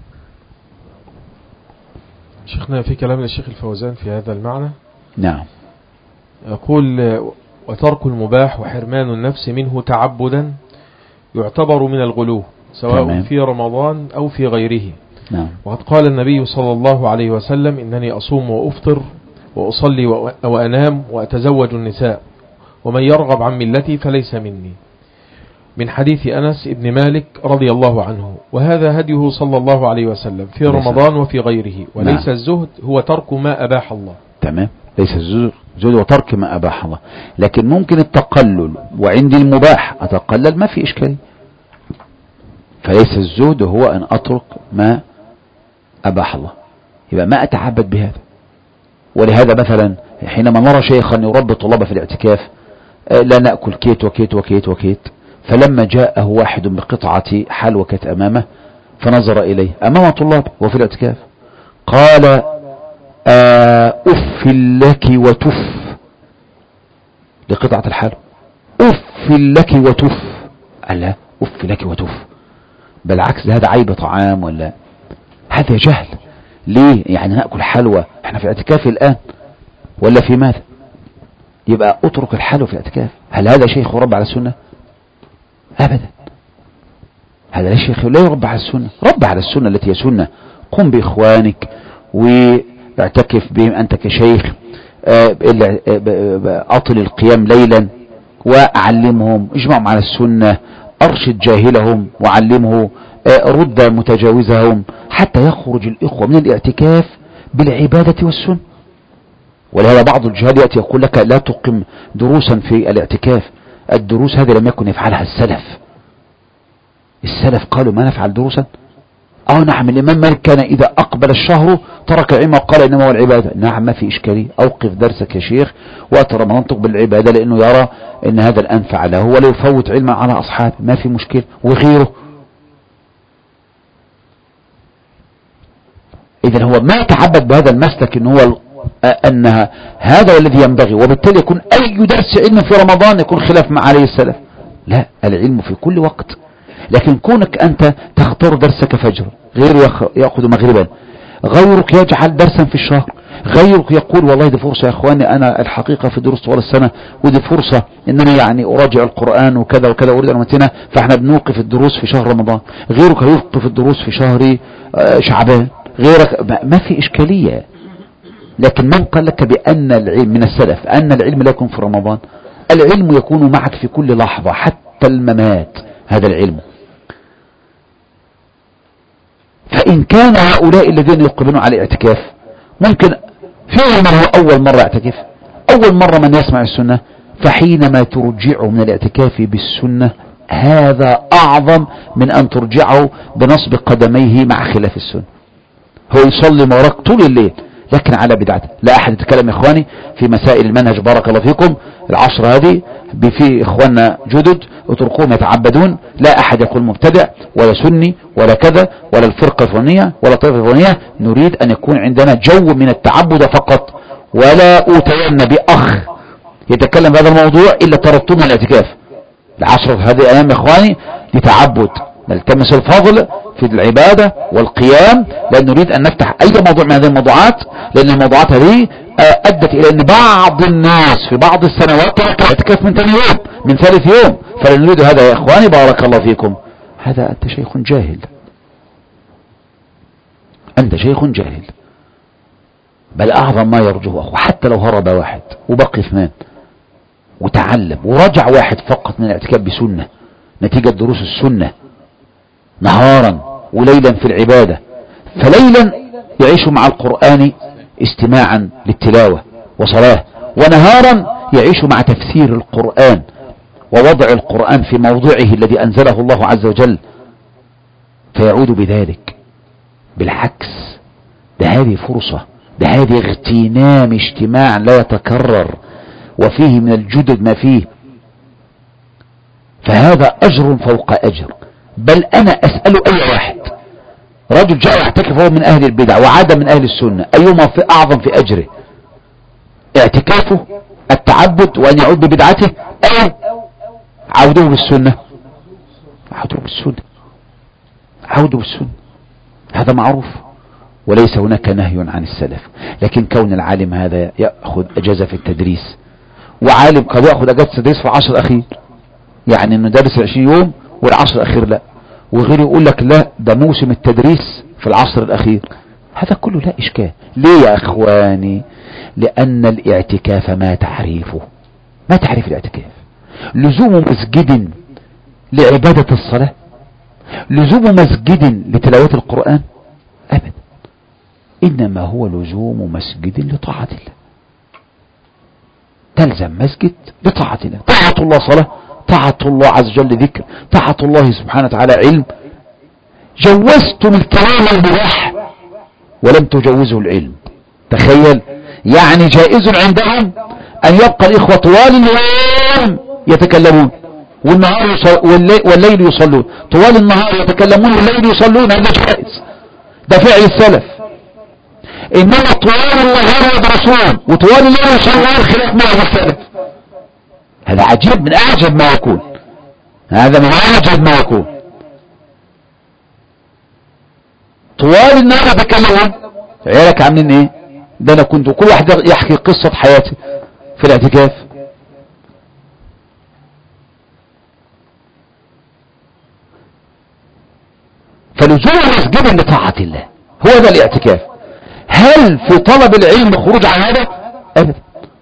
شيخنا في كلام للشيخ الفوزان في هذا المعنى. نعم. يقول: وترك المباح وحرمان النفس منه تعبدا يعتبر من الغلو سواء تمام. في رمضان أو في غيره. نعم. وقد قال النبي صلى الله عليه وسلم: إنني أصوم وأفطر وأصلي وأنام وأتزوج النساء ومن يرغب عن ملتي فليس مني، من حديث أنس ابن مالك رضي الله عنه. وهذا هديه صلى الله عليه وسلم في رمضان وفي غيره. وليس نعم. الزهد هو ترك ما أباح الله. تمام. ليس الزهد هو ترك ما أباح الله، لكن ممكن التقلل، وعندي المباح أتقلل ما في إشكال. فليس الزهد هو أن أترك ما أباح الله، يبقى ما أتعبد بهذا. ولهذا مثلا حينما نرى شيخا يربي طلابه في الاعتكاف: لا نأكل كيت وكيت وكيت وكيت. فلما جاءه واحد بقطعة حلوى كانت أمامه فنظر إليه أمام طلابه وفي الاعتكاف قال: أف لك وتف، لقطعة الحلوى أف لك وتف. قال: لا أف لك وتف، بالعكس هذا عيب طعام، ولا هذا جهل. ليه يعني نأكل حلوى احنا في اعتكاف الآن ولا في ماذا؟ يبقى اترك الحلوى في الاعتكاف. هل هذا شيخ يربى على السنة؟ أبدا. هذا لا شيخ لا يربى على السنة. ربى على السنة التي هي سنة. قم بإخوانك واعتكف بهم أنت كشيخ، أطل القيام ليلا وأعلمهم، اجمعهم على السنة، أرشد جاهلهم وعلمه، رد متجاوزهم، حتى يخرج الإخوة من الاعتكاف بالعبادة والسنة. ولهذا بعض الجهال يأتي يقول لك: لا تقم دروسا في الاعتكاف. الدروس هذه لم يكن يفعلها السلف. السلف قالوا: ما نفعل دروسا؟ نعم. الإمام مالك كان إذا أقبل الشهر ترك العلم وقال: إنما هو العبادة. نعم، ما في إشكالية. أوقف درسك يا شيخ وقت رمضان تقبل العبادة، لأنه يرى أن هذا الأنفع له ولا يفوت علما على أصحابه، ما في مشكلة. وغيره. إذن هو ما تعبد بهذا المسلك إن هو أنها هذا الذي ينبغي، وبالتالي يكون أي درس علم في رمضان يكون خلاف ما عليه السلف. لا، العلم في كل وقت. لكن كونك أنت تختار درسك فجر، غيره يأخذ مغربا، غيرك يجعل درسا في الشهر، غيرك يقول: والله دي فرصة يا أخواني، أنا الحقيقة في دروس طوال السنة ودي فرصة إنني يعني أراجع القرآن وكذا وكذا أريد أن أمتنا، فإحنا بنوقف الدروس في شهر رمضان. غيرك يوقف الدروس في شهر شعبان، غيرك ما في إشكالية. لكن من قال لك بأن العلم من السلف أن العلم لا يكون في رمضان؟ العلم يكون معك في كل لحظة حتى الممات. هذا العلم. فإن كان هؤلاء الذين يقبلون على الاعتكاف ممكن فيهم من هو أول مرة يعتكف، أول مرة من يسمع السنة، فحينما ترجعه من الاعتكاف بالسنة هذا أعظم من أن ترجعه بنصب قدميه مع خلاف السنة. هو يصلي وراك طول الليل لكن على بدعته. لا أحد يتكلم يا إخواني في مسائل المنهج، بارك الله فيكم. العشر هذه في إخواننا جدد اتركوهم يتعبدون. لا أحد يقول مبتدع ولا سني ولا كذا ولا الفرقة الفلانية ولا الطائفة الفلانية. نريد أن يكون عندنا جو من التعبد فقط، ولا أوتين بأخ يتكلم بهذا الموضوع إلا طردتنا الاعتكاف. العشر هذه الأيام يا إخواني لتعبد، نلتمس الفضل في العبادة والقيام، لأن نريد أن نفتح أي موضوع من هذه الموضوعات، لأن الموضوعات هذه أدت إلى أن بعض الناس في بعض السنوات ترك الاعتكاف من ثاني يوم، من ثالث يوم. فلا نريد هذا يا إخواني، بارك الله فيكم. هذا أنت شيخ جاهل، أنت شيخ جاهل، بل أعظم ما يرجوه أخو، حتى لو هرب واحد وبقي اثنان وتعلم ورجع واحد فقط من الاعتكاف بسنة نتيجة دروس السنة نهارا وليلا في العبادة، فليلا يعيش مع القرآن استماعا للتلاوة وصلاة، ونهارا يعيش مع تفسير القرآن ووضع القرآن في موضعه الذي أنزله الله عز وجل، فيعود بذلك. بالعكس، ده هذه فرصة، ده هذه اغتنام اجتماع لا يتكرر وفيه من الجدد ما فيه، فهذا أجر فوق أجر. بل أنا أسأل أي واحد، رجل جاء يعتكف هو من أهل البدع وعاد من أهل السنة، أيهما في أعظم في أجره؟ اعتكافه التعبد وأن يعود ببدعته، أو عوده بالسنة؟ عوده بالسنة، عوده بالسنة، هذا معروف وليس هناك نهي عن السلف. لكن كون العالم هذا يأخذ أجازة في التدريس، وعالم قد يأخذ أجازة التدريس في العشر الأخير، يعني أنه دارس 20 يوم والعشر الأخير لا، وغير يقول لك لا ده موسم التدريس في العصر الأخير، هذا كله لا إشكال. ليه يا أخواني؟ لأن الاعتكاف ما تعريفه، ما تعريف الاعتكاف؟ لزوم مسجد لعبادة الصلاة؟ لزوم مسجد لتلاوة القرآن؟ أبدا، إنما هو لزوم مسجد لطاعة الله. تلزم مسجد لطاعة الله، طاعة الله صلاة، طاعة الله عز وجل ذكر، طاعة الله سبحانه وتعالى علم. جوزتم الكلام المباح ولم تجوزه العلم، تخيل. يعني جائز عندهم أن يبقى الإخوة طوال اليوم يتكلمون والنهار والليل يصلون، طوال النهار يتكلمون والليل يصلون، هذا جائز، ده فعل السلف. إنما طوال النهار يدرسون وطوال الليل يصلون خلاف ما السلف. هذا عجيب، من أعجب ما يكون، هذا من أعجب ما يكون. طوال النهار يتكلمون، عيالك عاملين ايه؟ ده انا كنت كل واحد يحكي قصة حياتي في الاعتكاف. فلزوم مسجد لطاعة الله هو ذا الاعتكاف. هل في طلب العلم خروج عن هذا؟ ابدا.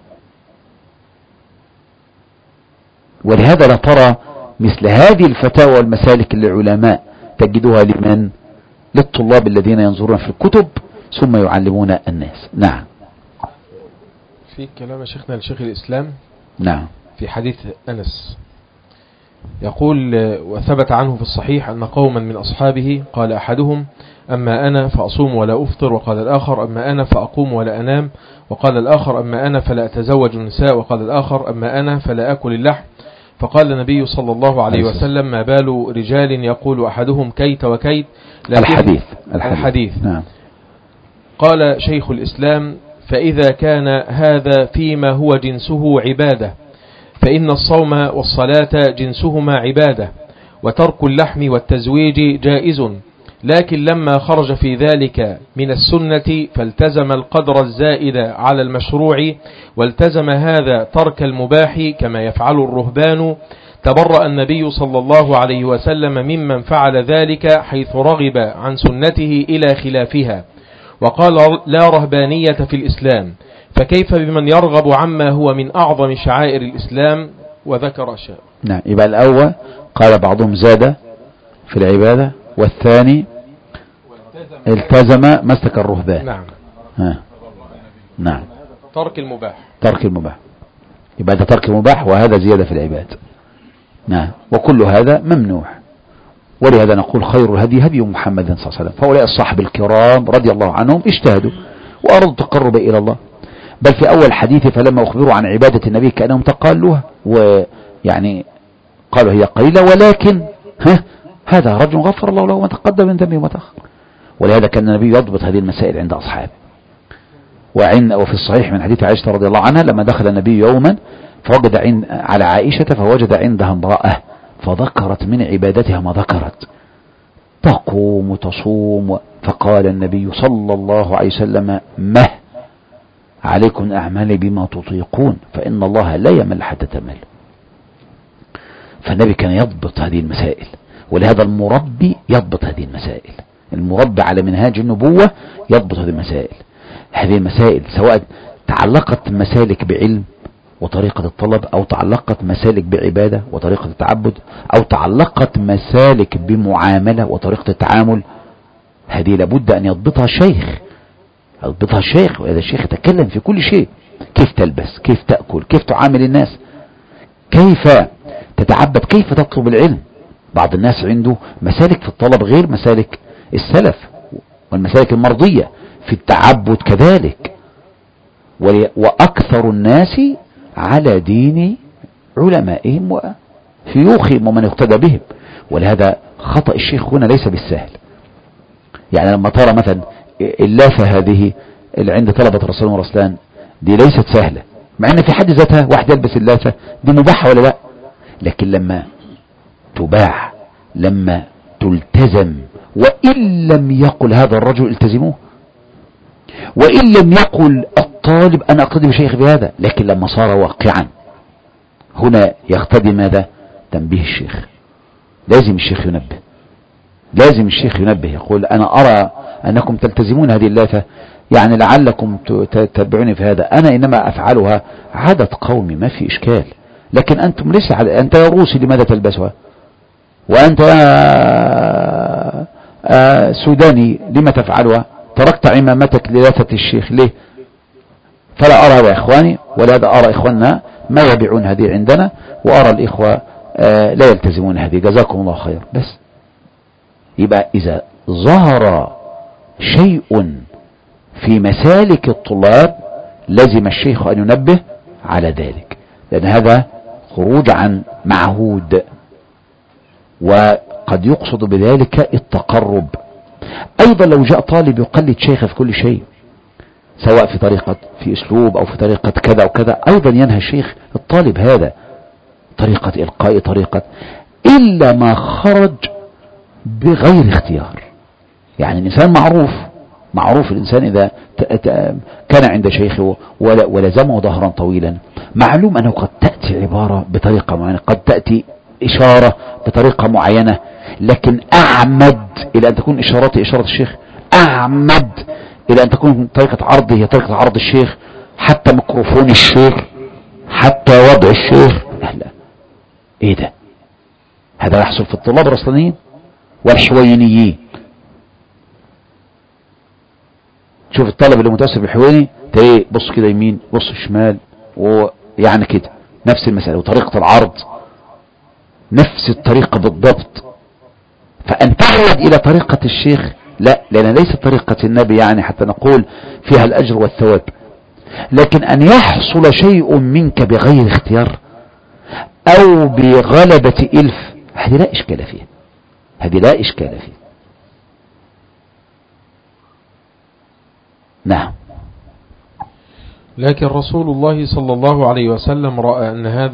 ولهذا لا ترى مثل هذه الفتاوى والمسالك للعلماء تجدها لمن؟ للطلاب الذين ينظرون في الكتب ثم يعلمون الناس. نعم. في كلام شيخنا لشيخ الإسلام نعم في حديث أنس يقول: وثبت عنه في الصحيح أن قوما من أصحابه قال أحدهم: أما أنا فأصوم ولا أفطر، وقال الآخر: أما أنا فأقوم ولا أنام، وقال الآخر: أما أنا فلا أتزوج النساء، وقال الآخر: أما أنا فلا أكل اللحم. فقال النبي صلى الله عليه وسلم: ما بال رجال يقول أحدهم كيت وكيت. الحديث. نعم. قال شيخ الإسلام: فإذا كان هذا فيما هو جنسه عبادة، فإن الصوم والصلاة جنسهما عبادة، وترك اللحم والتزويج جائز، لكن لما خرج في ذلك من السنة فالتزم القدر الزائد على المشروع، والتزم هذا ترك المباح كما يفعل الرهبان، تبرأ النبي صلى الله عليه وسلم ممن فعل ذلك حيث رغب عن سنته إلى خلافها، وقال: لا رهبانية في الإسلام، فكيف بمن يرغب عما هو من أعظم شعائر الإسلام؟ وذكر أشياء. نعم. يبقى الأول قال بعضهم زاد في العبادة، والثاني التزم مسلك الرهبان. نعم. نعم. ترك المباح. يبقى ده ترك المباح، وهذا زيادة في العبادة. نعم. وكل هذا ممنوع. ولهذا نقول: خير الهدي هدي محمد صلى الله عليه وسلم. فأولئك الصحابة الكرام رضي الله عنهم اجتهدوا وأرادوا التقرب إلى الله. بل في أول حديث: فلما أخبروا عن عبادة النبي كأنهم تقالوها، ويعني قالوا هي قليلة، ولكن هذا رجل غفر الله له ما تقدم من ذنبه وما تأخر. ولهذا كان النبي يضبط هذه المسائل عند أصحابه. وفي الصحيح من حديث عائشة رضي الله عنها لما دخل النبي يوما فوجد على عائشة فوجد عندها امرأة فذكرت من عبادتها ما ذكرت، تقوم وتصوم، فقال النبي صلى الله عليه وسلم: مه عليكم أعمال بما تطيقون فإن الله لا يمل حتى تمل. فالنبي كان يضبط هذه المسائل، ولهذا المربي يضبط هذه المسائل، المربي على منهاج النبوة يضبط هذه المسائل. هذه المسائل سواء تعلقت مسالك بعلم وطريقة الطلب، أو تعلقت مسالك بعبادة وطريقة التعبد، أو تعلقت مسالك بمعاملة وطريقة التعامل، هذه لابد أن يضبطها الشيخ، يضبطها الشيخ. وهذا الشيخ يتكلم في كل شيء: كيف تلبس، كيف تأكل، كيف تعامل الناس، كيف تتعبد، كيف تطلب العلم. بعض الناس عنده مسالك في الطلب غير مسالك السلف، والمسالك المرضية في التعبد كذلك. وأكثر الناس على دين علمائهم وشيوخهم ومن اقتدى بهم. ولهذا خطأ الشيخ هنا ليس بالسهل. يعني لما ترى مثلا اللافة هذه اللي عند طلبة رسول ورسلان دي ليست سهلة، مع ان في حد ذاتها واحد يلبس اللافة دي مباحة ولا لا، لكن لما تباع، لما تلتزم، وإن لم يقل هذا الرجل التزموه، وإن لم يقل الطالب أنا أقتدي بشيخ بهذا، لكن لما صار واقعا هنا يقتدي ماذا؟ تنبيه الشيخ. لازم الشيخ ينبه، لازم الشيخ ينبه، يقول أنا أرى أنكم تلتزمون هذه اللافة، يعني لعلكم تتبعوني في هذا، أنا إنما أفعلها عادة قومي ما في إشكال، لكن أنتم ليس أنت يا روسي لماذا تلبسها؟ وأنت سوداني لما تفعلها؟ تركت عمامتك للافة الشيخ ليه؟ فلا أرى هذا إخواني، ولهذا أرى إخواننا ما يبيعون هذه عندنا، وأرى الإخوة لا يلتزمون هذه، جزاكم الله خير. بس يبقى إذا ظهر شيء في مسالك الطلاب لازم الشيخ أن ينبه على ذلك، لأن هذا خروج عن معهود، وقد يقصد بذلك التقرب. أيضا لو جاء طالب يقلد شيخ في كل شيء، سواء في طريقة، في أسلوب، أو في طريقة كذا وكذا، أيضا ينهى الشيخ الطالب هذا طريقة إلقاء، طريقة إلا ما خرج بغير اختيار. يعني الإنسان معروف الإنسان إذا كان عند شيخه ولزمه ظهرا طويلا، معلوم أنه قد تأتي عبارة بطريقة معينة، قد تأتي إشارة بطريقة معينة، لكن أعمد إلى أن تكون إشارته إشارة الشيخ، أعمد إلى أن تكون طريقة عرضه هي طريقة عرض الشيخ، حتى ميكروفون الشيخ، حتى وضع الشيخ. لا، إيه ده؟ هذا يحصل في الطلاب الرسلانيين والحوينيين. شوف الطالب اللي متأثر بالحويني تلاقيه بص كده يمين، بص شمال، ويعني كده نفس المسألة، وطريقة العرض نفس الطريقة بالضبط. فأن تعود إلى طريقة الشيخ لا، لأن ليست طريقة النبي يعني حتى نقول فيها الأجر والثواب، لكن أن يحصل شيء منك بغير اختيار أو بغلبة إلف، هذه لا إشكال فيه، هذه لا إشكال فيه. نعم. لكن رسول الله صلى الله عليه وسلم رأى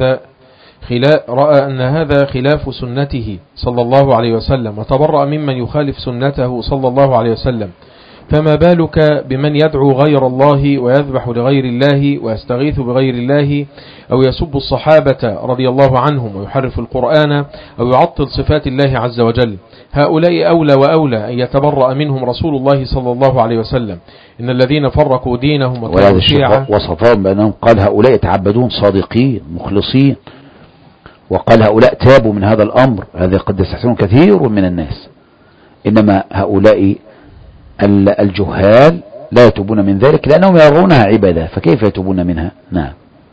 أن هذا خلاف سنته صلى الله عليه وسلم، وتبرأ ممن يخالف سنته صلى الله عليه وسلم، فما بالك بمن يدعو غير الله ويذبح لغير الله ويستغيث بغير الله، أو يسب الصحابة رضي الله عنهم ويحرف القرآن أو يعطل صفات الله عز وجل. هؤلاء أولى وأولى أن يتبرأ منهم رسول الله صلى الله عليه وسلم. إن الذين فرقوا دينهم وكانوا شيعا، وصفهم بأنهم قال هؤلاء يتعبدون صادقين مخلصين، وقال هؤلاء تابوا من هذا الأمر، هذا قد يستحسنون كثير من الناس. إنما هؤلاء الجهال لا يتوبون من ذلك لأنهم يرونها عبادة، فكيف يتوبون منها؟ نعم.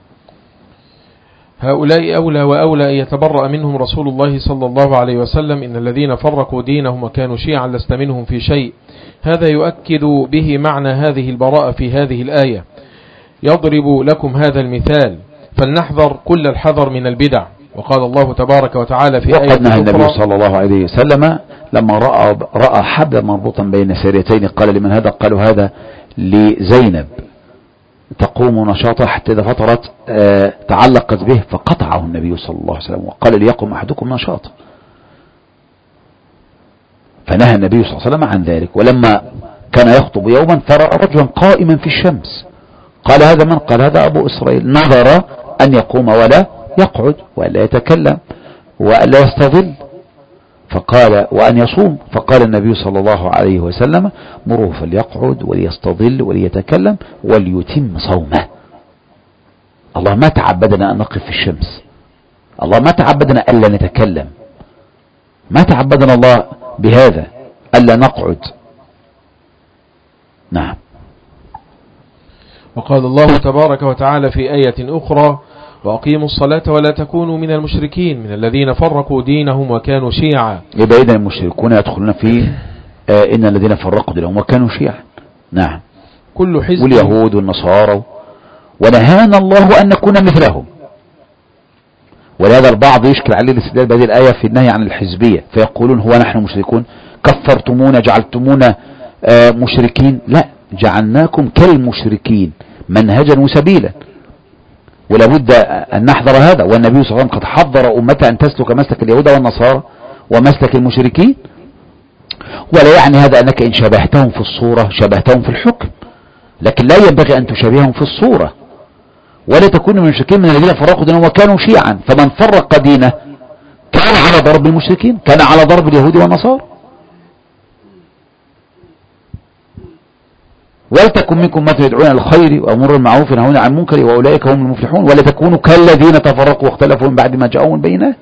هؤلاء أولى وأولى أن يتبرأ منهم رسول الله صلى الله عليه وسلم. إن الذين فرقوا دينهم وكانوا شيعا لست منهم في شيء. هذا يؤكد به معنى هذه البراءة في هذه الآية. يضرب لكم هذا المثال فلنحذر كل الحذر من البدع. وقال الله تبارك وتعالى في آية وقد نهى النبي صلى الله عليه وسلم لما رأى حبلا مربوطا بين ساريتين قال لمن هذا؟ قالوا هذا لزينب تقوم نشاطا حتى إذا فترت تعلقت به فقطعه النبي صلى الله عليه وسلم وقال ليقم أحدكم نشاطا، فنهى النبي صلى الله عليه وسلم عن ذلك. ولما كان يخطب يوما فرأى رجلا قائما في الشمس، قال هذا من؟ قال هذا أبو إسرائيل، نظر أن يقوم ولا يقعد ولا يتكلم ولا يستظل، فقال وأن يصوم، فقال النبي صلى الله عليه وسلم مروه فليقعد وليستظل وليتكلم وليتم صومه. الله ما تعبدنا أن نقف في الشمس، الله ما تعبدنا ألا نتكلم، ما تعبدنا الله بهذا ألا نقعد. نعم. وقال الله تبارك وتعالى في آية أخرى وأقيموا الصلاة ولا تكونوا من المشركين من الذين فرقوا دينهم وكانوا شيعا. يبقى إذن المشركون يدخلون في إن الذين فرقوا دينهم وكانوا شيعا. نعم. كل حزب واليهود والنصارى، ونهانا الله أن نكون مثلهم. ولهذا البعض يشكل عليه الاستدلال بهذه الآية في النهي عن الحزبية، فيقولون هو نحن مشركون؟ كفرتمونا جعلتمونا مشركين؟ لا، جعلناكم كالمشركين منهجا وسبيلا، ولا بد أن نحذر هذا. والنبي صلى الله عليه وسلم قد حذر أمته أن تسلك مسلك اليهود والنصارى ومسلك المشركين. ولا يعني هذا أنك إن شبهتهم في الصورة شبهتهم في الحكم، لكن لا ينبغي أن تشبههم في الصورة. ولا تكون من المشركين من الذين فرقوا دينهم وكانوا شيعا، فمن فرق دينه كان على ضرب المشركين، كان على ضرب اليهود والنصارى. ولتكن منكم أمة يدعون إلى الخير ويأمرون بالمعروف وينهون عن المنكر وأولئك هم المفلحون. ولا تكونوا كالذين تفرقوا واختلفوا من بعد ما جاءهم البينات.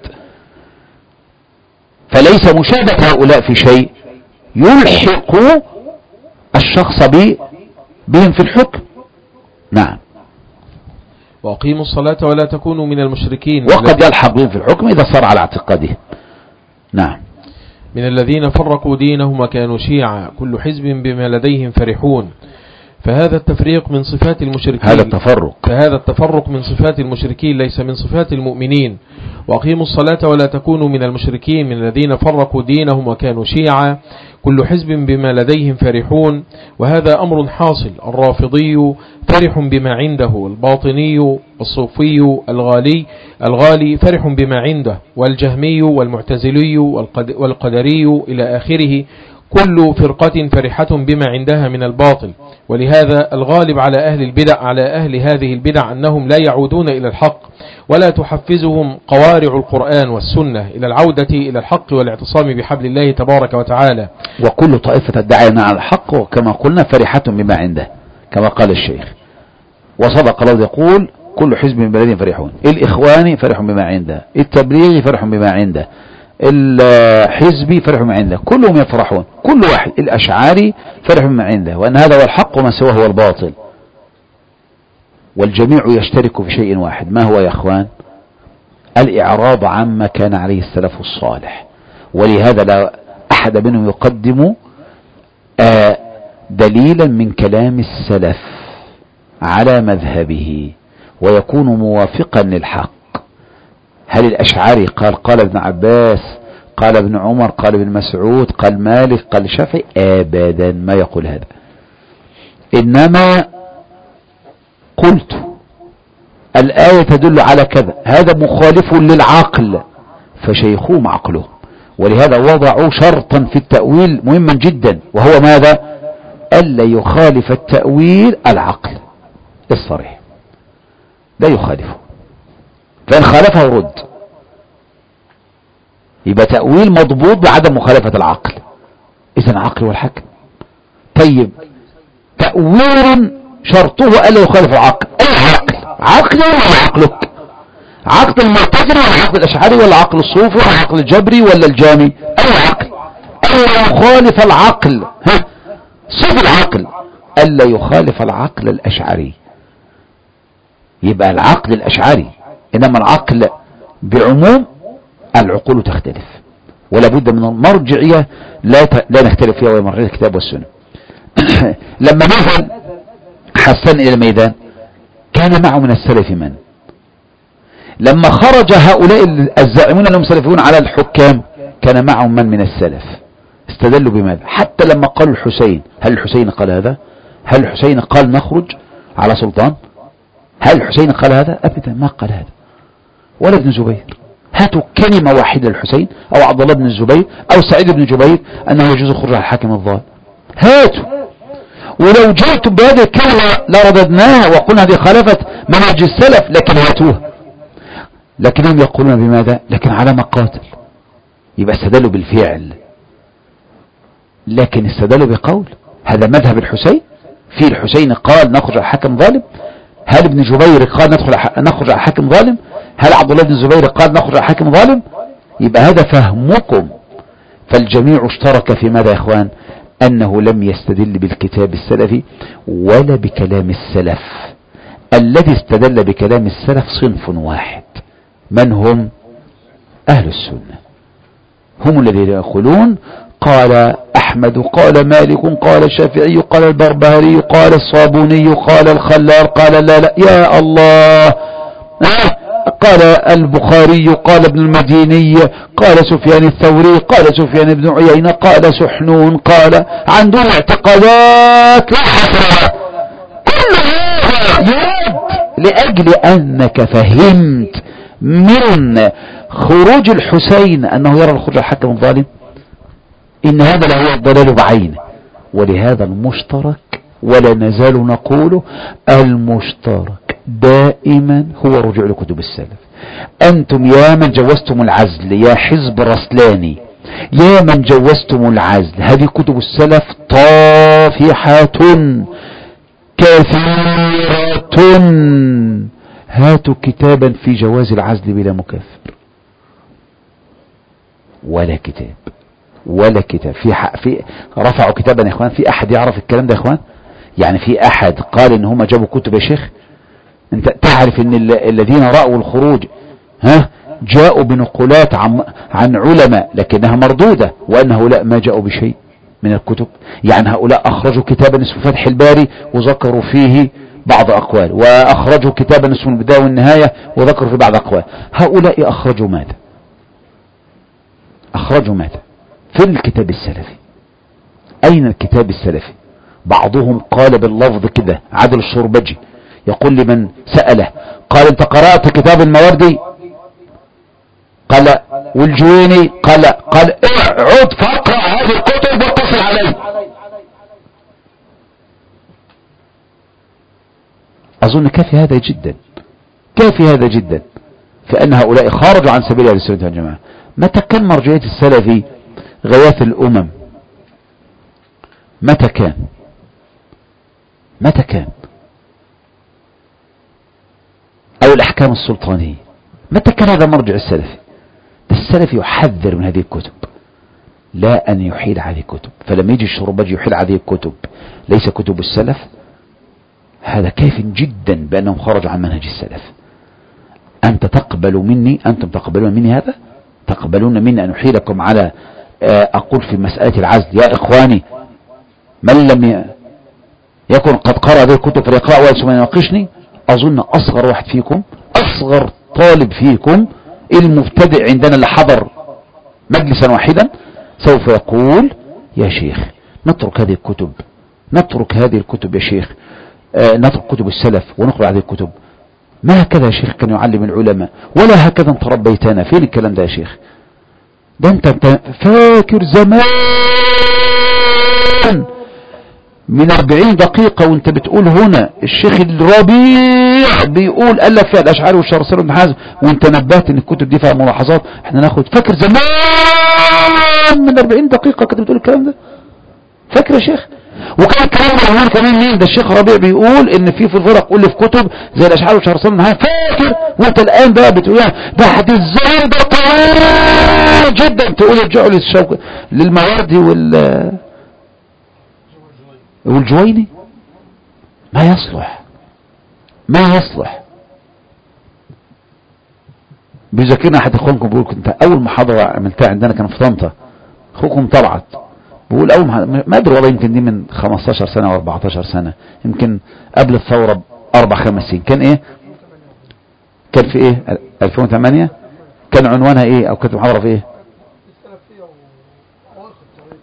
فليس مشابهة هؤلاء في شيء يلحق الشخص بهم في الحكم. نعم. وأقيموا الصلاة ولا تكونوا من المشركين، وقد يلحق بهم في الحكم إذا صار على اعتقاده. نعم. من الذين فرقوا دينهم وكانوا شيعا كل حزب بما لديهم فرحون. فهذا التفريق من صفات المشركين، فهذا التفرق من صفات المشركين ليس من صفات المؤمنين. وأقيموا الصلاة ولا تكونوا من المشركين من الذين فرقوا دينهم وكانوا شيعا كل حزب بما لديهم فرحون. وهذا أمر حاصل. الرافضي فرح بما عنده، الباطني والصوفي الغالي فرح بما عنده، والجهمي والمعتزلي والقدري إلى آخره كل فرقة فرحة بما عندها من الباطل. ولهذا الغالب على أهل هذه البدع أنهم لا يعودون إلى الحق، ولا تحفزهم قوارع القرآن والسنة إلى العودة إلى الحق والاعتصام بحبل الله تبارك وتعالى. وكل طائفة تدعي على الحق وكما قلنا فرحة بما عنده كما قال الشيخ، وصدق الله يقول كل حزب من بلدهم فرحون. الإخواني فرح بما عنده، التبليغي فرح بما عنده، الحزبي فرح بما عنده، كلهم يفرحون، كل واحد. الأشعاري فرح بما عنده، وأن هذا هو الحق وما سواه هو الباطل، والجميع يشترك في شيء واحد. ما هو يا أخوان؟ الإعراض عما كان عليه السلف الصالح. ولهذا لا أحد منهم يقدم دليلا من كلام السلف على مذهبه ويكون موافقا للحق. هل الأشعري قال ابن عباس، قال ابن عمر، قال ابن مسعود، قال مالك، قال الشافعي؟ أبدا ما يقول هذا. إنما قلت الآية تدل على كذا، هذا مخالف للعقل فشيخهم عقله. ولهذا وضعوا شرطا في التأويل مهما جدا، وهو ماذا؟ ألا يخالف التأويل العقل الصريح، لا يخالفه، فإن خالفه رد. يبقى تأويل مضبوط بعدم مخالفة العقل، إذن عقل والحكم. طيب تأويل شرطه ألا يخالف العقل. أي عقل؟ عقل ولا عقلك؟ عقل المعتزلي ولا عقل الأشعري ولا عقل الصوفي ولا عقل الجبري ولا الجامي؟ أي عقل؟ ألا يخالف العقل. صف العقل ألا يخالف العقل الأشعري، يبقى العقل الأشعري. إنما العقل بعموم العقول تختلف، ولا بد من المرجعية لا نختلف فيها، وهي مرجعية الكتاب والسنة. لما نزل حسان إلى الميدان كان معه من السلف من؟ لما خرج هؤلاء الزائمون أنهم سلفيون على الحكام كان معهم من السلف؟ استدلوا بماذا؟ حتى لما قالوا الحسين، هل الحسين قال هذا؟ هل الحسين قال نخرج؟ على سلطان؟ هل الحسين قال هذا؟ أبدا ما قال هذا، ولا ابن زبير. هاتوا كلمة واحدة للحسين أو عبد الله بن الزبير أو سعيد بن جبير أنه يجوز خروج على الحاكم الظالم، هاتوا. ولو جئت بهذه الكلمة لرددناها وقلنا هذه خالفت منهج السلف، لكن هاتوها. لكنهم يقولون بماذا؟ لكن على ما قاتل، يبقى استدلوا بالفعل، لكن استدلوا بقول. هذا مذهب الحسين، في الحسين قال نخرج على حاكم ظالم، هل ابن جبير قال نخرج على حاكم ظالم، هل عبد الله بن الزبير قال نخرج على حاكم ظالم؟ يبقى هذا فهمكم. فالجميع اشترك في ماذا يا اخوان؟ انه لم يستدل بالكتاب السلفي ولا بكلام السلف. الذي استدل بكلام السلف صنف واحد، من هم؟ اهل السنة، هم الذين يقولون قال أحمد، قال مالك، قال الشافعي، قال البربهاري، قال الصابوني، قال الخلال، قال لا يا الله، قال البخاري، قال ابن المديني، قال سفيان الثوري، قال سفيان بن عيينة، قال سحنون، قال عندهم اعتقادات لا حصر كل يرد لأجل أنك فهمت من خروج الحسين أنه يرى الخروج على الحاكم الظالم، إن هذا لهو الضلال بعينه. ولهذا المشترك، ولا نزال نقوله، المشترك دائما هو رجوع لكتب السلف. أنتم يا من جوزتم العزل، يا حزب رسلاني، يا من جوزتم العزل، هذه كتب السلف طافحة كثيرة. هاتوا كتابا في جواز العزل بلا مكفر، ولا كتاب، ولا كتاب. في رفعوا كتابا يا اخوان؟ في احد يعرف الكلام ده يا اخوان؟ يعني في احد قال ان هم جابوا كتب يا شيخ؟ انت تعرف ان الذين رأوا الخروج جاءوا بنقولات عن علماء لكنها مردودة، وان هؤلاء ما جاءوا بشيء من الكتب. يعني هؤلاء اخرجوا كتابا اسمه فتح الباري وذكروا فيه بعض اقوال، واخرجوا كتابا اسمه البداية والنهاية وذكروا فيه بعض اقوال. هؤلاء اخرجوا ماذا؟ اخرجوا ماذا في الكتاب السلفي؟ اين الكتاب السلفي؟ بعضهم قال باللفظ كده، عادل الشربجي يقول لمن سأله، قال انت قرأت كتاب المواردي؟ قال لا. والجويني؟ قال لا. قال اقعد فاقرأ هذه الكتب واتصل علي. اظن كافي هذا جدا، كافي هذا جدا، فان هؤلاء خرجوا عن سبيل اهل السنة والجماعة. متى كان مرجعية السلفي غياث الامم؟ متى كان؟ متى كان؟ او الاحكام السلطانية؟ متى كان هذا مرجع السلفي؟ السلف يحذر من هذه الكتب، لا ان يحيل هذه الكتب. فلما يجي الشربجي يحيل هذه الكتب ليس كتب السلف، هذا كيف جدا بانهم خرجوا عن منهج السلف. انت تقبل مني، انتم تقبلون مني هذا؟ تقبلون مني ان احيلكم على اقول في مسألة العزل يا اخواني من لم يكن قد قرأ هذه الكتب فليقرأ ثم يناقشني؟ اظن اصغر واحد فيكم، اصغر طالب فيكم، المبتدئ عندنا اللي حضر مجلسا واحدا سوف يقول يا شيخ نترك هذه الكتب، نترك هذه الكتب يا شيخ، نترك كتب السلف ونقرأ هذه الكتب. ما هكذا يا شيخ كان يعلم العلماء، ولا هكذا انت ربيتنا. فين الكلام ده يا شيخ؟ ده انت فاكر زمان من 40 دقيقة وانت بتقول هنا الشيخ الربيع بيقول ألف فيها الأشعار والشرسل بن حزم، وانت نبهت ان الكتب دي فيها ملاحظات. احنا ناخد فاكر زمان من 40 دقيقة كنت بتقول الكلام ده؟ فاكر يا شيخ؟ وكان الكلام ده كمان مين؟ ده الشيخ ربيع بيقول ان في الفرق قول في كتب زي الأشعار والشرسل بن حزم. فاكر؟ وانت الآن بقى بتقول ده حديث زمان ده طويل جدا، تقول ارجعوا للشوق للمواردي والجويني. ما يصلح، ما يصلح. بيذكرنا احد اخوانكم بيقول كنت اول محاضرة عملتها عندنا كان في طنطا، اخوكم طلعت بيقول اول ما ادري والله يمكن دي من 15 سنة او 14 سنة، يمكن قبل الثورة ب4-5 سنين. كان ايه؟ كان في ايه 2008 كان عنوانها ايه او كانت محاضرة في ايه؟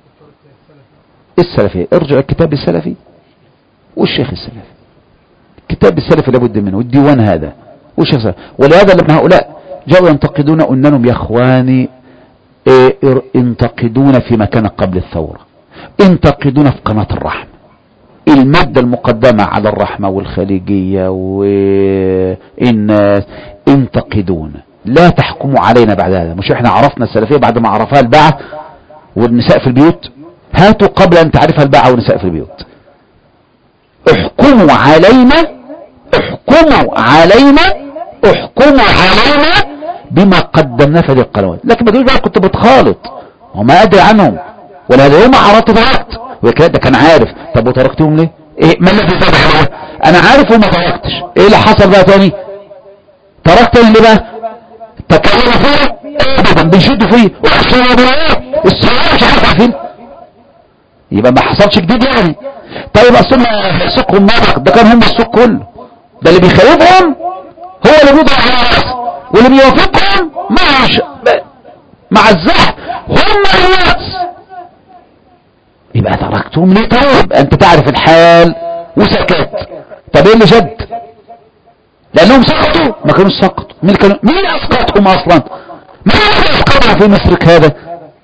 السلفية. ارجع الكتاب السلفي والشيخ السلفي، كتاب السلف لابد منه، والديوان هذا وشخص. ولهذا لما هؤلاء جاءوا ينتقدون أنهم يا اخواني ينتقدون في مكان قبل الثورة، ينتقدون في قناة الرحمة، المادة المقدمة على الرحمة والخليجية والناس ينتقدون. لا تحكموا علينا بعد هذا. مش احنا عرفنا السلفية بعد ما عرفها الباعة والنساء في البيوت؟ هاتوا قبل ان تعرفها الباعة والنساء في البيوت. احكموا علينا، احكموا علينا، احكموا علينا بما قدمنا في هذه القنوات. لكن ما تقولش بقى كنت بتخالط وما ادري عنهم، ولا هذا يوم عرضت تركت وكده كان عارف. طب وتركتهم ليه؟ ايه ما الذي زاد عليه؟ انا عارف وما تركتش. ايه اللي حصل بقى تاني؟ تركت اللي بقى تكلموا فيه ابدا بيشدوا فيه واحسنوا بالله الصلاه مش عارف عارفين، يبقى ما حصلش جديد يعني. طيب اصل سوقهم مرق، ده كان هم السوق كله، ده اللي بيخالفهم هو اللي بيوضع على راسه، واللي بيوافقهم مع الزحف هم الناس. يبقى تركتهم ليه؟ طيب انت تعرف الحال وسكت. طب ايه اللي جد؟ لانهم سقطوا؟ ما كانوش سقطوا. مين اسقطهم اصلا؟ مين اللي اسقطهم في مسرك هذا؟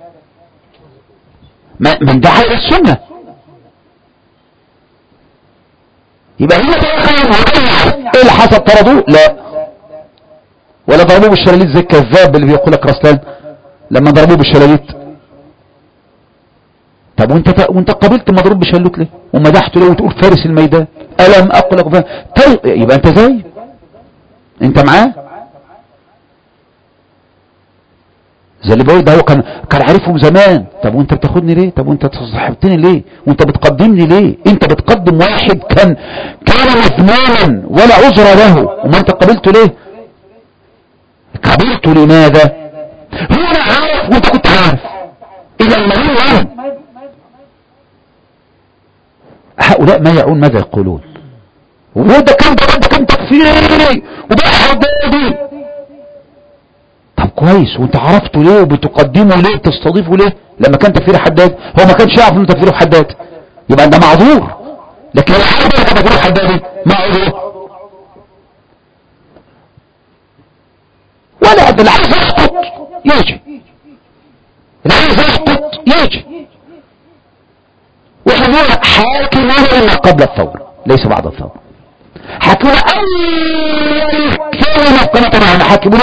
من دعا الى السنه. يبقى هنا ايه اللي حصل؟ طردوه؟ لا. ولا ضربوه بالشلاليت زي الكذاب اللي بيقول لك رسلان لما ضربوه بالشلاليت. طب وانت قبلت مضروب بشلوت ليه ومدحته ليه وتقول فارس الميدان؟ الم اقول لك طيب يبقى انت زي انت معاه زي اللي بقول ده. هو كان عارفهم زمان. طب وانت بتاخدني ليه؟ طب وانت تصاحبتني ليه؟ وانت بتقدمني ليه؟ انت بتقدم واحد كان مذموما ولا عذر له، وما انت قبلته ليه؟ قبلته لماذا؟ هو انا عارف وانت كنت عارف. اذا المهم وين؟ هؤلاء ما يعون ماذا يقولون؟ وده كان تكفيري وده حدادي. طب كويس، وانت عرفته ليه وبتقدمه ليه بتستضيفه ليه لما كان تكفير حداد؟ هو ما كانش يعرف انه تكفيره حداد، يبقى ده معذور. لكن لو عارف انه تكفيره حداد معذور. ولا اللي عايز يسقط يجي، اللي عايز يسقط يجي. وحنا حاكمون ما قبل الثورة ليس بعد الثورة. حاكمون أول كلمة في قناة الرحمة حاكمون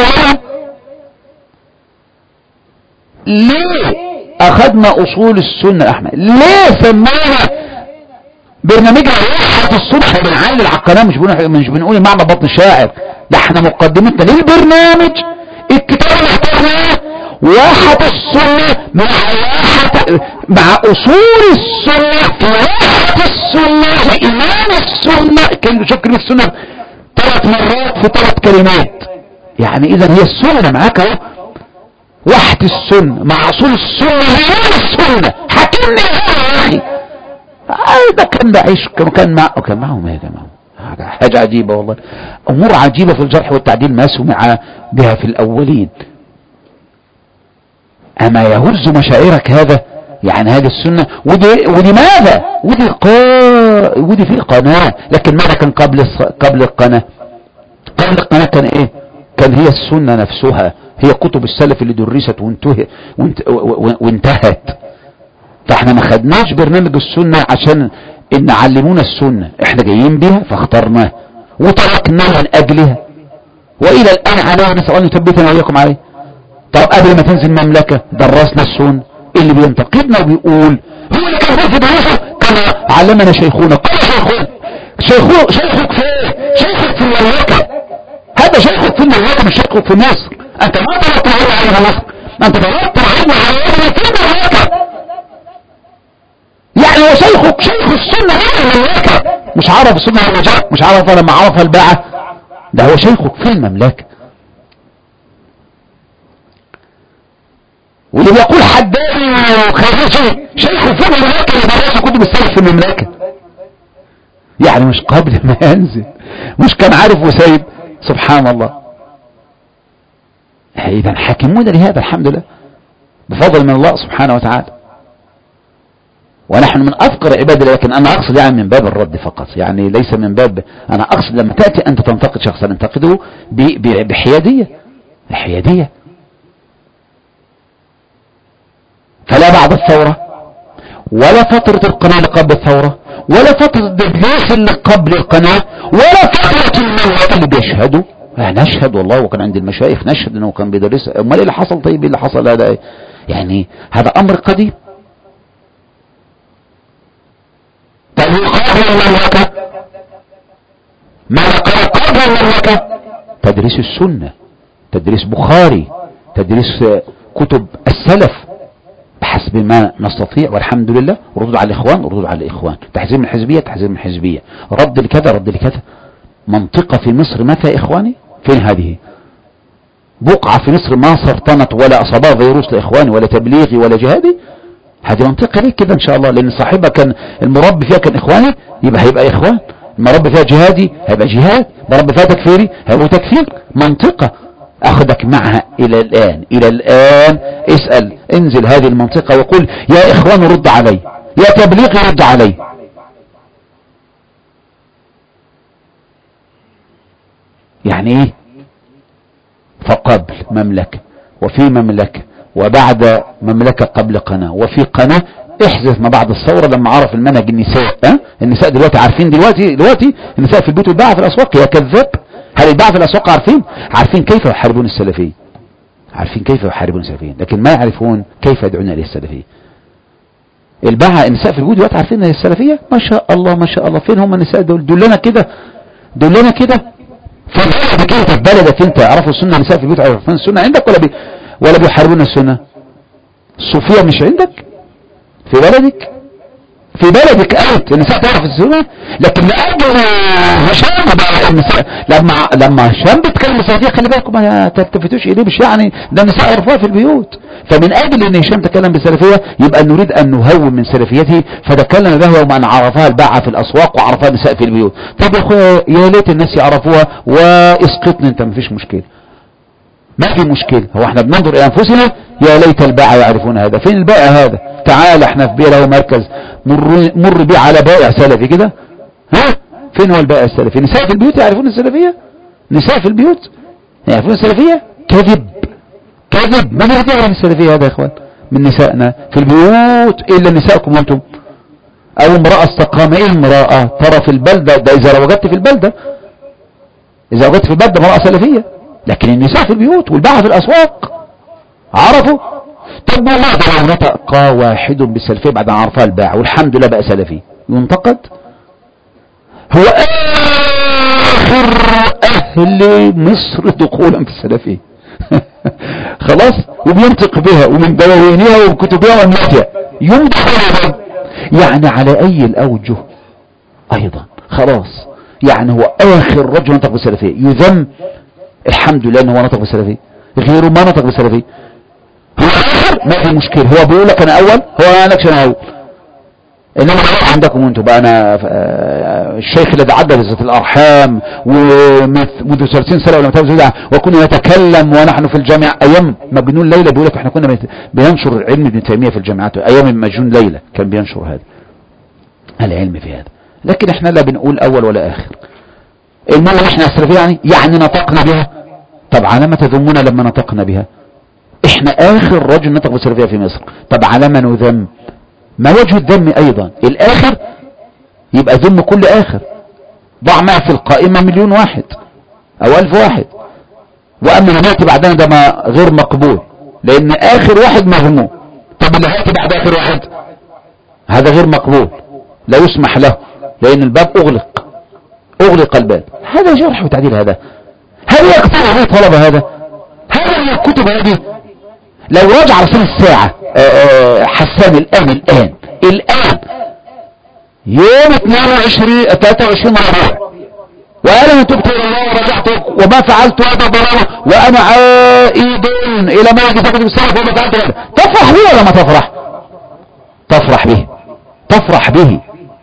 ليه أخذنا أصول السنة أحمد؟ ليه سمينا برنامجنا وحدة الصبح بنعلل على القناة؟ مش بنقول معنى بطن شاعر، ده احنا مقدمتنا للبرنامج الكتاب اللي اخترناه وحدة السنة مع أصول السنة في وحدة السنة وإيمان السنة. شوف كلمة السنة 3 مرات في 3 كلمات، يعني إذا هي السنة معاك اهو. وحدة السنة مع أصول السنة وإيمان السنة. حكمني يا أخي ده كان بعيش كان معهم يا جماعة. حاجة عجيبة والله، أمور عجيبة في الجرح والتعديل ما سمع بها في الأولين. أما يهز مشاعرك هذا؟ يعني هذه السنة ودي ماذا؟ ودي في قناة. لكن ماذا كان قبل القناة؟ قبل القناة كان ايه؟ كان هي السنة نفسها، هي كتب السلف اللي درست وانتهت. فاحنا ما خدناش برنامج السنة عشان ان علمونا السنة، احنا جايين بها فاخترناها وتركناها من اجلها، والى الان عليها نسأل الله يثبتنا واياكم عليه. طب قبل ما تنزل مملكة درسنا السنة. اللي بينتقدنا وبيقول هو اللي كان في دروسه كان علمنا شيخونا. قال شيخك فين؟ شيخك في المملكة. هذا شيخك في المملكة مش شيخك في مصر. انت ما طلبت على مصر، انت طلبت على في المملكة. يعني هو شيخ السنة في المملكة. مش عرف السنة لما جاء، مش عرف لما عرفها الباعة، ده هو شيخك في المملكة. واللي بيقول حداني وخريجي شيخه في المملكة اللي درس كتب السلف في المملكة، يعني مش قبل ما ينزل مش كان عارف وسايب. سبحان الله. اذا حاكمون لهذا الحمد لله بفضل من الله سبحانه وتعالى. ونحن من أفقر عباد الله، لكن أنا أقصد يعني من باب الرد فقط، يعني ليس من باب، أنا أقصد لما تأتي أنت تنتقد شخصا انتقده بحيادية. فلا بعد الثورة ولا فترة القناة اللي قبل الثورة ولا فترة الدبليس اللي قبل القناة ولا فترة الموت اللي بيشهدوا. نشهد والله، وكان عند المشايخ نشهد انه كان بيدرس. امال ايه اللي حصل؟ طيب ايه اللي حصل؟ هذا ايه يعني؟ هذا امر قديم. ما قبل المملكة تدريس السنة، تدريس بخاري، تدريس كتب السلف بحسب ما نستطيع، والحمد لله. ردود على الإخوان، ردود على الإخوان، تحذير من الحزبية، تحذير من الحزبية، رد لكذا، رد لكذا. منطقة في مصر متى يا إخواني؟ فين هذه؟ بقعة في مصر ما سرطنت ولا أصابها فيروس لإخواني ولا تبليغي ولا جهادي. هذه منطقة ليه كده إن شاء الله، لأن صاحبها كان المربي فيها كان إخواني، يبقى هيبقى إخوان. المربي فيها جهادي هيبقى جهاد، المربي فيها تكفيري هيبقى تكفير. منطقة أخذك معها إلى الآن، إلى الآن. اسأل، انزل هذه المنطقة وقل يا إخوان رد علي، يا تبليغي رد علي. يعني إيه؟ فقبل مملكة، وفي مملكة، وبعد مملكة قبل قناة، وفي قناة. احذف ما بعد الثورة لما عرف المنهج النساء. النساء دلوقتي عارفين، دلوقتي النساء في البيوت والباعة في الأسواق. يا كذاب، هل الباعة في الأسواق عارفين كيف يحاربون السلفيين، عارفين كيف يحاربون السلفيين، لكن ما يعرفون كيف يدعون إلى السلفية. الباعة النساء في البيوت دلوقتي عارفين السلفية. ما شاء الله ما شاء الله. فين هم النساء دول؟ دلنا كده، دلنا كده. فبلدك انت، في بلدك انت عرفوا السنة؟ النساء في البيوت عرفوا السنة عندك ولا بيحاربون السنة؟ الصوفية مش عندك في بلدك؟ في بلدك انت النساء تعرف السنة. لكن لأجل هشام بقى النساء، لما هشام بيتكلم السلفية خلي بالكم ما تلتفتوش اليه، مش يعني ده النساء عرفوها في البيوت. فمن اجل ان هشام تكلم بالسلفية يبقى نريد ان نهون من سلفيته، فتكلم بها يوم ان عرفها الباعة في الاسواق وعرفها النساء في البيوت. طب يا اخويا يا ليت الناس يعرفوها واسقطني انت، مفيش مشكلة، ما في مشكلة. هو احنا بننظر الى انفسنا يا ليت الباعة يعرفون هذا. فين البائع هذا؟ تعال احنا في بيه له مركز، مر بيه على بائع سلفي كده. فين هو البائع السلفي؟ نساء في البيوت يعرفون السلفية؟ نساء في البيوت يعرفون السلفية؟ كذب. من الذي يعرف السلفية هذا يا اخوان من نسائنا في البيوت الا نسائكم انتم؟ او امرأة استقامة. ايه المرأة؟ ترى في البلدة، ده اذا وجدت في البلدة، اذا وجدت في البلدة امرأة سلفية. لكن النساء في البيوت والباعة في الاسواق عرفوا. طب والله لو نطق واحد بالسلفية بعد ان عرفها الباعة والحمد لله بقى سلفي، ينتقد؟ هو اخر اهل مصر دخولا في السلفية. خلاص، وبينطق بها ومن دواوينها وكتبها وامناتها يمدح بها، يعني على اي الاوجه ايضا. خلاص، يعني هو اخر رجل نطق بالسلفية يذم. الحمد لله انه هو نطق بالسلفية، غيره ما نطق بالسلفية. هو اخر ما في مشكلة، هو بيقول لك انا اول، هو ما قالكش انا اول. انما عندكم انتم بقى انا الشيخ الذي عدى لذة الارحام ومنذ 30 سنة ولا 200 سنة وكنا نتكلم ونحن في الجامعة ايام مجنون ليلى. بيقول لك احنا كنا بينشر علم ابن تيمية في الجامعات ايام مجنون ليلى، كان بينشر هذا العلم في هذا. لكن احنا لا بنقول اول ولا اخر. المهم احنا السلفية يعني نطقنا بها. طب على ما تذمنا لما نطقنا بها؟ احنا اخر رجل نطق بالسلفية في مصر. طب على ما نذم؟ ما وجه الذم ايضا؟ الاخر يبقى ذم كل اخر. ضع معي في القائمة 1,000,000 واحد او 1000 واحد، واما من يأتي بعدنا ده ما غير مقبول، لان اخر واحد مذموم. طب اللي هيأتي بعد اخر واحد هذا غير مقبول، لا يسمح له، لان الباب اغلق الباب. هذا جرح وتعديل. هذا يقتنع به طلب هذا من الكتب هذه. لو راجع رسول الساعة حسان الآن يوم 23 ربيع وقال انا تبت الى الله ورجعت وما فعلت هذا ضرر وانا عائد الى ما كتبت بالسلف وما فعلت هذا. تفرح به ولا ما تفرح؟ تفرح به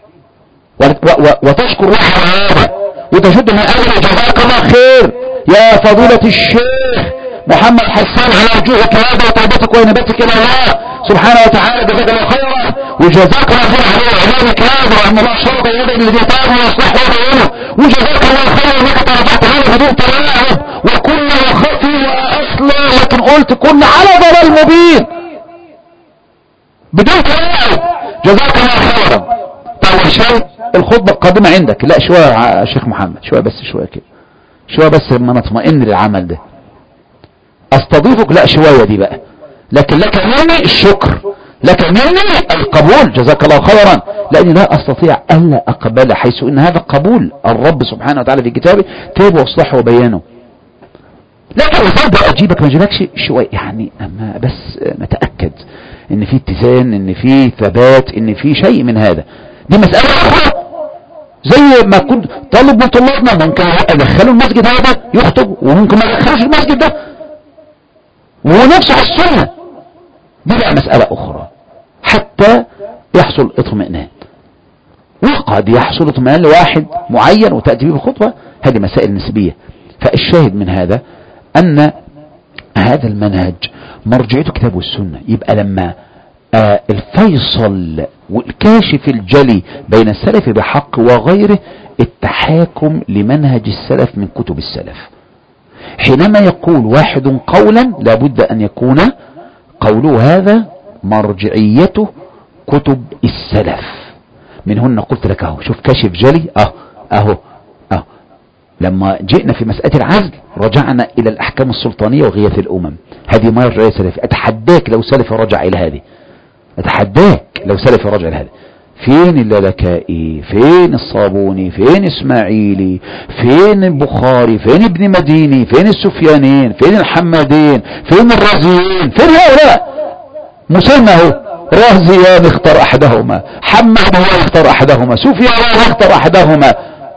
وتشكر الله على هذا وتشد من اجل جزاك الله خير يا فضيلة الشيخ محمد حسان على وجوهك هذا وتوبتك وانبتك الى الله سبحانه وتعالى، جزاك الله خيرا. وجزاك الله خير على اعلانك هذا وان الله شرط يدك الذي تاب ويصلح ويعينه، وجزاك الله خير انك ترفعت هذا بدون تلاعب وكنا خفي واصلا، لكن قلت كنا على ضلال مبين بدون تلاعب. جزاك الله خيرا. طيب شيء الخطبه القادمه عندك، لا شويه يا شيخ محمد، شويه بس، شويه كده، شويه بس لما نطمئن للعمل ده استضيفك، لا شويه دي بقى، لكن لك مني الشكر، لك مني القبول، جزاك الله خيرا، لاني لا استطيع الا اقبل، حيث ان هذا قبول الرب سبحانه وتعالى في كتابه، تاب واصلحه وبيانه. لكن افضل اجيبك ما اجيبكش شويه يعني، اما بس نتاكد ان في اتزان، ان في ثبات، ان في شيء من هذا. دي مساله اخرى، زي ما كنت طالب من طلابنا ممكن ادخله المسجد هذا يخطب، وممكن ما ادخلوش المسجد ده، وهو نفسه على السنه. دي بقى مساله اخرى حتى يحصل اطمئنان، وقد يحصل اطمئنان لواحد معين وتاتي به الخطوه، هذه مسائل نسبيه. فالشاهد من هذا ان هذا المنهج مرجعيته كتاب والسنه. يبقى لما الفيصل والكاشف الجلي بين السلف بحق وغيره التحاكم لمنهج السلف من كتب السلف. حينما يقول واحد قولا لابد ان يكون قوله هذا مرجعيته كتب السلف. من هنا قلت لك اهو، شوف كاشف جلي اهو لما جئنا في مسألة العزل رجعنا الى الاحكام السلطانية وغياث الامم، هذه مرجعية سلفي. اتحداك لو سلفي رجع الى هذه، اتحداك لو سلفي رجع الى هذه. فين اللالكائي، فين الصابوني، فين اسماعيلي، فين البخاري، فين ابن مديني، فين السفيانين، فين الحمادين، فين الرازيين، فين هؤلاء؟ مسمى رازيان اختار احدهما، حماد اختار احدهما، سفيان اختار احدهما،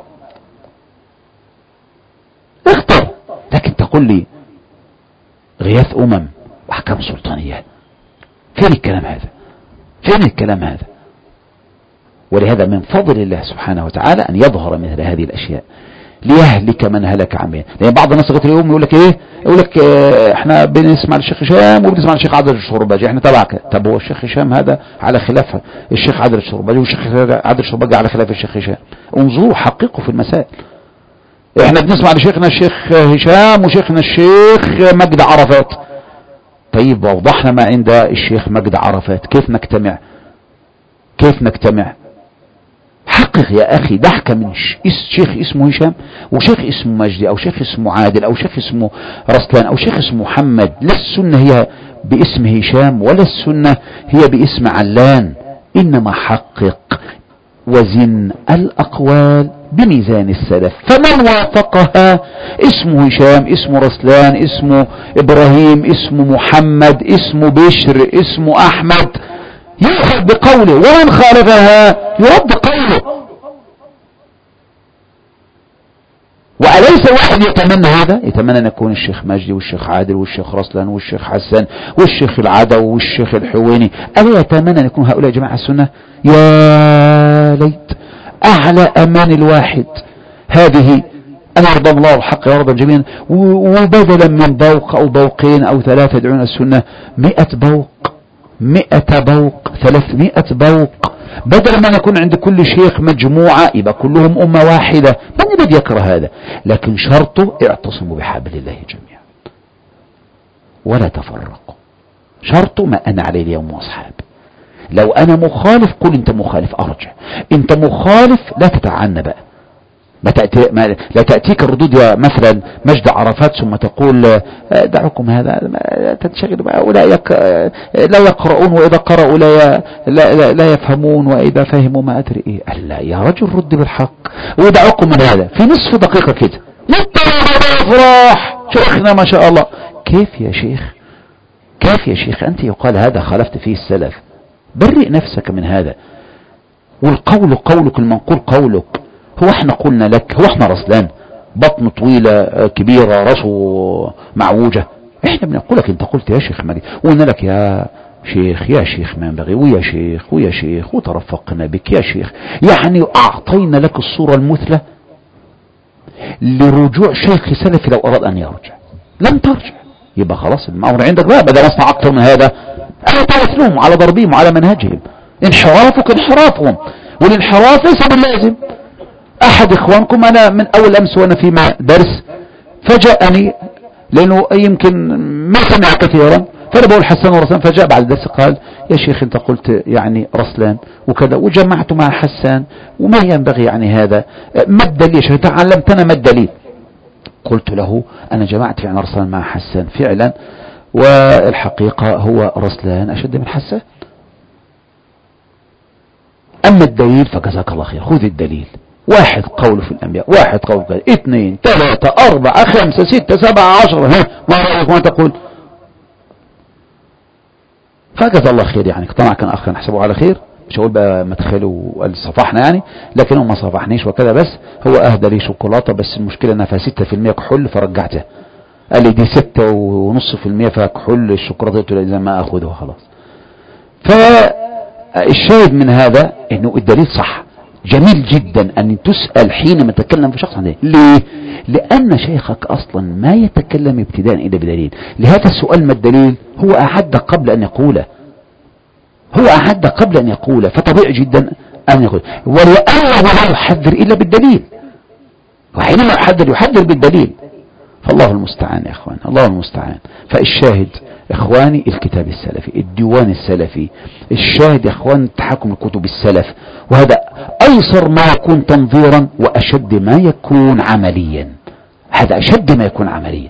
اختر. لكن تقول لي غياث امم واحكام سلطانية، فين الكلام هذا؟ فين الكلام هذا؟ ولهذا من فضل الله سبحانه وتعالى ان يظهر مثل هذه الاشياء ليهلك من هلك عن بينه. لان بعض الناس لغايه اليوم يقول لك ايه، يقول لك احنا بنسمع الشيخ هشام وبنسمع الشيخ عادل الشرباجي، احنا تبعك. طب هو الشيخ هشام هذا على خلاف الشيخ عادل الشرباجي، والشيخ عادل الشرباجي على خلاف الشيخ هشام. انظروا حققوا في المسائل. احنا بنسمع لشيخنا الشيخ هشام وشيخنا الشيخ مجد عرفات. طيب وضحنا ما عند الشيخ مجد عرفات، كيف نجتمع؟ كيف نجتمع؟ حقق يا اخي. ضحكة من شيخ اسمه هشام وشيخ اسمه مجدي او شيخ اسمه عادل او شيخ اسمه رسلان او شيخ اسمه محمد. لا السنة هي باسم هشام ولا السنة هي باسم علان، انما حقق وزن الاقوال بميزان السلف، فمن وافقها اسمه هشام، اسمه رسلان، اسمه ابراهيم، اسمه محمد، اسمه بشر، اسمه احمد، يؤخذ بقوله، ومن خالفها يرد قوله. وأليس واحد يتمنى هذا؟ يتمنى أن يكون الشيخ مجدي والشيخ عادل والشيخ رسلان والشيخ حسن والشيخ العدو والشيخ الحويني، ألا يتمنى أن يكون هؤلاء جماعة السنة؟ يا ليت أعلى أمان الواحد هذه أن يرضى الله الحق يرضى الجميع، وبدلا من بوق أو بوقين أو ثلاثة يدعون السنة 100 بوق، 100 بوق، 300 بوق، بدل ما يكون عند كل شيخ مجموعة يبقى كلهم أمة واحدة. من الذي يكره هذا؟ لكن شرطه اعتصموا بحبل الله جميعا ولا تفرقوا. شرطه ما أنا عليه اليوم وأصحابي. لو أنا مخالف قل أنت مخالف أرجع، أنت مخالف لا تتعنى بقى، لا تأتيك الردود يا مثلا مجد عرفات ثم تقول دعوكم هذا تنشغلوا بقى، أولئك لا يقرؤون وإذا قرأوا لا يفهمون وإذا فهموا ما أدري إيه. ألا يا رجل رد بالحق ودعوكم من هذا في نصف دقيقة كده افراح شيخنا ما شاء الله. كيف يا شيخ؟ كيف يا شيخ أنت يقال هذا خالفت فيه السلف؟ برئ نفسك من هذا. والقول قولك، المنقول قولك. هو احنا قلنا لك، هو احنا رسلان بطن طويلة كبيرة راسه معوجة؟ احنا بنقول لك انت قلت يا شيخ مجد، وقلنا لك يا شيخ يا شيخ ما ينبغي، ويا شيخ ويا شيخ وترفقنا بك يا شيخ. يعني اعطينا لك الصورة المثلى لرجوع شيخ سلفي لو اراد ان يرجع. لم ترجع يبقى خلاص الامر عندك بقى، بدل اصنع اكثر من هذا انا تمثلهم على ضربهم وعلى منهجهم. انحرافك انحرافهم، والانحراف ليس باللازم. احد اخوانكم انا من اول امس وانا في درس فجاءني، لانه يمكن ما سمع كثيرا، فانا بقول حسان ورسلان، فجاء بعد الدرس قال يا شيخ انت قلت يعني رسلان وكذا وجمعت مع حسان وما ينبغي يعني هذا، ما الدليل يا شيخ تعلمتنا ما الدليل؟ قلت له انا جمعت يعني رسلان مع حسان فعلا، والحقيقة هو رسلان اشد من حسان. اما الدليل فجزاك الله خير، خذ الدليل، واحد قول في الانبياء، واحد قول في 2 3 4 5 6 7 10، ها ما رأيك ما تقول؟ فجزا الله خير، يعني اقتنع كان اخ نحسبه على خير، مش هقول بقى ما تخيلوا قال صفحنا يعني، لكنه ما صفحنيش وكذا، بس هو اهدى لي شوكولاته، بس المشكله انها فيها 6% كحول فرجعتها، قال لي دي 6.5% فيها كحول الشوكولاته، قلت له اذا ما اخذها خلاص. فالشاهد من هذا انه الدليل صح، جميل جدا ان تسأل حينما تتكلم في شخص عنه. ليه؟ لان شيخك اصلا ما يتكلم ابتداء الا بدليل. لهذا السؤال ما الدليل هو اعد قبل ان يقوله، هو اعد قبل ان يقوله، فطبيعي جدا ان يقول، ولانه لا يحذر الا بالدليل، وحينما يحذر بالدليل، فالله المستعان يا اخوان، الله المستعان. فالشاهد اخواني الكتاب السلفي، الديوان السلفي، الشاهد يا اخوان تحكم الكتب السلف، وهذا ايسر ما يكون تنظيرا واشد ما يكون عمليا، هذا اشد ما يكون عمليا.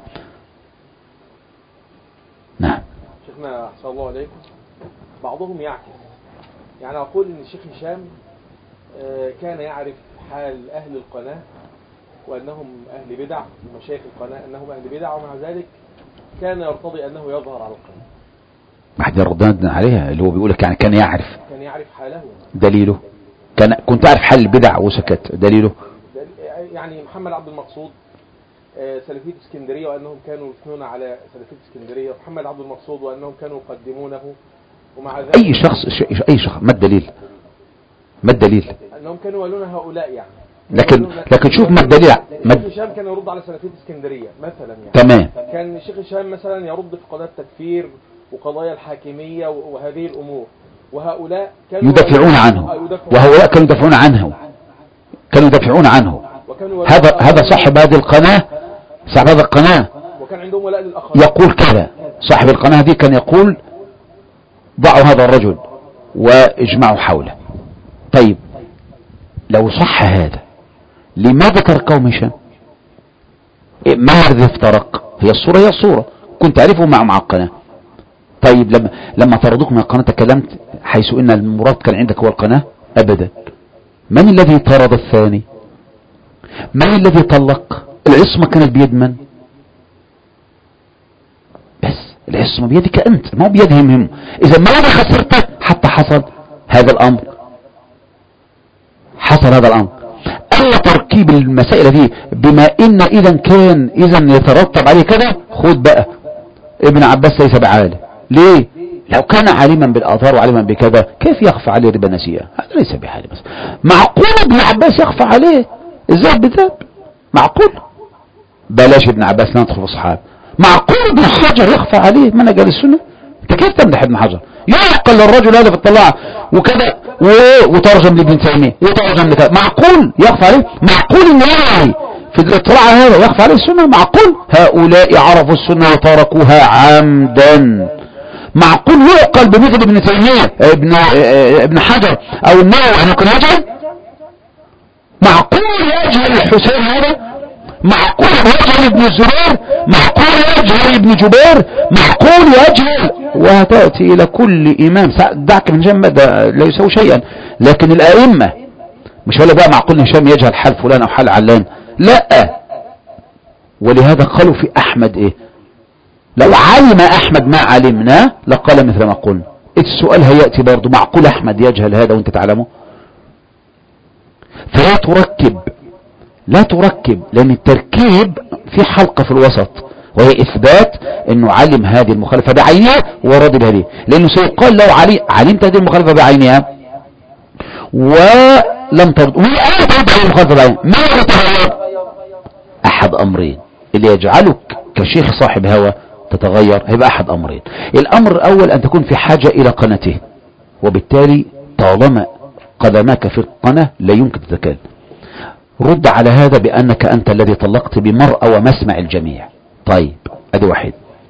نعم شيخنا احسن الله عليكم. بعضهم يعكس، يعني اقول ان الشيخ هشام كان يعرف حال اهل القناة وانهم اهل بدع، ومشايخ القناة انهم اهل بدع، ومع ذلك كان يرتضي انه يظهر على القناة. ما حد ردنا عليها، اللي هو بيقولك يعني كان يعرف حاله. دليله كنت أعرف حل البدع وسكت، دليله يعني محمد عبد المقصود سلفية اسكندرية وأنهم كانوا يثنون على سلفية اسكندرية، ومحمد عبد المقصود وأنهم كانوا يقدمونه، ومع ذلك أي شخص ما الدليل؟ ما الدليل؟ أنهم كانوا يقولون هؤلاء يعني، لكن شوف ما الدليل. الشيخ هشام كان يرد على سلفية اسكندرية مثلا يعني، تمام، كان الشيخ هشام مثلا يرد في قضايا التكفير وقضايا الحاكمية وهذه الأمور، وهؤلاء كانوا يدافعون عنه، وهؤلاء كانوا يدافعون عنه، هذا صاحب هذه القناة، صاحب هذه القناة وكان عندهم ولاء للآخرين يقول كذا، صاحب القناة دي كان يقول ضعوا هذا الرجل واجمعوا حوله. طيب لو صح هذا لماذا تركهم هشام؟ ما الذي افترق؟ هي الصورة كنت تعرفه مع القناة. طيب لما طردوك من القناة تكلمت حيث ان المراد كان عندك هو القناة؟ ابدا. من الذي طرد الثاني؟ من الذي طلق؟ العصمة كانت بيد من؟ بس العصمة بيدك انت، ما بيدهم هم. اذا ما انا خسرته حتى حصل هذا الامر، الا تركيب المسائل دي بما ان اذا يترتب عليه كذا. خد بقى ابن عباس ليس بعالم، ليه؟ لو كان عالما بالاثار وعالما بكذا كيف يخفى عليه ربا نسيئة؟ هذا ليس بحاله. بس معقول ابن عباس يخفى عليه الذهب بالذهب؟ معقول؟ بلاش ابن عباس لا ندخل في الصحابه. معقول ابن حجر يخفى عليه منهج السنه؟ انت كيف تمدح ابن حجر؟ يعقل الرجل هذا في الطلاع وكذا وترجم لابن تيميه وترجم لكذا، معقول يخفى عليه؟ معقول ان يعني في الاطلاع هذا يخفى عليه السنه؟ معقول؟ هؤلاء عرفوا السنه وتركوها عمدا. معقول يعقل بمثل ابن تيميه ابن حجر او النووي انه كان يجهل؟ معقول يجهل الحسين هذا؟ معقول يجهل ابن الزبير؟ معقول يجهل ابن جبير؟ معقول يجهل؟ وهتأتي الى كل امام، دعك من جنب ده لا يسوي شيئا، لكن الائمة مش ولا بقى معقول هشام يجهل حال فلان او حال علان، لا. ولهذا قالوا في احمد ايه؟ لو علم احمد ما علمنا لقال مثل ما قلنا. السؤال هيأتي برضو، معقول احمد يجهل هذا وانت تعلمه؟ فلا تركب، لان التركيب في حلقة في الوسط، وهي اثبات انه علم هذه المخالفة بعينها ورد بهذه، لانه سيقال لو علمت هذه المخالفة بعينها ولم ترد، وهي انا ترد هذه المخالفة بعينها، ما يتغير؟ احد امرين اللي يجعلك كشيخ صاحب هوى تتغير، هيبقى احد امرين. الامر الاول ان تكون في حاجة الى قناته، وبالتالي طالما قدماك في القناة لا يمكن تتكلم. رد على هذا بأنك أنت الذي طلقت بمرأة ومسمع الجميع. طيب ادي واحد،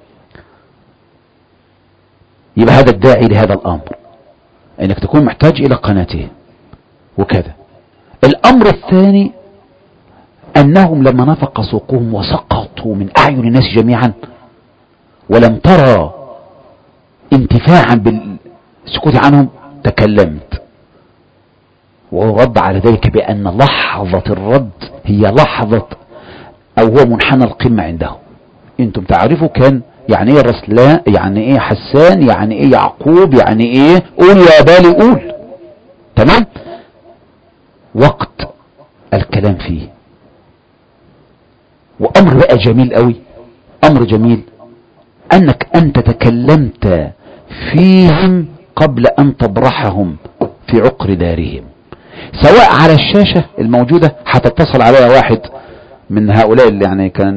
يبقى هذا الداعي لهذا الأمر انك تكون محتاج الى قناته وكذا. الأمر الثاني أنهم لما نفق سوقهم وسقطوا من أعين الناس جميعا ولم ترى انتفاعا بالسكوت عنهم تكلمت، ورد على ذلك بأن لحظة الرد هي لحظة أو هو منحنى القمة عندهم. انتم تعرفوا كان يعني ايه رسلان، يعني ايه حسان، يعني ايه يعقوب، يعني ايه قول يا بالي قول. تمام. وقت الكلام فيه. وأمر بقى جميل قوي، أمر جميل أنك أنت تكلمت فيهم قبل أن تبرحهم في عقر دارهم، سواء على الشاشة الموجودة هتتصل عليها واحد من هؤلاء اللي يعني كان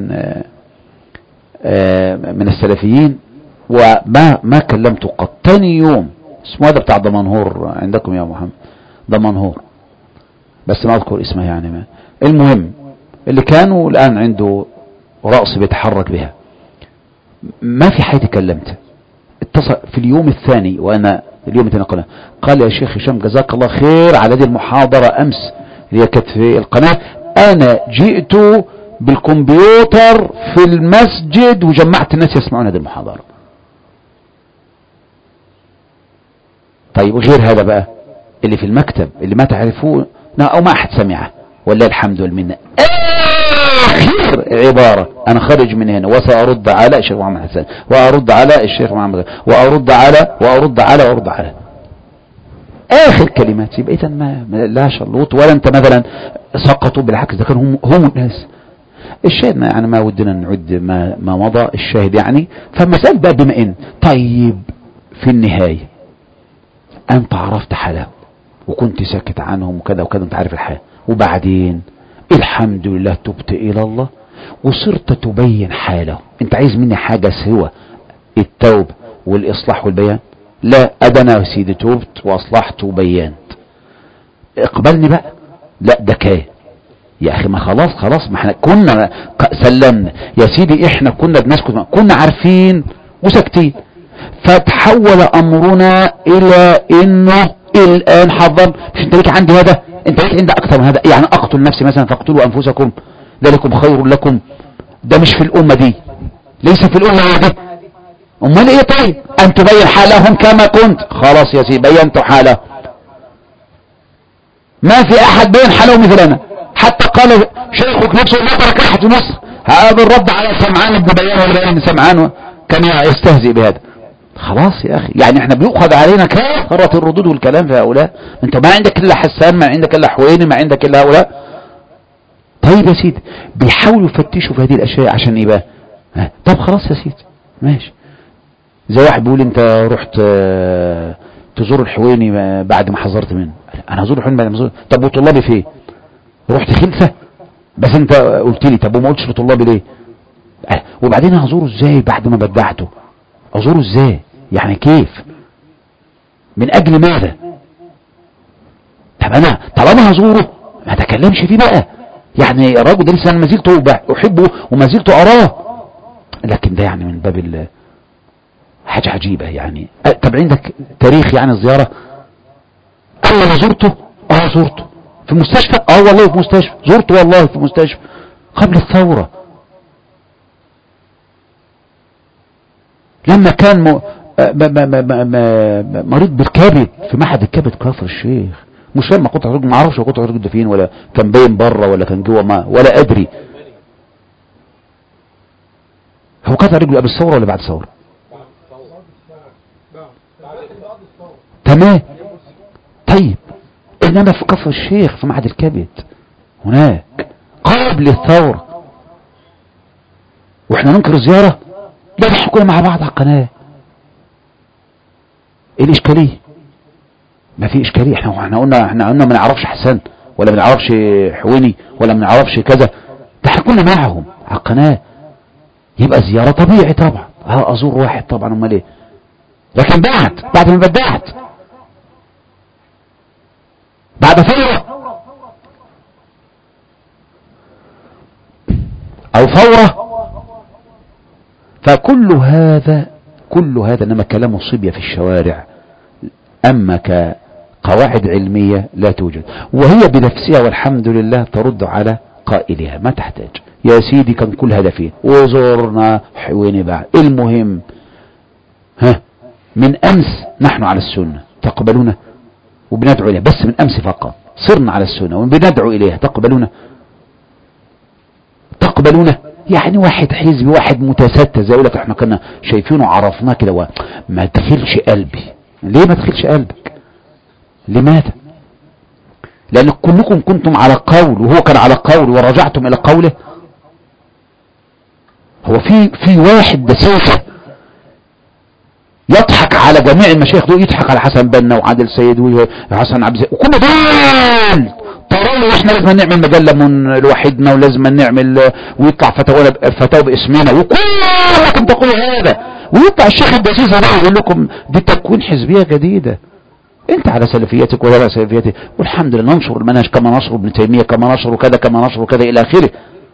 من السلفيين وما كلمته قط. تاني يوم اسمه هذا بتاع دمنهور عندكم يا محمد، دمنهور بس ما اذكر اسمه يعني ما. المهم اللي كانوا الآن عنده رأس بيتحرك بها، ما في حد كلمته. اتصل في اليوم الثاني وأنا اليوم الثاني قال يا شيخ هشام جزاك الله خير على هذه المحاضرة أمس اللي كانت في القناة، أنا جئت بالكمبيوتر في المسجد وجمعت الناس يسمعون هذه المحاضرة. طيب وغير هذا بقى اللي في المكتب اللي ما تعرفوه أو ما أحد سمعه ولا الحمد والمنة، آخر عبارة أنا خارج من هنا وسأرد على الشيخ محمد حسان وأرد على الشيخ محمد وأرد على آخر كلمات. يبقى إذن ما لا شلوط ولا أنت مثلا سقطوا، بالعكس ده كانوا هم الناس. الشاهد يعني ما ودنا نعد ما مضى الشاهد يعني. فمسألة بقى بما إن طيب في النهاية أنت عرفت حالهم وكنت ساكت عنهم وكذا وكذا، أنت عارف الحال، وبعدين الحمد لله تبت إلى الله وصرت تبين حاله. أنت عايز مني حاجة سوى التوبة والإصلاح والبيان؟ لا، أدنا يا سيدي توبت وأصلحت وبينت، اقبلني بقى. لا ده كان يا أخي ما خلاص ما احنا كنا سلمنا يا سيدي، احنا كنا بنسكت كنا عارفين وساكتين، فتحول أمرنا إلى إنه الآن حضر. مش انت ليك عندي هذا، انت ليك عندي اكثر من هذا، يعني اقتل نفسي مثلا فاقتلوا انفسكم ذلكم خير لكم. ده مش في الامة دي، ليس في الامة هذه. امال ايه؟ طيب ان تبين حالهم كما كنت. خلاص يا سيدي بينت حاله، ما في احد بين حاله مثلنا. حتى قال شيخك نفسه ما ترك احد في مصر. هذا الرد على سمعان بن بيان ولا بيان سمعان كان يستهزئ بهذا. خلاص يا أخي، يعني احنا بيؤخذ علينا كثرة الردود والكلام في هؤلاء. انت ما عندك إلا حسان، ما عندك إلا حويني، ما عندك إلا هؤلاء. طيب يا سيدي بيحاولوا يفتشوا في هذه الأشياء عشان يبقى طب خلاص يا سيدي ماشي. زي واحد بيقول انت رحت تزور الحويني بعد ما حذرت منه. انا هزور الحويني بعد ما حذرت؟ طب وطلابي فين؟ رحت خلفة بس انت قلت لي، طب وما قلتش لطلابي ليه؟ وبعدين هزوره ازاي بعد ما بدعته؟ ازوره ازاي يعني؟ كيف؟ من اجل ماذا؟ طب انا طالما هزوره ما اتكلمش فيه بقى. يعني الراجل ده لسه انا ما زلت احبه وما زلت اراه، لكن ده يعني من باب حاجه عجيبه يعني. طب عندك تاريخ يعني الزياره؟ انا زرته، زرته في مستشفى، والله في مستشفى، زرته والله في مستشفى قبل الثوره لما كان مريض بالكبد في معهد الكبد كفر الشيخ. مش لما قطع رجل، ما اعرفش قطع رجل ده فين، ولا كان باين بره ولا كان جوه، ما ولا ادري. هو قطع رجله قبل الثوره ولا بعد الثوره؟ تمام. طيب انما في كفر الشيخ في معهد الكبد هناك قبل الثوره، واحنا ننكر الزياره؟ لا احنا كنا مع بعض على القناه. ايه الاشكاليه؟ ما في اشكاليه. احنا قلنا ما نعرفش حسن ولا ما نعرفش حويني ولا ما نعرفش كذا، ده احنا كنا معهم على القناه. يبقى زياره طبيعي طبعا، ازور واحد طبعا، امال ايه؟ لكن بعد ما بدعت بعد ثورة او فورة. فكل هذا انما كلام صبية في الشوارع، اما كقواعد علمية لا توجد، وهي بنفسها والحمد لله ترد على قائلها، ما تحتاج. يا سيدي كان كل هدفين وزورنا حويني بعد. المهم من امس نحن على السنة تقبلون وبندعو اليها، بس من امس فقط صرنا على السنة وبندعو اليها، تقبلون يعني واحد حزبي واحد متستر يقول لك احنا كنا شايفينه عرفناه كده، ما تخلش قلبي. ليه ما تخلش قلبك؟ لماذا؟ لان كلكم كنتم على قول وهو كان على قول ورجعتم الى قوله. هو في واحد دسوسه يضحك على جميع المشايخ دول، يضحك على حسن بنا وعادل سيد وحسن عبد الزيد وكل دول طروا احنا لازم نعمل مجله من لوحدنا ولازم نعمل ويطلع فتاوى باسمنا وكلكم تقولوا هذا، ويطلع الشيخ الدسيسه ده يقول لكم دي تكوين حزبيه جديده. انت على سلفيتك ولا على سلفيتك، والحمد لله ننشر المنهج كما نشر ابن تيميه كما نشر كذا كما نشر كذا الى اخره.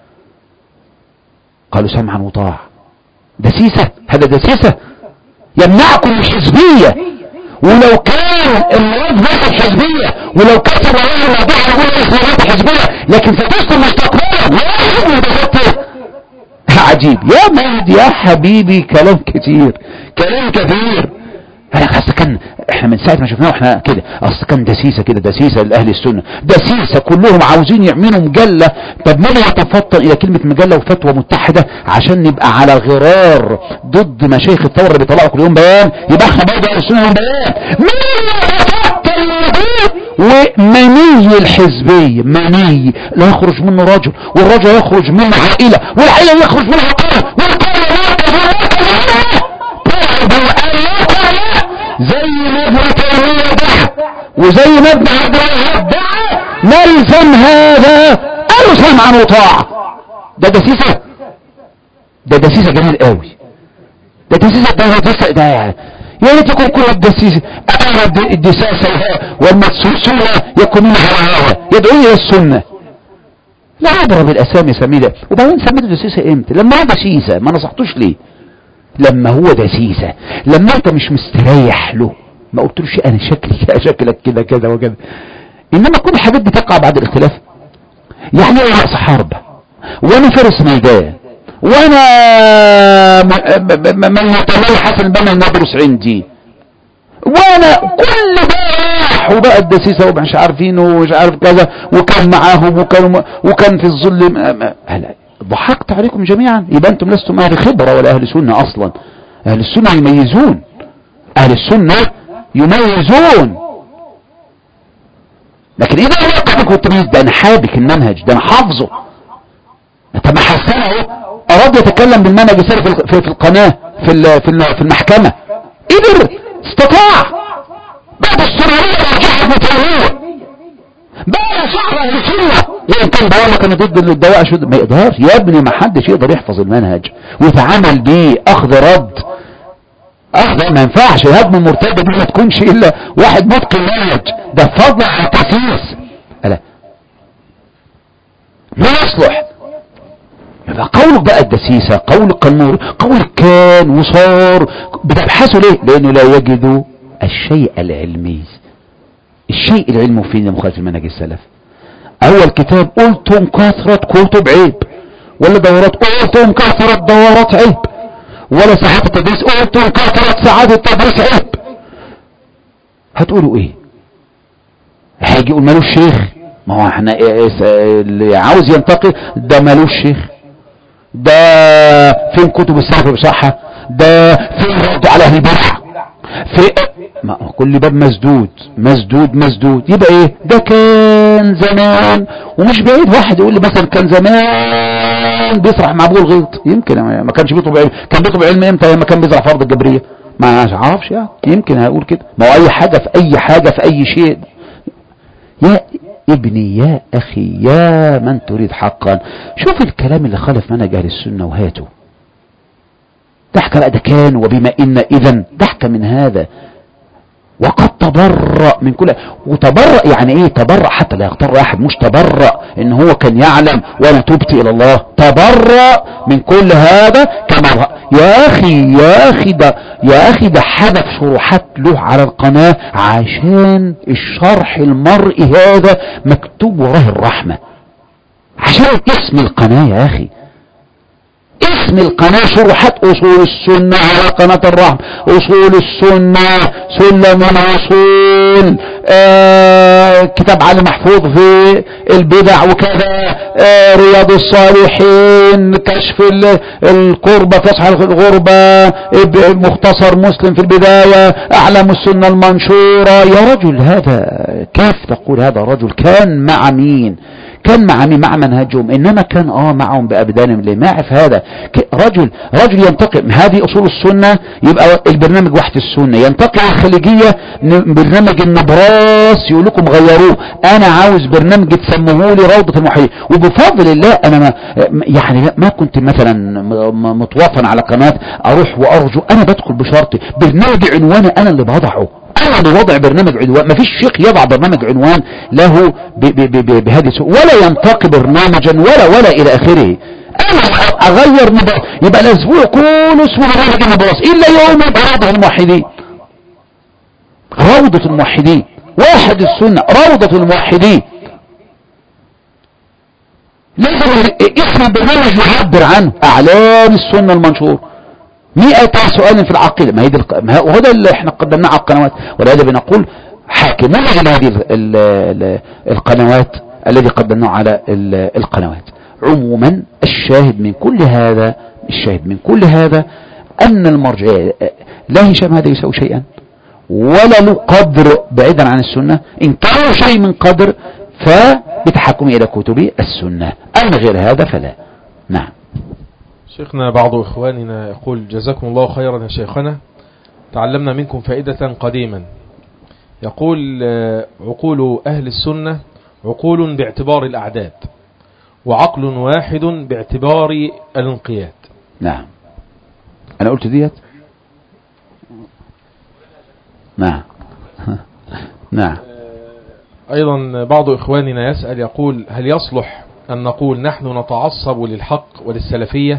قالوا سمعا وطاعه. دسيسه، هذا دسيسه يمنعكم الحزبيه. ولو كان المراد بس الحزبيه، ولو كان الرئيس الموضوع يقول اسمه الحزبيه، لكن ستذكر مستقبلا لا يمكن. عجيب يا مهدي يا حبيبي، كلام كتير كلام كثير. اصل كان احنا من ساعه ما شفناه واحنا كده، اصل كان دسيسه كده، دسيسه لاهل السنه، دسيسه كلهم عاوزين يعملوا مجله. طب ما يتفطن الى كلمه مجله وفتوى متحده عشان نبقى على غرار ضد مشايخ الثوره اللي بيطلعوا كل يوم بيان، يبقى احنا برضه اهل السنه يوم بيان. ومني الحزبيه، مني لا يخرج منه رجل، والرجل يخرج منه عائله، والعائله يخرج منها قوم، والقوم زي ما ابن تيمية دعا وزي ما ابن عبد الوهاب دعا نلزم هذا. قالوا سمعا وطاعة. ده دسيسة، ده دسيسة جميل قوي، ده دسيسة ده يعني يا ريت يكون كل الدسيسة الدساسة والمدسوسة يكونون هواها يدعون الى السنة. لا عبر بالاسامي سميلة. وبعدين سميته دسيسة امتى؟ لما هو دسيسة. ما نصحتوش ليه؟ لما هو دسيسة، لما انت مش مستريح له ما قلتلوش انا شكلك كده كده وكده. انما كل الحاجات دي تقع بعد الاختلاف. يعني انا رأس حرب وانا فارس ميدان وانا من يتمنى حسن بنا ندرس عندي وانا كل ده راح وبقى الدسيسة ومش عارفين ومش عارف كذا وكان معاهم وكان في الظل. ضحكت عليكم جميعا. يبقى انتم لستم اهل خبرة ولا اهل سنة اصلا. اهل السنة يميزون، اهل السنة يميزون. لكن اذا انا كنت تميز ده انا حابك المنهج ده انا حافظه. طب ما حسنه اراد يتكلم بالمنهج السلفي في القناة في المحكمة قدر استطاع. بعد السنوية رجعت متنوية بقى صعب اهل السنة. وان كان بقى كانوا ضد الدواء شو ما يقدرش يا ابني، ما حدش يقدر يحفظ المنهج ويتعامل بيه اخذ رد. اخذ ما ينفعش. هدم مرتد دي ما تكونش الا واحد متقن منهج، ده فضل على التاسيس. لا ما يصلح. يبقى قولك بقى الدسيسة، قولك النور، قولك كان وصار. بتبحثوا ليه؟ لانه لا يجدوا الشيء العلمي. الشيء العلمي فين مخالف المنهج السلف. اول كتاب قلتم كثرة كتب عيب، ولا دورات قلتم كثرة دورات عيب، ولا ساعات التدريس قلتم كثرة ساعات التدريس عيب. هتقولوا ايه؟ هيجي يقول مالوش شيخ. ما هو احنا اللي عاوز ينتقي ده مالوش شيخ. ده فين كتب السلف بصحة؟ ده فين رد على اهل البدع؟ في ما كل باب مسدود. يبقى ايه؟ ده كان زمان. ومش بعيد واحد يقول لي مثلا كان زمان بيسرح مع ابوه الغيط. يمكن ما كانش بيطلب علم. كان بيطلب علم امتى؟ لما كان بيزرع فرض الجبرية. ما اعرفش يعني، يمكن هقول كده. ما هو اي حاجة في اي شيء. يا ابني يا اخي يا من تريد حقا، شوف الكلام اللي خالف منهج اهل السنة وهاته. ضحك بقى ده كان وبما ان اذا ضحك من هذا. وقد تبرأ من كل. وتبرأ يعني ايه؟ تبرأ حتى لا يغتر احد، مش تبرأ ان هو كان يعلم وانا تبت الى الله، تبرأ من كل هذا كما رأى. يا اخي ده حذف شروحات له على القناة عشان الشرح المرئي هذا مكتوب وراه الرحمة، عشان اسم القناة يا اخي، اسم القناة شروحات أصول السنة على قناة الرحمة، أصول السنة سلم الوصول، كتاب علي محفوظ في البدع وكذا، رياض الصالحين، كشف القربة، فصح الغربة، مختصر مسلم في البداية، أعلام السنة المنشورة. يا رجل هذا كيف تقول هذا رجل كان مع مين؟ كان مع مين؟ مع منهجهم، انما كان معهم بابدانهم. ليه ما يعرف هذا؟ رجل ينتقل هذه اصول السنه، يبقى البرنامج وحدة السنه، ينتقل الخليجيه برنامج النبراس يقول لكم غيروه، انا عاوز برنامج تسموه لي روضه الموحدين. وبفضل الله انا ما كنت مثلا متوافن على قناه اروح وارجو، انا بدخل بشرطي برنامج عنواني انا اللي بضعه، انا بوضع برنامج عنوان. ما فيش شيخ يضع برنامج عنوان له بهذه ولا ينتقي برنامجا ولا الى اخره. انا اغير يبقى الاسبوع كله اسمه برنامج النبراس الا يوم روضة الموحدين. روضة الموحدين واحد السنة، روضة الموحدين. لازم اسم البرنامج يعبر عنه، اعلام السنة المنشور، 100 سؤال في العقيدة. ما هو ده اللي احنا قدمناه على القنوات، ولهذا بنقول حاكمون على هذه القنوات الذي قدمناه على القنوات. عموما الشاهد من كل هذا ان المرجعية لا هشام هذا يسوي شيئا ولا له قدر بعيدا عن السنة. ان كان شيء من قدر فبتحكم الى كتب السنة، اما غير هذا فلا. نعم. شيخنا بعض إخواننا يقول جزاكم الله خيرا يا شيخنا، تعلمنا منكم فائدة قديما. يقول عقول أهل السنة عقول باعتبار الأعداد، وعقل واحد باعتبار الانقياد. نعم أنا قلت ديت. نعم نعم. أيضا بعض إخواننا يسأل يقول هل يصلح أن نقول نحن نتعصب للحق وللسلفية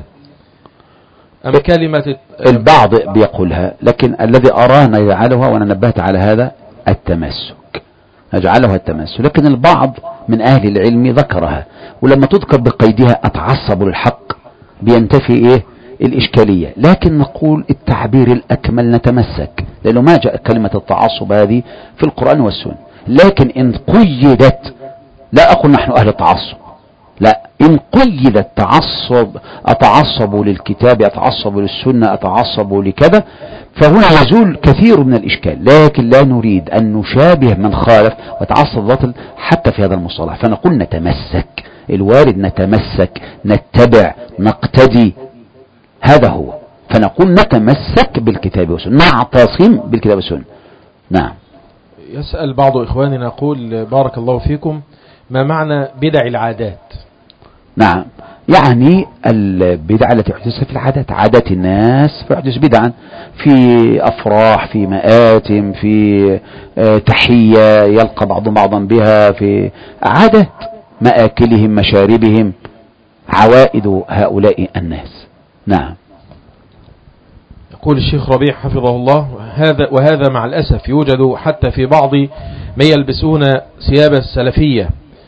أم كلمة؟ البعض بيقولها، لكن الذي أرانا يجعلها وأنا نبهت على هذا التمسك، نجعلها التمسك. لكن البعض من أهل العلم ذكرها، ولما تذكر بقيدها أتعصب للحق بينتفي الإشكالية. لكن نقول التعبير الأكمل نتمسك، لأنه ما جاء كلمة التعصب هذه في القرآن والسنة. لكن إن قيدت، لا أقول نحن أهل التعصب، لا، إن قيد التعصب، أتعصب للكتاب، أتعصب للسنة، أتعصب لكذا، فهنا يزول كثير من الإشكال. لكن لا نريد أن نشابه من خالف وتعصب باطل حتى في هذا المصطلح. فنقول نتمسك الوارد، نتمسك، نتبع، نقتدي، هذا هو. فنقول نتمسك بالكتاب والسنة، نعتصم بالكتاب والسنة. نعم. يسأل بعض إخواننا يقول بارك الله فيكم ما معنى بدع العادات؟ نعم، يعني البدع التي تحدث في العادات، عادات الناس فيحدث بدعا في أفراح، في مآتم، في تحية يلقى بعضهم بعضا بها، في عادات مآكلهم، مشاربهم، عوائد هؤلاء الناس. نعم. يقول الشيخ ربيع حفظه الله وهذا مع الأسف يوجد حتى في بعض من يلبسون ثياب السلفية.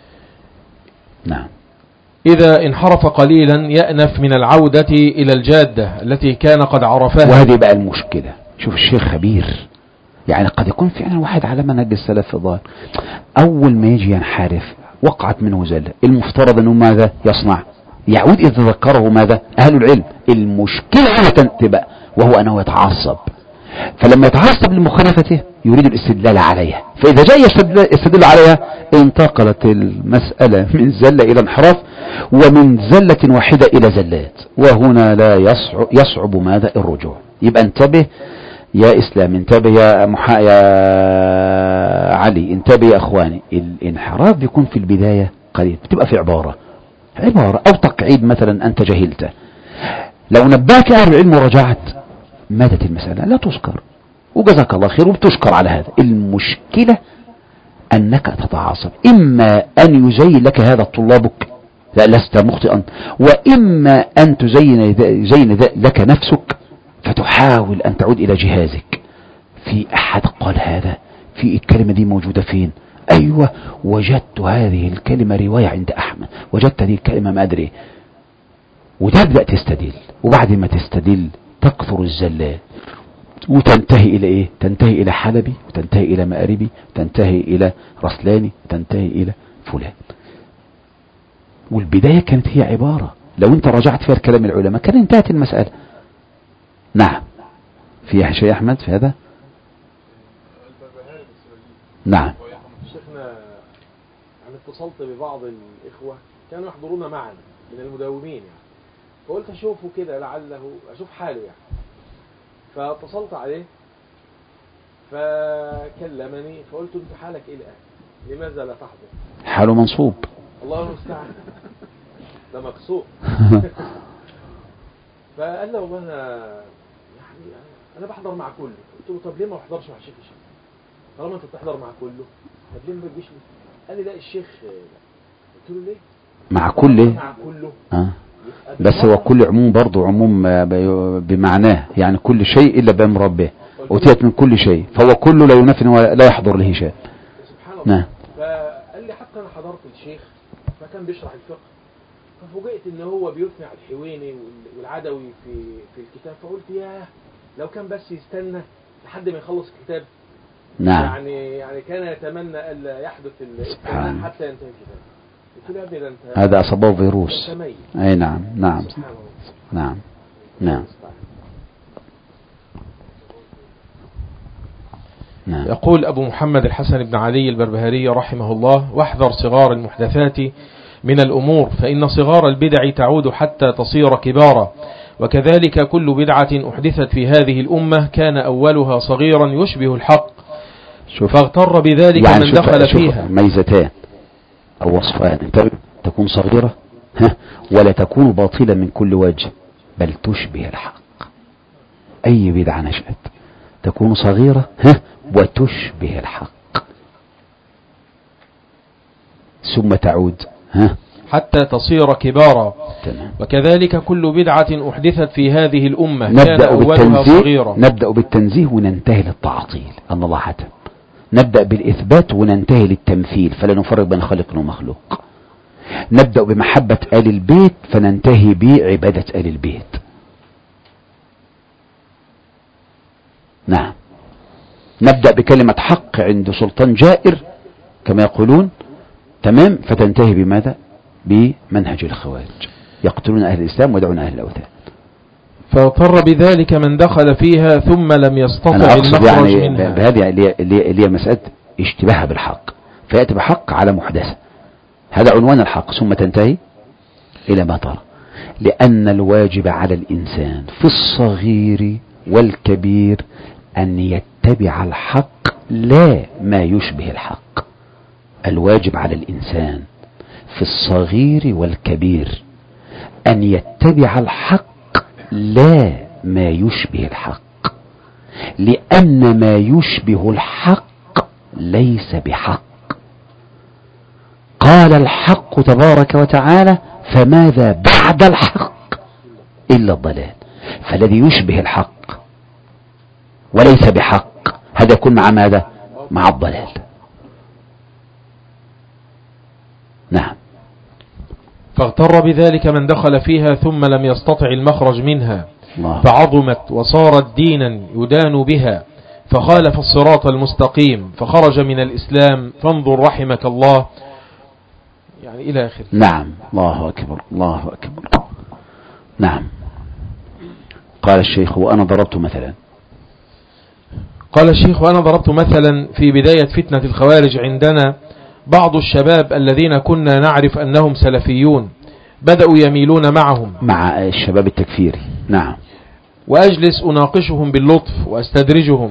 نعم. إذا انحرف قليلا يأنف من العودة إلى الجادة التي كان قد عرفها. وهذه بقى المشكلة. شوف الشيخ خبير، يعني قد يكون فعلا واحد على منهج السلف الضال، أول ما يجي ينحرف وقعت منه زلة، المفترض أنه ماذا يصنع؟ يعود إذا ذكره ماذا؟ أهل العلم. المشكلة هنا تنتبأ، وهو أنه يتعصب. فلما يتعصب لمخالفته يريد الاستدلال عليها، فإذا جاء يستدل عليها انتقلت المسألة من زلة إلى انحراف، ومن زلة واحدة إلى زلات، وهنا لا يصعب ماذا؟ الرجوع. يبقى انتبه يا إسلام، انتبه يا علي، انتبه يا أخواني. الانحراف بيكون في البداية قليل، بتبقى في عبارة أو تقعيد مثلا أنت جهلته. لو نبهك أهل العلم ورجعت ماتت المسألة، لا تذكر. وجزاك الله خير وبتشكر على هذا. المشكلة أنك تتعاصب، إما أن يزين لك هذا طلابك، لا لست مخطئا، وإما أن تزين لك نفسك فتحاول أن تعود إلى جهازك. في أحد قال هذا، في الكلمة دي موجودة فين؟ أيوة وجدت هذه الكلمة رواية عند أحمد، وجدت هذه الكلمة ما أدري، وتبدأ تستدل، وبعد ما تستدل تكثر الزلات وتنتهي إلى إيه؟ تنتهي إلى حلبي، وتنتهي إلى مأربي، وتنتهي إلى رسلاني، وتنتهي إلى فلان. والبداية كانت هي عبارة لو أنت رجعت فيها الكلام العلماء كان انتهت المسألة. نعم. فيها شيء أحمد في هذا؟ نعم. شيخنا أنا اتصلت ببعض الإخوة كانوا يحضرون معنا من المداومين يعني، فقلت أشوفه كده لعله أشوف حاله يعني، فاتصلت عليه فكلمني فقلت أنت حالك إيه الآن؟ لماذا لا تحضر؟ حاله منصوب. الله المستعان. ده مكسور. فقال له والله أنا بحضر مع كله. قلت له طب ليه ما بحضرش مع الشيخ الشيخ؟ طالما أنت بتحضر مع كله طب ليه ما بتجيش لي؟ قال لي لا الشيخ. قلت له ليه؟ مع كله. مع كله. بس هو كل عموم برضه عموم بمعناه، يعني كل شيء إلا بأمر ربه أتيت من كل شيء، فهو كله لا ينافي لا يحضر له شيء. سبحان الله. فقال لي حتى أنا حضرت الشيخ فكان بيشرح الفقه، ففوجئت إن هو بيثني على الحويني والعدوي في الكتاب، فقلت ياه لو كان بس يستنى لحد ما يخلص الكتاب. نعم. يعني كان يتمنى ألا يحدث الاستناء حتى ينتهي الكتاب. قلت له يا ابني ده أنت هذا أصابه فيروس. أي نعم نعم نعم نعم نعم. يقول أبو محمد الحسن بن علي البربهاري رحمه الله: واحذر صغار المحدثات من الأمور، فإن صغار البدع تعود حتى تصير كبارا، وكذلك كل بدعة أحدثت في هذه الأمة كان أولها صغيرا يشبه الحق، فاغتر بذلك يعني من دخل فيها. ميزتان أو وصفان: انت تكون صغيرة ولا تكون باطلة من كل وجه، بل تشبه الحق. أي بدعة نشأت تكون صغيرة وتشبه الحق ثم تعود حتى تصير كبارا. تمام. وكذلك كل بدعة أحدثت في هذه الأمة كان أولها صغيرا. نبدأ بالتنزيه وننتهي للتعطيل أن الله حتم. نبدأ بالإثبات وننتهي للتمثيل فلا نفرق بين خالق ومخلوق. نبدأ بمحبة آل البيت فننتهي بعبادة آل البيت. نعم. نبدأ بكلمة حق عند سلطان جائر كما يقولون، تمام، فتنتهي بماذا؟ بمنهج الخوارج، يقتلون أهل الإسلام ويدعون أهل الأوثان. فاضطر بذلك من دخل فيها ثم لم يستطع المخرج يعني منها. بهذه اللي هي مسألة اشتباهها بالحق، فيأتي بحق على محدثة، هذا عنوان الحق، ثم تنتهي إلى ما ترى. لأن الواجب على الإنسان في الصغير والكبير أن يتبع الحق لا ما يشبه الحق. الواجب على الإنسان في الصغير والكبير أن يتبع الحق لا ما يشبه الحق، لأن ما يشبه الحق ليس بحق. قال الحق تبارك وتعالى: فماذا بعد الحق إلا الضلال. فالذي يشبه الحق وليس بحق هذا يكون مع ماذا؟ مع الضلال. نعم. فاغتر بذلك من دخل فيها ثم لم يستطع المخرج منها، فعظمت وصارت دينا يدان بها، فخالف الصراط المستقيم فخرج من الإسلام، فانظر رحمك الله، يعني إلى آخر. نعم. الله أكبر الله أكبر. نعم. قال الشيخ: وأنا ضربت مثلا. قال الشيخ: وأنا ضربت مثلا في بداية فتنة الخوارج عندنا بعض الشباب الذين كنا نعرف أنهم سلفيون بدأوا يميلون معهم، مع الشباب التكفيري. نعم. وأجلس أناقشهم باللطف وأستدرجهم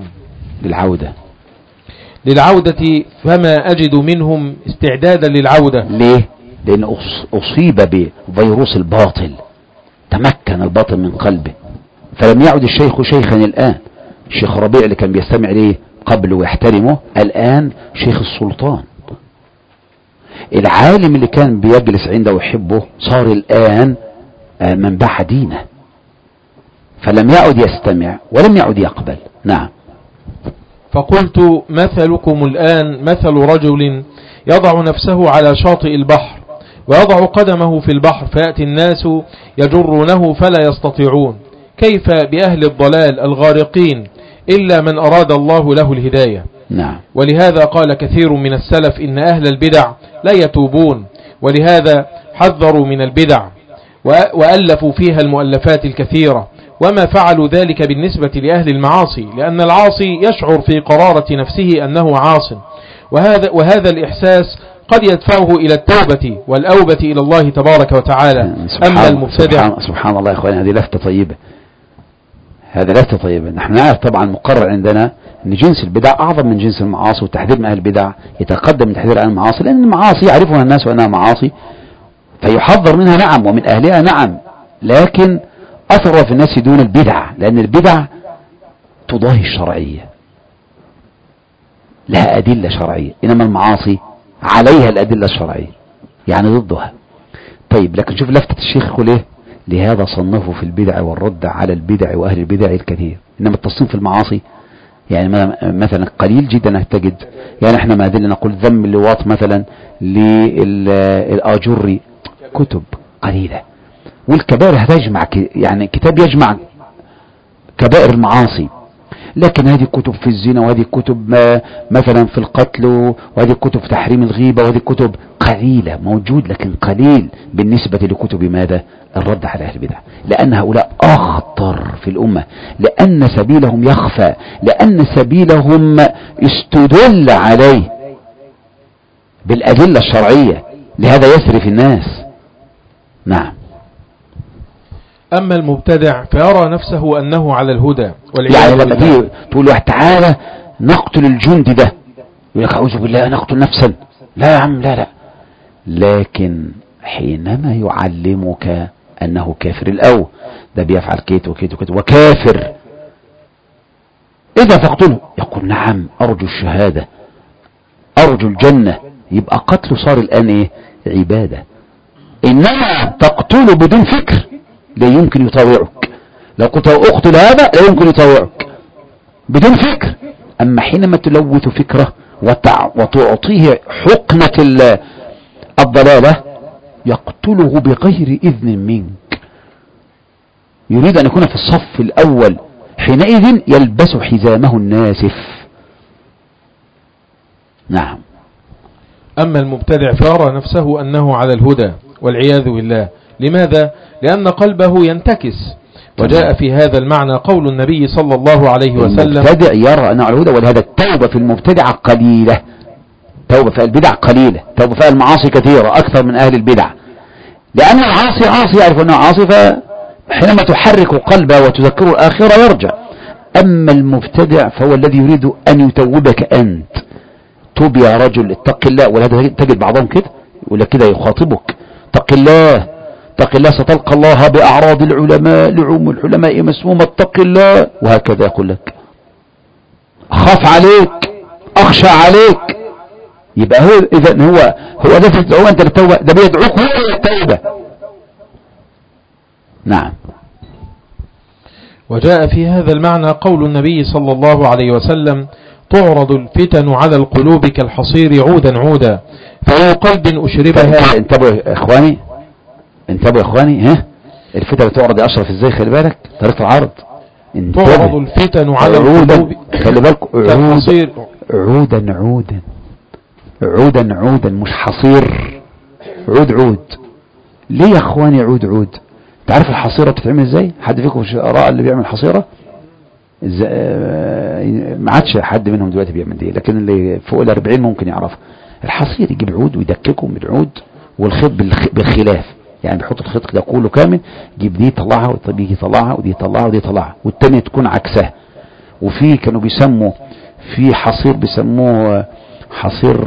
للعودة فما أجد منهم استعدادا للعودة. ليه؟ لأن أصيب بفيروس الباطل، تمكن الباطل من قلبه، فلم يعد الشيخ شيخا الآن، الشيخ ربيع اللي كان بيستمع إليه قبل ويحترمه الآن شيخ السلطان. العالم اللي كان بيجلس عنده ويحبه صار الآن من باع دينه، فلم يعد يستمع ولم يعد يقبل. نعم. فقلت مثلكم الآن مثل رجل يضع نفسه على شاطئ البحر ويضع قدمه في البحر فيأتي الناس يجرونه فلا يستطيعون، كيف بأهل الضلال الغارقين إلا من أراد الله له الهداية. نعم. ولهذا قال كثير من السلف إن أهل البدع لا يتوبون، ولهذا حذروا من البدع وألفوا فيها المؤلفات الكثيرة، وما فعلوا ذلك بالنسبة لأهل المعاصي، لأن العاصي يشعر في قرارة نفسه أنه عاص، وهذا الإحساس قد يدفعه إلى التوبة والأوبة إلى الله تبارك وتعالى. أما المبتدع سبحان الله يا إخواني، هذه لفتة طيبة، هذا لفتة طيبة. نحن نعرف طبعا مقرر عندنا أن جنس البدع أعظم من جنس المعاصي، وتحذير من أهل البدع يتقدم من تحذير عن المعاصي، لأن المعاصي يعرفها الناس وأنها معاصي فيحذر منها، نعم، ومن أهلها نعم، لكن أثرها في الناس دون البدع، لأن البدع تضاهي الشرعية، لها أدلة شرعية، إنما المعاصي عليها الأدلة الشرعية، يعني ضدها. طيب لكن شوف لفتة الشيخ يقول إيه: لهذا صنفوا في البدع والرد على البدع وأهل البدع الكثير. إنما التصنيف في المعاصي يعني مثلا قليل جدا تجد، يعني احنا ما دلنا نقول ذم اللواط مثلا للآجري، كتب قليلة، والكبائر هتجمع يعني كتاب يجمع كبائر المعاصي، لكن هذه كتب في الزنا، وهذه كتب مثلا في القتل، وهذه كتب في تحريم الغيبة، وهذه كتب قليلة موجود، لكن قليل بالنسبة لكتب ماذا؟ الرد على أهل البدع، لأن هؤلاء أخطر في الأمة، لأن سبيلهم يخفى، لأن سبيلهم استدل عليه بالأدلة الشرعية، لهذا يسري في الناس. نعم. أما المبتدع فيرى نفسه أنه على الهدى، يعني لما تيجي تقول له تعالى نقتل الجندي ده، يقول لك أعوذ بالله نقتل نفسا، لا يا عم لا، لكن حينما يعلمك أنه كافر الأول، ده بيفعل كيت وكيت وكيت وكافر، إذا تقتله يقول نعم أرجو الشهادة أرجو الجنة، يبقى قتله صار الآن إيه؟ عبادة. إنما تقتله بدون فكر لا يمكن يطاوعك، لو كنت أقتل هذا لا يمكن يطاوعك بدون فكر. أما حينما تلوث فكره وتعطيه حقنة الضلالة يقتله بغير إذن منك، يريد أن يكون في الصف الأول، حينئذ يلبس حزامه الناسف. نعم. أما المبتدع فيرى نفسه أنه على الهدى والعياذ بالله. لماذا؟ لأن قلبه ينتكس. وجاء في هذا المعنى قول النبي صلى الله عليه وسلم: المبتدع يرى أنه على الهدى، ولهذا التوبة في المبتدع قليلة، توبة في البدع قليلة، توبة في المعاصي كثيرة أكثر من أهل البدع، لأن العاصي عاصي يعرف أنه عاصي، فحينما تحرك قلبه وتذكره الآخرة يرجع. أما المبتدع فهو الذي يريد أن يتوبك أنت، توب يا رجل اتق الله. ولهذا تجد بعضهم كده يقول لك كده يخاطبك: اتق الله اتق الله ستلقى الله بأعراض العلماء، لعوم العلماء مسمومة، اتق الله، وهكذا يقول لك أخاف عليك أخشى عليك. يبقى هو إذا هو ده تدعوه أنت للتوبة، ده بيدعوك هو للتوبة. نعم. وجاء في هذا المعنى قول النبي صلى الله عليه وسلم: تعرض الفتن على القلوب كالحصير عودا عودا، فهو قلب أشربها. انتبهوا يا إخواني، انتبهوا يا إخواني، ها الفتن تعرض يا أشرف إزاي؟ خلي بالك طريقة العرض. تعرض الفتن على القلوب، خلي بالك، كالحصير عودا عودا عودا عودا، مش حصير، عود عود. ليه يا إخواني عود عود؟ تعرف الحصيرة بتتعمل ازاي؟ حد فيكم الشعراء اللي بيعمل حصيرة؟ ما عادش حد منهم دلوقتي بيعمل دي، لكن اللي فوق ال40 ممكن يعرفها. الحصير يجيب عود ويدككه من العود، والخيط بالخلاف، يعني بيحط الخيط كده كله كامل، يجيب دي يطلعها ويجي يطلعها ودي يطلعها ودي يطلعها، والتانية تكون عكسها. وفي كانوا بيسموا في حصير بيسموه حصير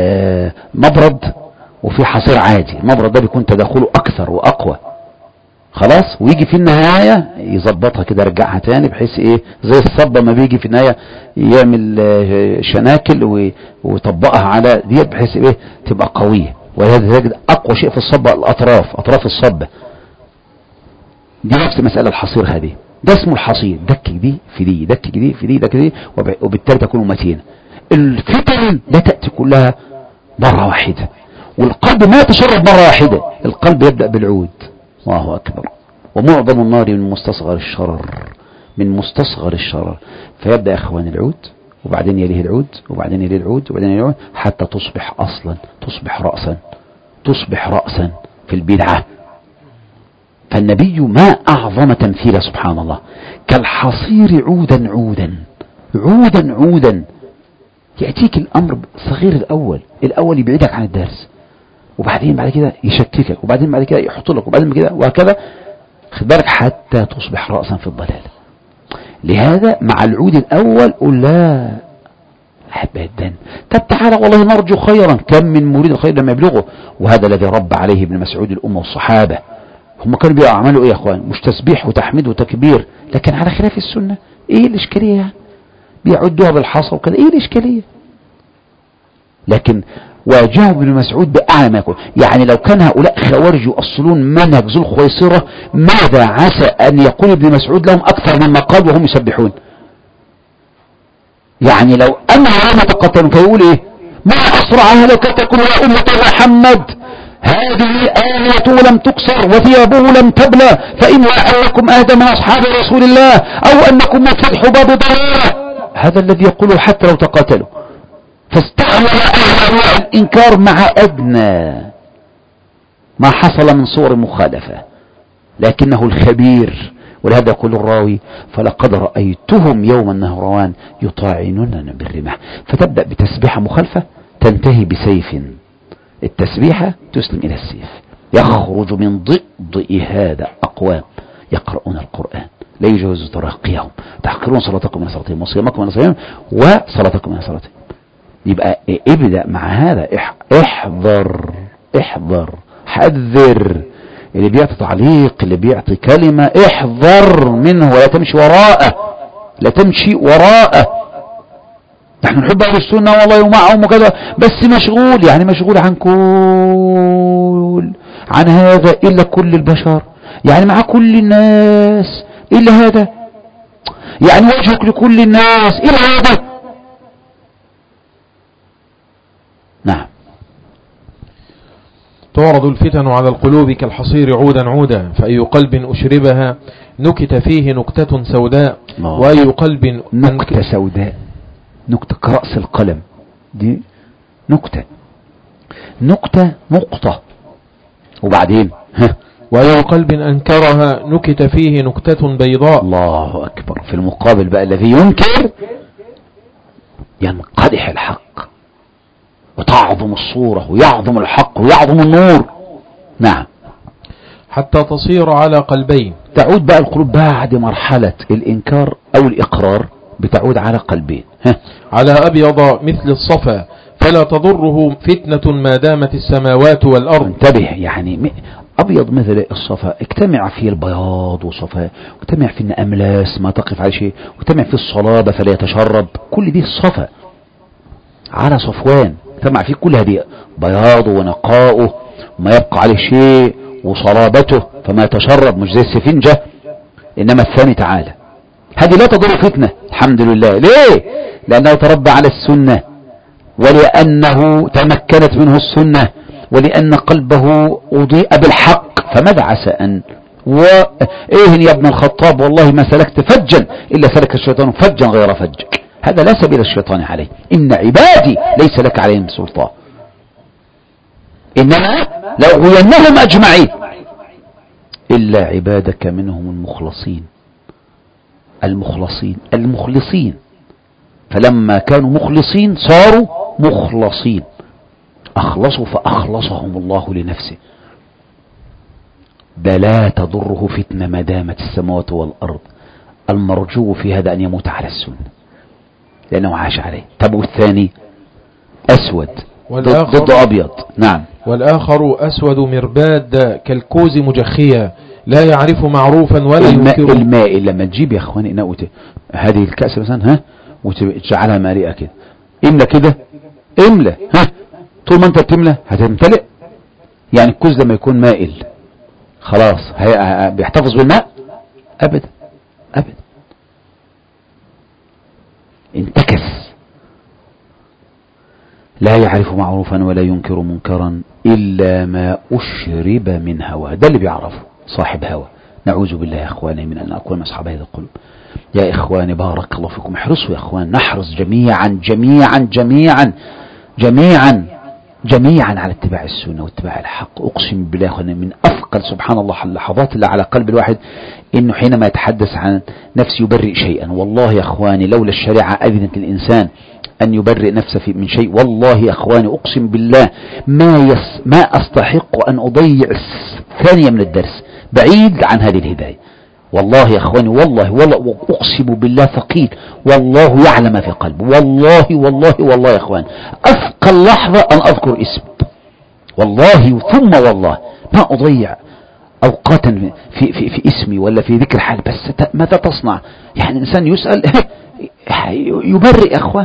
مبرد، وفي حصير عادي. المبرد ده بيكون تداخله أكثر وأقوى، خلاص، ويجي في النهاية يظبطها كده، يرجعها تاني، بحيث ايه زي الصبة ما بيجي في النهاية يعمل شناكل ويطبقها على دي، بحيث ايه تبقى قوية. ولهذا تجد اقوى شيء في الصبة الاطراف، اطراف الصبة دي. نفس مسألة الحصير هذه، ده اسمه الحصير، دكك دي في دي، دكك دي في دي، دكك دي، وبالتالي تكون متينة. الفتن لا تأتي كلها مرة واحدة، والقلب ما يتشرب مرة واحدة، القلب يبدأ بالعود. الله أكبر. ومعظم النار من مستصغر الشرر، من مستصغر الشرر. فيبدأ يا اخوان العود، وبعدين يليه العود، وبعدين يليه العود، وبعدين يليه العود، حتى تصبح أصلا، تصبح رأسا، تصبح رأسا في البدعة. فالنبي ما أعظم تمثيله سبحان الله، كالحصير عودا عودا عودا عودا. يأتيك الأمر صغير، الأول يبعدك عن الدرس، وبعدين بعد كده يشككك، وبعدين بعد كده يحط لك، وبعدين كده وهكذا، خد بالك حتى تصبح رأسا في الضلال. لهذا مع العود الأول قل لا أبدا، طب تعالى والله نرجو خيرا، كم من مريد خير لما يبلغه. وهذا الذي رب عليه ابن مسعود الأمة والصحابة. هم كانوا بيعملوا ايه يا اخوان؟ مش تسبيح وتحميد وتكبير، لكن على خلاف السنة. ايه الاشكالية يعني؟ بيعدوها بالحصى وكذا، ايه الاشكالية؟ لكن واجهوا ابن مسعود بأعلى ما يكون. يعني لو كان هؤلاء خوارج يؤصلون منهج ذو الخويصرة، ماذا عسى أن يقول ابن مسعود لهم أكثر مما قال وهم يسبحون؟ يعني لو أنهم يتقتلون فيقول إيه؟ ما أسرع هلكتكم يا أمة محمد، هذه آية لم تكسر وثيابه لم تبلى، فإن أنكم أهدى من أصحاب رسول الله أو أنكم مفتح باب ضلالة. هذا الذي يقوله حتى لو تقاتلوا. فاستعمل أهل الإنكار مع أدنى ما حصل من صور مخالفة، لكنه الخبير. ولهذا يقول الراوي: فلقد رأيتهم يوم النهروان يطاعنوننا بالرماح. فتبدأ بتسبيحة مخالفة تنتهي بسيف، التسبيحة تسلم إلى السيف. يخرج من ضئ هذا أقوام يقرؤون القرآن لا يجوز تراقيهم، تحقرون صلاتكم من صلاتهم وصيامكم من صيامهم وصلاتكم من صلاتهم. يبقى ابدأ مع هذا، احذر حذر اللي بيعطي تعليق، اللي بيعطي كلمة، احذر منه ولا تمشي وراءه، لا تمشي وراءه. نحن نحب أهل السنة والله ومعهم وكذا، بس مشغول، يعني مشغول عن هذا إلا كل البشر، يعني مع كل الناس إلا هذا، يعني وجهك لكل الناس إلا هذا. نعم. تعرض الفتن على القلوب كالحصير عودا عودا، فأي قلب أشربها نكت فيه نكتة سوداء، وأي قلب نكتة سوداء، نكتة كرأس القلم، دي نكتة نقطة، وبعدين وأي قلب أنكرها نكت فيه نكتة بيضاء. الله أكبر. في المقابل بقى الذي ينكر ينقدح الحق وتعظم الصورة ويعظم الحق ويعظم النور. نعم. حتى تصير على قلبين. تعود بقى القلوب بعد مرحلة الإنكار أو الإقرار، بتعود على قلبين. على أبيض مثل الصفا فلا تضره فتنة ما دامت السماوات والأرض. انتبه، يعني أبيض مثل الصفا، اجتمع فيه البياض وصفاء، واجتمع فيه الأملاس ما تقف على شيء، واجتمع فيه الصلابة فلا يتشرب، كل دي الصفا على صفوان، اجتمع فيه كل هذه بياضه ونقاؤه وما يبقى عليه شيء وصلابته فما يتشرب، مش زي السفنجة. إنما الثاني تعالى هذه لا تضر فتنة، الحمد لله. ليه؟ لأنه تربى على السنة، ولأنه تمكنت منه السنة، ولأن قلبه أضيء بالحق. فماذا عسى أن وإيه يا ابن الخطاب والله ما سلكت فجا إلا سلك الشيطان فجا غير فجك. هذا لا سبيل الشيطان عليه، إن عبادي ليس لك عليهم سلطان، إنما لأغوينهم أجمعين إلا عبادك منهم المخلصين. فلما كانوا مخلصين صاروا مخلصين، أخلصوا فأخلصهم الله لنفسه. ده لا تضره فتنة ما دامت السماوات والأرض. المرجو في هذا أن يموت على السنة لأنه عاش عليه. طب والثاني أسود ضد أبيض. نعم. والآخر أسود مرباد كالكوز مجخيا لا يعرف معروفا ولا ينكره. الماء لما تجيب يا اخواني اناء هذه الكأس مثلا وتجعلها مالئة كده، املى كده، املى طول ما انت بتملى هتمتلئ. يعني الكوز لما يكون مائل خلاص بيحتفظ بالماء؟ ابدا ابدا، انتكس. لا يعرف معروفا ولا ينكر منكرا إلا ما أشرب من هوى. ده اللي بيعرفه صاحب هوى. نعوذ بالله يا إخواني من أن أكون أصحاب هذا القلوب. يا إخواني بارك الله فيكم، احرصوا يا إخوان، نحرص جميعا جميعا جميعا جميعا جميعا على اتباع السنة واتباع الحق. أقسم بالله يا إخواني من أثقل سبحان الله اللحظات اللي على قلب الواحد إنه حينما يتحدث عن نفسه يبرئ شيئا. والله يا إخواني لولا الشريعة أذنت الإنسان أن يبرئ نفسه من شيء، والله يا أخواني أقسم بالله ما أستحق أن أضيع ثانية من الدرس بعيد عن هذه الهداية. والله يا أخواني والله أقسم بالله ثقيل، والله يعلم ما في قلبي. والله والله والله يا أخواني أثقل لحظة أن أذكر اسم، والله ثم والله ما أضيع أوقاتا في اسمي ولا في ذكر حال. بس ماذا تصنع؟ يعني الإنسان يسأل يبرئ يا أخوان.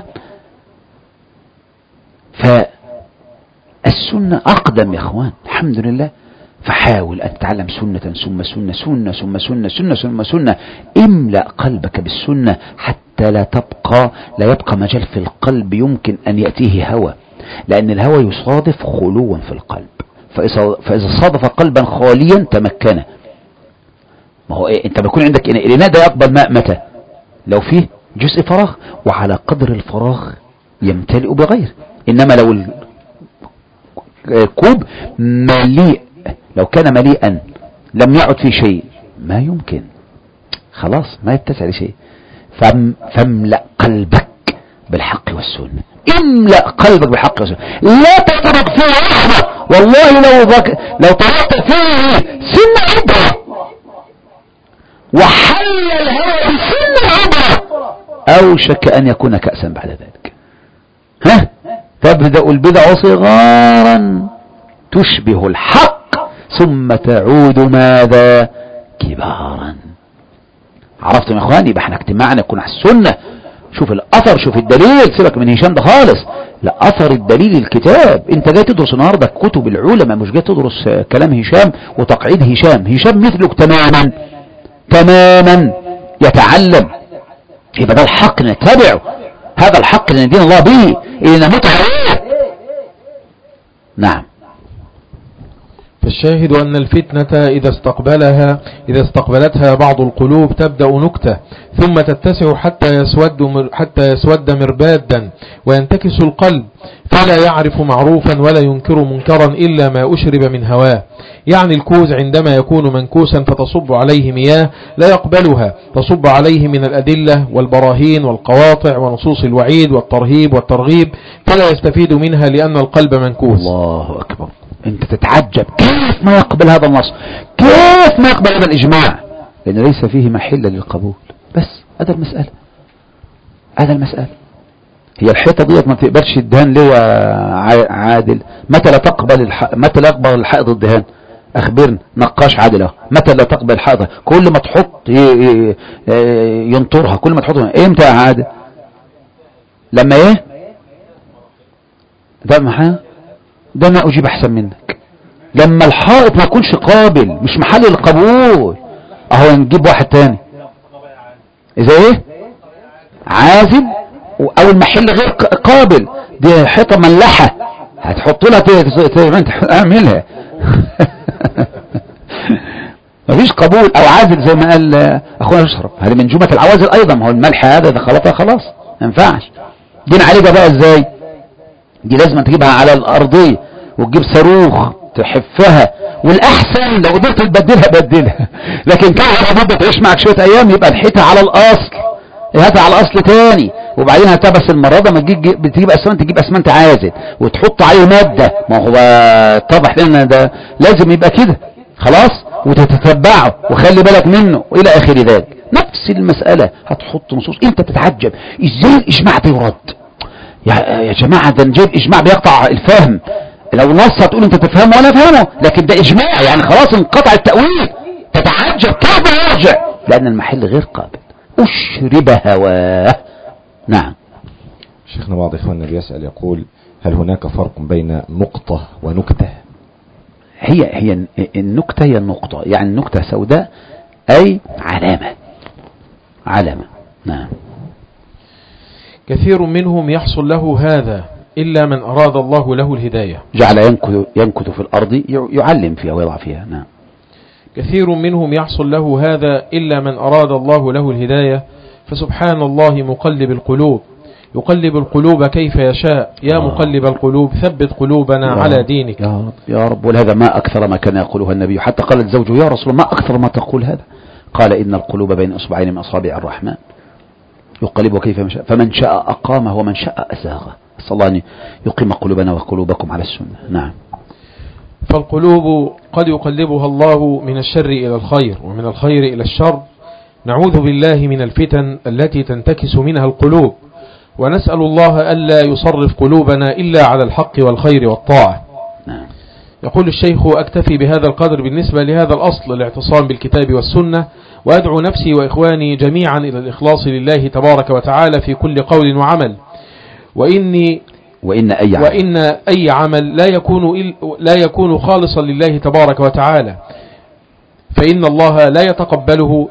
فالسنة أقدم يا أخوان الحمد لله. فحاول أن تتعلم سنة ثم سنة سنة ثم سنة سنة ثم سنة. املأ قلبك بالسنة حتى لا يبقى مجال في القلب يمكن أن يأتيه هوى، لأن الهوى يصادف خلوا في القلب. فإذا صادف قلبا خاليا تمكنه. ما هو إيه؟ أنت بيكون عندك الإناء ده يقبل ماء متى؟ لو فيه جزء فراغ، وعلى قدر الفراغ يمتلئ بغير. إنما لو الكوب مليء، لو كان مليئا لم يعد فيه شيء ما يمكن، خلاص ما يتسع لشيء. فاملأ قلبك بالحق والسنة. املأ قلبك بالحق والسنة، لا تترك فيه لحظة. والله لو تركت فيه سنة عبرة وحل الهوى بسنة عبرة أوشك أن يكون كأسا بعد ذلك. تبدأ البدع صغارا تشبه الحق ثم تعود ماذا؟ كبارا. عرفتم يا اخواني؟ يبقى احنا اجتماعنا يكون على السنة. شوف الأثر، شوف الدليل، سيبك من هشام ده خالص. لا، أثر الدليل الكتاب. انت جاي تدرس النهارده كتب العلماء، مش جاي تدرس كلام هشام وتقعيد هشام. هشام مثلك تماما تماما يتعلم. يبقى ده الحق نتبعه، هذا الحق اللي ندين الله به اللي نموت عليه. نعم. فالشاهد أن الفتنة إذا استقبلتها بعض القلوب تبدأ نكتة ثم تتسع حتى يسود مربادا وينتكس القلب، فلا يعرف معروفا ولا ينكر منكرا إلا ما أشرب من هواه. يعني الكوز عندما يكون منكوسا فتصب عليه مياه لا يقبلها، تصب عليه من الأدلة والبراهين والقواطع ونصوص الوعيد والترهيب والترغيب، فلا يستفيد منها لأن القلب منكوس. الله أكبر. انت تتعجب كيف ما يقبل هذا النص، كيف ما يقبل هذا الإجماع، لأن ليس فيه محل للقبول. بس هذا المسألة، هذا المسألة. هي الحيطة ديت ما تقبلش الدهان ليه يا عادل؟ متى لا يقبل الحائط الدهان؟ أخبرنا نقاش عادل. متى لا تقبل الحائط؟ كل ما تحط ينطرها، كل ما تحط. امتى يا عادل؟ لما ايه ده ما أجيب أحسن منك. لما الحائط ما يكونش قابل، مش محل القبول. اهو نجيب واحد تاني إذا ايه عازل او المحل غير قابل، دي حيطة ملحة هتحط لها اعملها مفيش قبول. او عازل زي ما قال اخونا يشرب، هذه من جملة العوازل ايضا. ما هو الملح هذا ده خلطها خلاص ما ينفعش. دي نعالجها بقى ازاي؟ دي لازم تجيبها على الارضية وتجيب صاروخ تحفها، والاحسن لو قدرت تبدلها بدلها. لكن كان على تعيش معك شوية ايام يبقى الحيطة على الاصل، هاتها على اصل تاني، وبعدين هتبس المرة ده ما تجيب اسمنت، تجيب اسمنت عازل وتحط عليه مادة. ما هو اتضح لنا ده لازم يبقى كده خلاص، وتتتبعه وخلي بالك منه والى اخر ذلك. نفس المسألة هتحط نصوص. انت بتتعجب ازاي الاجماع ده يرد. يا جماعة ده نجيب اجماع بيقطع الفهم. لو نص هتقول انت تفهمه وانا افهمه، لكن ده اجماع يعني خلاص انقطع التأويل. تتعجب كيف يرجع، لأن المحل غير قابل، أشرب هواه. نعم. شيخنا بعض إخواننا بيسأل يقول هل هناك فرق بين نقطة ونكتة؟ هي النكتة هي النقطة، يعني النكتة سوداء أي علامة. نعم. كثير منهم يحصل له هذا إلا من أراد الله له الهداية. جعل ينكت في الأرض يعلم فيها ويضع فيها. نعم. كثير منهم يحصل له هذا إلا من أراد الله له الهداية، فسبحان الله مقلب القلوب يقلب القلوب كيف يشاء. يا مقلب القلوب ثبت قلوبنا على دينك. يا رب. ولهذا ما أكثر ما كان يقولها النبي، حتى قالت زوجه يا رسول الله ما أكثر ما تقول هذا، قال إن القلوب بين أصبعين من أصابع الرحمن يقلبه كيف يشاء، فمن شاء أقامه ومن شاء أزاغه. أسأل الله أن يقيم قلوبنا وقلوبكم على السنة. نعم. فالقلوب قد يقلبها الله من الشر إلى الخير ومن الخير إلى الشر. نعوذ بالله من الفتن التي تنتكس منها القلوب، ونسأل الله ألا يصرف قلوبنا إلا على الحق والخير والطاعة. نعم. يقول الشيخ أكتفي بهذا القدر بالنسبة لهذا الأصل، الاعتصام بالكتاب والسنة، وأدعو نفسي وإخواني جميعا إلى الإخلاص لله تبارك وتعالى في كل قول وعمل، وإن أي عمل لا يكون خالصا لله تبارك وتعالى، فإن الله لا يتقبله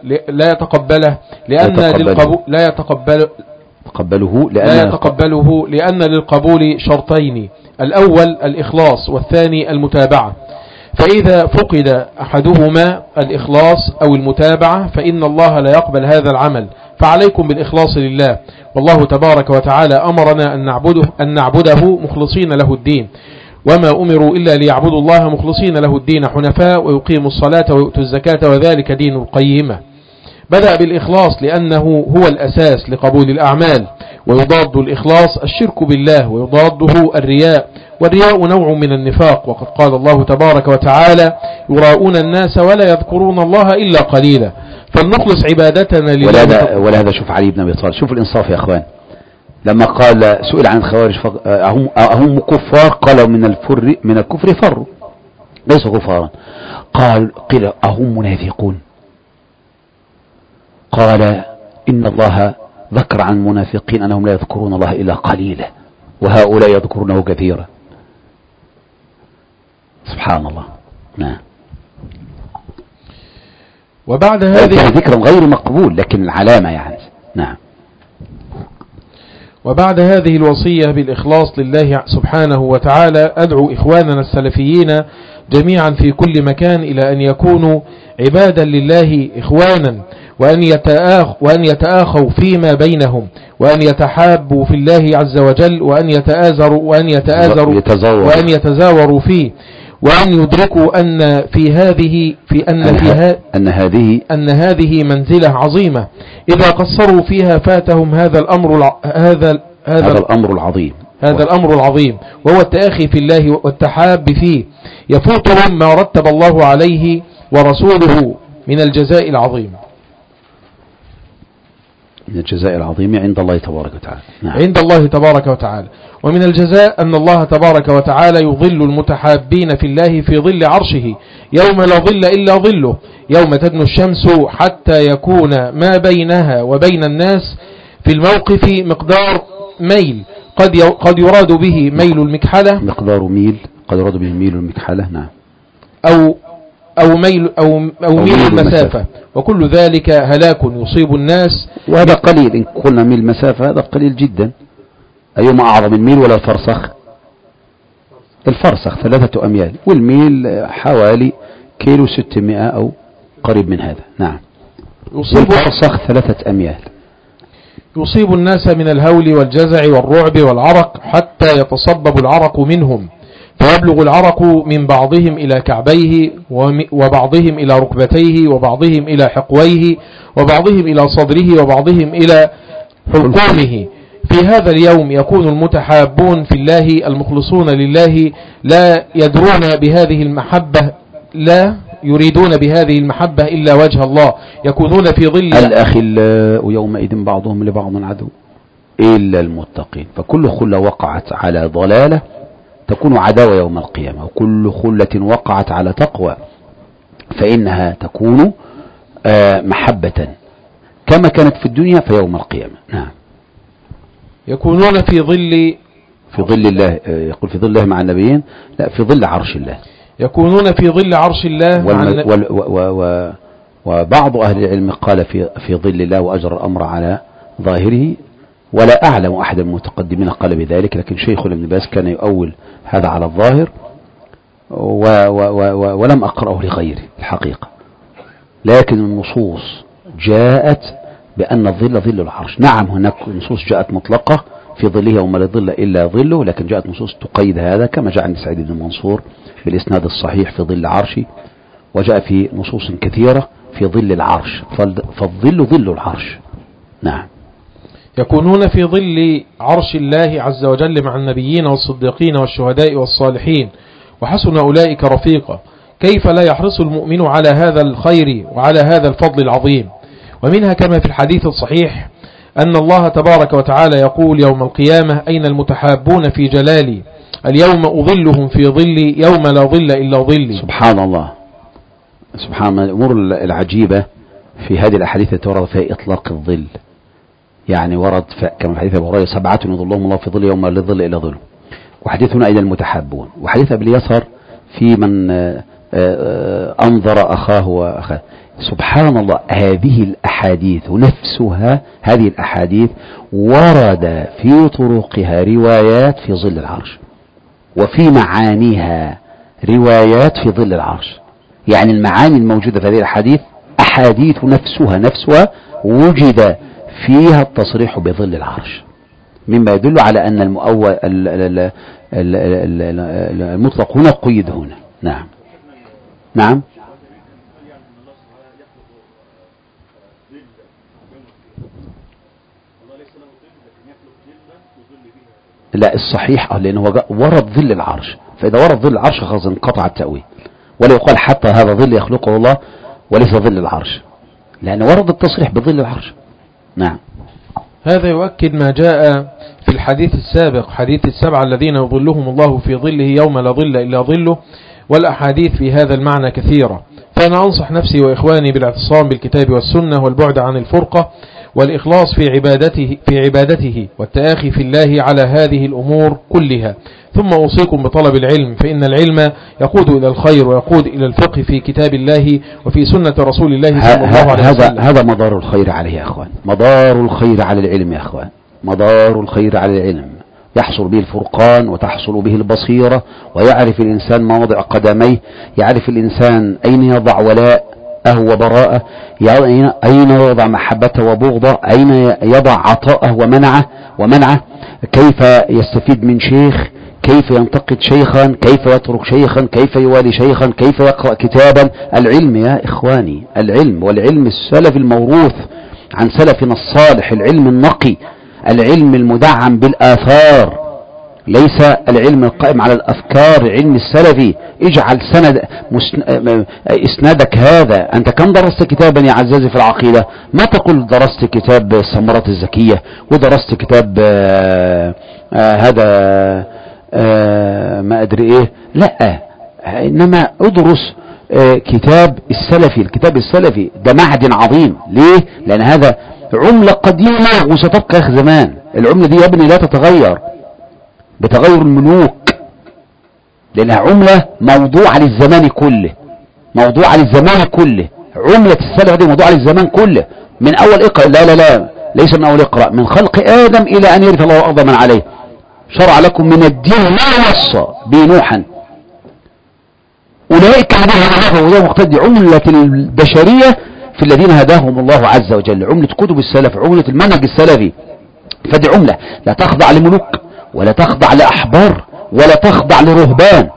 لأن للقبول شرطين، الأول الإخلاص والثاني المتابعة، فإذا فقد أحدهما الإخلاص أو المتابعة فإن الله لا يقبل هذا العمل. فعليكم بالإخلاص لله، والله تبارك وتعالى أمرنا أن نعبده مخلصين له الدين، وما أمروا إلا ليعبدوا الله مخلصين له الدين حنفاء ويقيموا الصلاة ويؤتوا الزكاة وذلك دين القيمة. بدأ بالإخلاص لأنه هو الأساس لقبول الأعمال، ويضاد الإخلاص الشرك بالله، ويضاده الرياء، والرياء نوع من النفاق، وقد قال الله تبارك وتعالى يراؤون الناس ولا يذكرون الله إلا قليلا. فلنخلص عبادتنا لله. ولهذا شوف علي بن أبي طالب، شوف الإنصاف يا أخوان، لما قال سئل عن الخوارج أهم كفار، قالوا من الكفر فروا ليسوا كفارا، قيل أهم منافقون، قال إن الله ذكر عن منافقين أنهم لا يذكرون الله إلا قليلا وهؤلاء يذكرونه كثيرا. سبحان الله. نعم. وبعد هذه ذكر غير مقبول لكن العلامة يعني. نعم. وبعد هذه الوصية بالإخلاص لله سبحانه وتعالى، أدعو إخواننا السلفيين جميعا في كل مكان إلى أن يكونوا عبادا لله إخوانا، وأن يتآخوا فيما بينهم، وأن يتحابوا في الله عز وجل، وأن يتزاوروا فيه، وأن يدركوا أن هذه منزلة عظيمة، إذا قصروا فيها فاتهم هذا الأمر العظيم، وهو التآخي في الله والتحاب فيه، يفوتهم ما رتب الله عليه ورسوله من الجزاء العظيم. من الجزاء العظيم عند الله تبارك وتعالى. نعم. عند الله تبارك وتعالى. ومن الجزاء أن الله تبارك وتعالى يظل المتحابين في الله في ظل عرشه يوم لا ظل إلا ظله، يوم تدنو الشمس حتى يكون ما بينها وبين الناس في الموقف مقدار ميل، قد يراد به ميل المكحلة، مقدار ميل قد يراد به ميل المكحلة. نعم. أو ميل المسافة، وكل ذلك هلاك يصيب الناس، وهذا قليل. إن قلنا ميل المسافة هذا قليل جدا. أيما أعظم الميل ولا الفرسخ؟ الفرسخ 3 أميال، والميل حوالي 1.600 أو قريب من هذا. نعم. الفرسخ 3 أميال. يصيب الناس من الهول والجزع والرعب والعرق حتى يتصبب العرق منهم، فيبلغ العرق من بعضهم إلى كعبيه، وبعضهم إلى ركبتيه، وبعضهم إلى حقويه، وبعضهم إلى صدره، وبعضهم إلى حلقومه. في هذا اليوم يكون المتحابون في الله المخلصون لله لا يريدون بهذه المحبة إلا وجه الله، يكونون في ظل الأخلاء يومئذ بعضهم لبعض عدو إلا المتقين، فكل خلة وقعت على ضلالة تكون عداوة يوم القيامة، وكل خلة وقعت على تقوى فإنها تكون محبة كما كانت في الدنيا في يوم القيامة. نعم. يكونون في ظل الله، يقول في ظل الله مع النبيين، لا، في ظل عرش الله. يكونون في ظل عرش الله وبعض أهل العلم قال في ظل الله وأجر الأمر على ظاهره، ولا أعلم أحد من المتقدمين قال بذلك، لكن شيخنا ابن باز كان يؤول هذا على الظاهر، ولم أقرأه لغيره الحقيقة. لكن النصوص جاءت بأن الظل ظل العرش. نعم، هناك نصوص جاءت مطلقة في ظله وما لا ظل إلا ظله، لكن جاءت نصوص تقيد هذا كما جاء عند سعيد بن منصور بالإسناد الصحيح في ظل عرشي، وجاء في نصوص كثيرة في ظل العرش، فالظل ظل العرش. نعم. يكونون في ظل عرش الله عز وجل مع النبيين والصديقين والشهداء والصالحين وحسن أولئك رفيقا. كيف لا يحرص المؤمن على هذا الخير وعلى هذا الفضل العظيم؟ ومنها كما في الحديث الصحيح أن الله تبارك وتعالى يقول يوم القيامة: أين المتحابون في جلالي؟ اليوم أظلهم في ظلي يوم لا ظل إلا ظلي. سبحان الله، سبحان الله. الأمور العجيبة في هذه الأحاديث التي ورد فيها إطلاق الظل، يعني ورد كما في حديث أبي هريرة: 7 يظلهم الله في ظل يوم لا ظل إلا ظله. وحديثنا أين المتحابون، وحديث أبي اليسر في من أنظر أخاه وأخاه. سبحان الله، هذه الأحاديث نفسها، هذه الأحاديث ورد في طرقها روايات في ظل العرش، وفي معانيها روايات في ظل العرش. يعني المعاني الموجودة في هذه الأحاديث أحاديث نفسها وجد فيها التصريح بظل العرش، مما يدل على أن المطلق هنا قيد هنا. نعم. نعم. لا، الصحيح لأنه ورد ظل العرش، فإذا ورد ظل العرش خلاص انقطع التأويل، ولا يقال حتى هذا ظل يخلقه الله وليس ظل العرش، لأن ورد التصريح بظل العرش. نعم. هذا يؤكد ما جاء في الحديث السابق، حديث ال7 الذين يظلهم الله في ظله يوم لا ظل إلا ظله، والأحاديث في هذا المعنى كثيرة. فأنا أنصح نفسي وإخواني بالاعتصام بالكتاب والسنة والبعد عن الفرقة والإخلاص في عبادته والتآخي في الله على هذه الأمور كلها. ثم أوصيكم بطلب العلم، فإن العلم يقود إلى الخير ويقود إلى الفقه في كتاب الله وفي سنة رسول الله صلى الله عليه وسلم. هذا مدار الخير عليه يا أخوان، مدار الخير على العلم يا أخوان، مدار الخير على العلم. يحصل به الفرقان وتحصل به البصيرة، ويعرف الإنسان مواضع قدميه، يعرف الإنسان أين يضع ولاءه وبراءه، أين يضع محبته وبغضه، أين يضع عطاءه ومنعه، كيف يستفيد من شيخ، كيف ينتقد شيخا، كيف يترك شيخا، كيف يوالي شيخا، كيف يقرأ كتابا. العلم يا إخواني، العلم، والعلم السلف الموروث عن سلفنا الصالح، العلم النقي، العلم المدعم بالآثار، ليس العلم القائم على الأفكار. علم السلفي اجعل إسنادك هذا. أنت كم درست كتابا يا عزازي في العقيدة؟ ما تقول درست كتاب الثمرات الزكية ودرست كتاب هذا ما أدري إيه، لا، إنما ادرس كتاب السلفي. الكتاب السلفي ده معدن عظيم. ليه؟ لأن هذا عملة قديمة وستبقى آخر زمان. العملة دي يا ابني لا تتغير بتغير الملوك، لأنها عملة موضوعة للزمان كله، موضوعة للزمان كله. عملة السلف دي موضوعة للزمان كله، من أول اقرأ، لا ليس من أول اقرأ، من خلق آدم إلى أن يرث الله الأرض من عليه. شرع لكم من الدين ما وصى به نوحا أولئك عليها وهو مقتدي. عملة البشرية في الذين هداهم الله عز وجل، عملة كتب السلف، عملة المنهج السلفي. فدي عملة لا تخضع لملوك ولا تخضع لأحبار ولا تخضع لرهبان.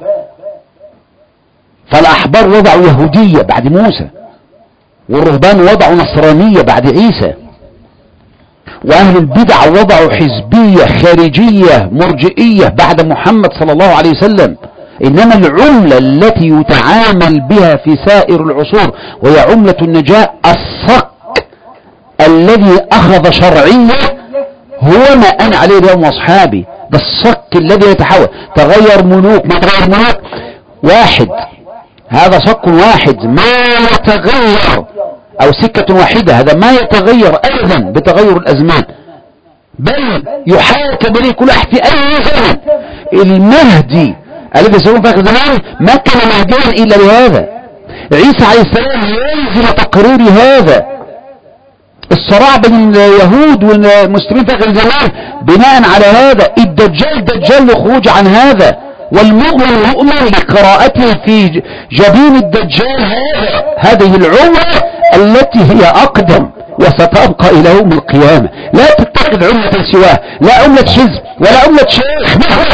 فالأحبار وضعوا يهودية بعد موسى، والرهبان وضعوا نصرانية بعد عيسى، وأهل البدع وضعوا حزبية خارجية مرجئية بعد محمد صلى الله عليه وسلم. إنما العملة التي يتعامل بها في سائر العصور وهي عملة النجاة الصك الذي أخذ شرعية، هو ما أنا عليه اليوم وأصحابي. ده الصك الذي يتحول. تغير ملوك ما تغير ملوك. واحد هذا صك واحد ما يتغير، أو سكة واحدة، هذا ما يتغير أبدا بتغير الأزمان، بل يحاكم إليه كل أحد في أي زمن. المهدي الذي سيكون في آخر الزمان ما كان مهديا إلا لهذا. عيسى عليه السلام يلزم تقرير هذا. الصراع بين اليهود والمسلمين في آخر الزمان بناء على هذا. الدجال دجال لخروج عن هذا، والمؤمن مؤمن لقراءته في جبين الدجال هذه العملة التي هي أقدم وستبقى إلى يوم القيامة. لا تتخذ عملة سواه، لا عملة حزب ولا عملة شيخ مهما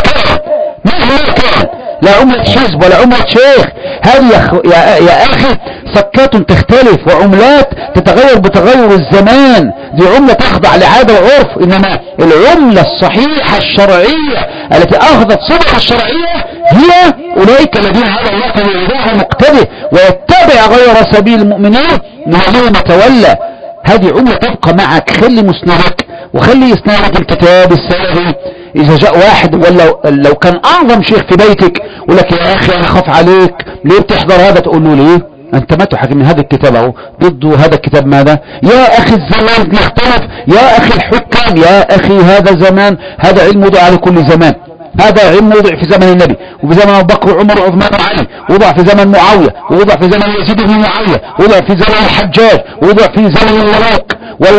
كان، لا عملة حزب ولا عملة شيخ. هذه يا أخي سكات تختلف وعملات تتغير بتغير الزمان. دي عملة تخضع لعادة وعرف، إنما العملة الصحيحة الشرعية التي أخذت صدق الشرعية هي أولئك الذين هذا الله فليعبدوه مقتدر ويتبع غير سبيل المؤمنين نهجهم تولى. هذه عملة تبقى معك. خلي مسندك وخلي إسنادك الكتاب السلفي. إذا جاء واحد ولا لو كان أعظم شيخ في بيتك يقول لك يا أخي أنا خاف عليك ليه بتحضر هذا، تقول له ليه؟ أنت ما تحكم من هذا الكتاب أهو ضده هذا الكتاب ماذا؟ يا أخي الزمان يختلف، يا أخي الحكام، يا أخي هذا زمان، هذا علم وضع على كل زمان. هذا علم وضع في زمن النبي وفي زمن أبو بكر وعمر وعثمان وعلي، وضع في زمن معاوية، ووضع في زمن يزيد بن معاوية، ووضع في زمن الحجاج، ووضع في زمن الملوك،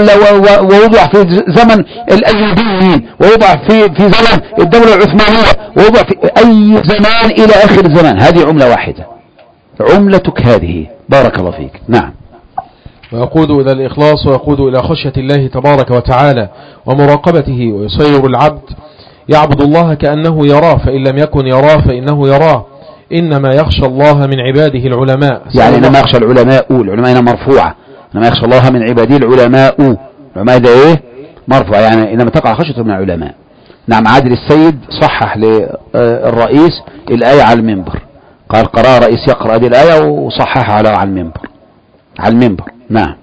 ووضع في زمن الأيوبيين، ووضع في زمن الدولة العثمانية، ووضع في أي زمان إلى آخر الزمان. هذه عملة واحدة، عملتك هذه. بارك الله فيك. نعم. ويقود إلى الإخلاص ويقود إلى خشية الله تبارك وتعالى ومراقبته، ويصير العبد يعبد الله كأنه يراه، فإن لم يكن يراه فإنه يراه. إنما يخشى الله من عباده العلماء. يعني إنما يخشى العلماء هنا مرفوعة، إنما يخشى الله من عباده العلماء. العلماء ده إيه؟ مرفوع، يعني إنما تقع خشية من العلماء. نعم. عادل السيد صحح للرئيس الآية على المنبر، قال قرأ رئيس يقرأ هذه الآية وصححها على المنبر. نعم.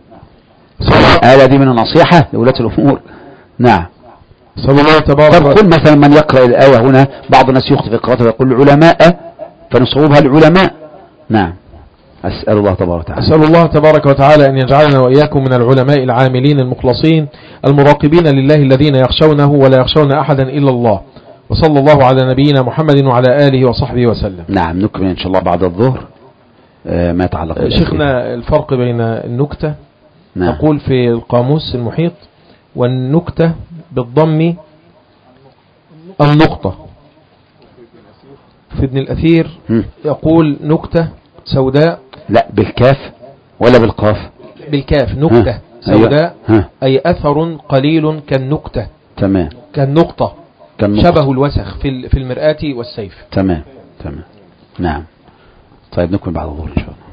هذا دي من النصيحة لولاة الأمور. نعم. صلى الله تبارك طب قل مثلا من يقرأ الآية هنا، بعض الناس يخطئ في قراءته ويقول العلماء فنصوبها العلماء. نعم. أسأل الله تبارك وتعالى أن يجعلنا وإياكم من العلماء العاملين المخلصين المراقبين لله الذين يخشونه ولا يخشون أحدا إلا الله. وصلى الله على نبينا محمد وعلى آله وصحبه وسلم. نعم. نكمل إن شاء الله بعد الظهر ما يتعلق شيخنا الفرق بين النكتة. نعم. نقول في القاموس المحيط والنكتة بالضم النقطة. في ابن الأثير يقول نكتة سوداء. لا بالكاف ولا بالقاف؟ بالكاف. نكتة سوداء أي أثر قليل كالنكتة. تمام. كالنقطة شبه الوسخ في المرآة والسيف. تمام. نعم. طيب نكمل بعد الظهر إن شاء الله.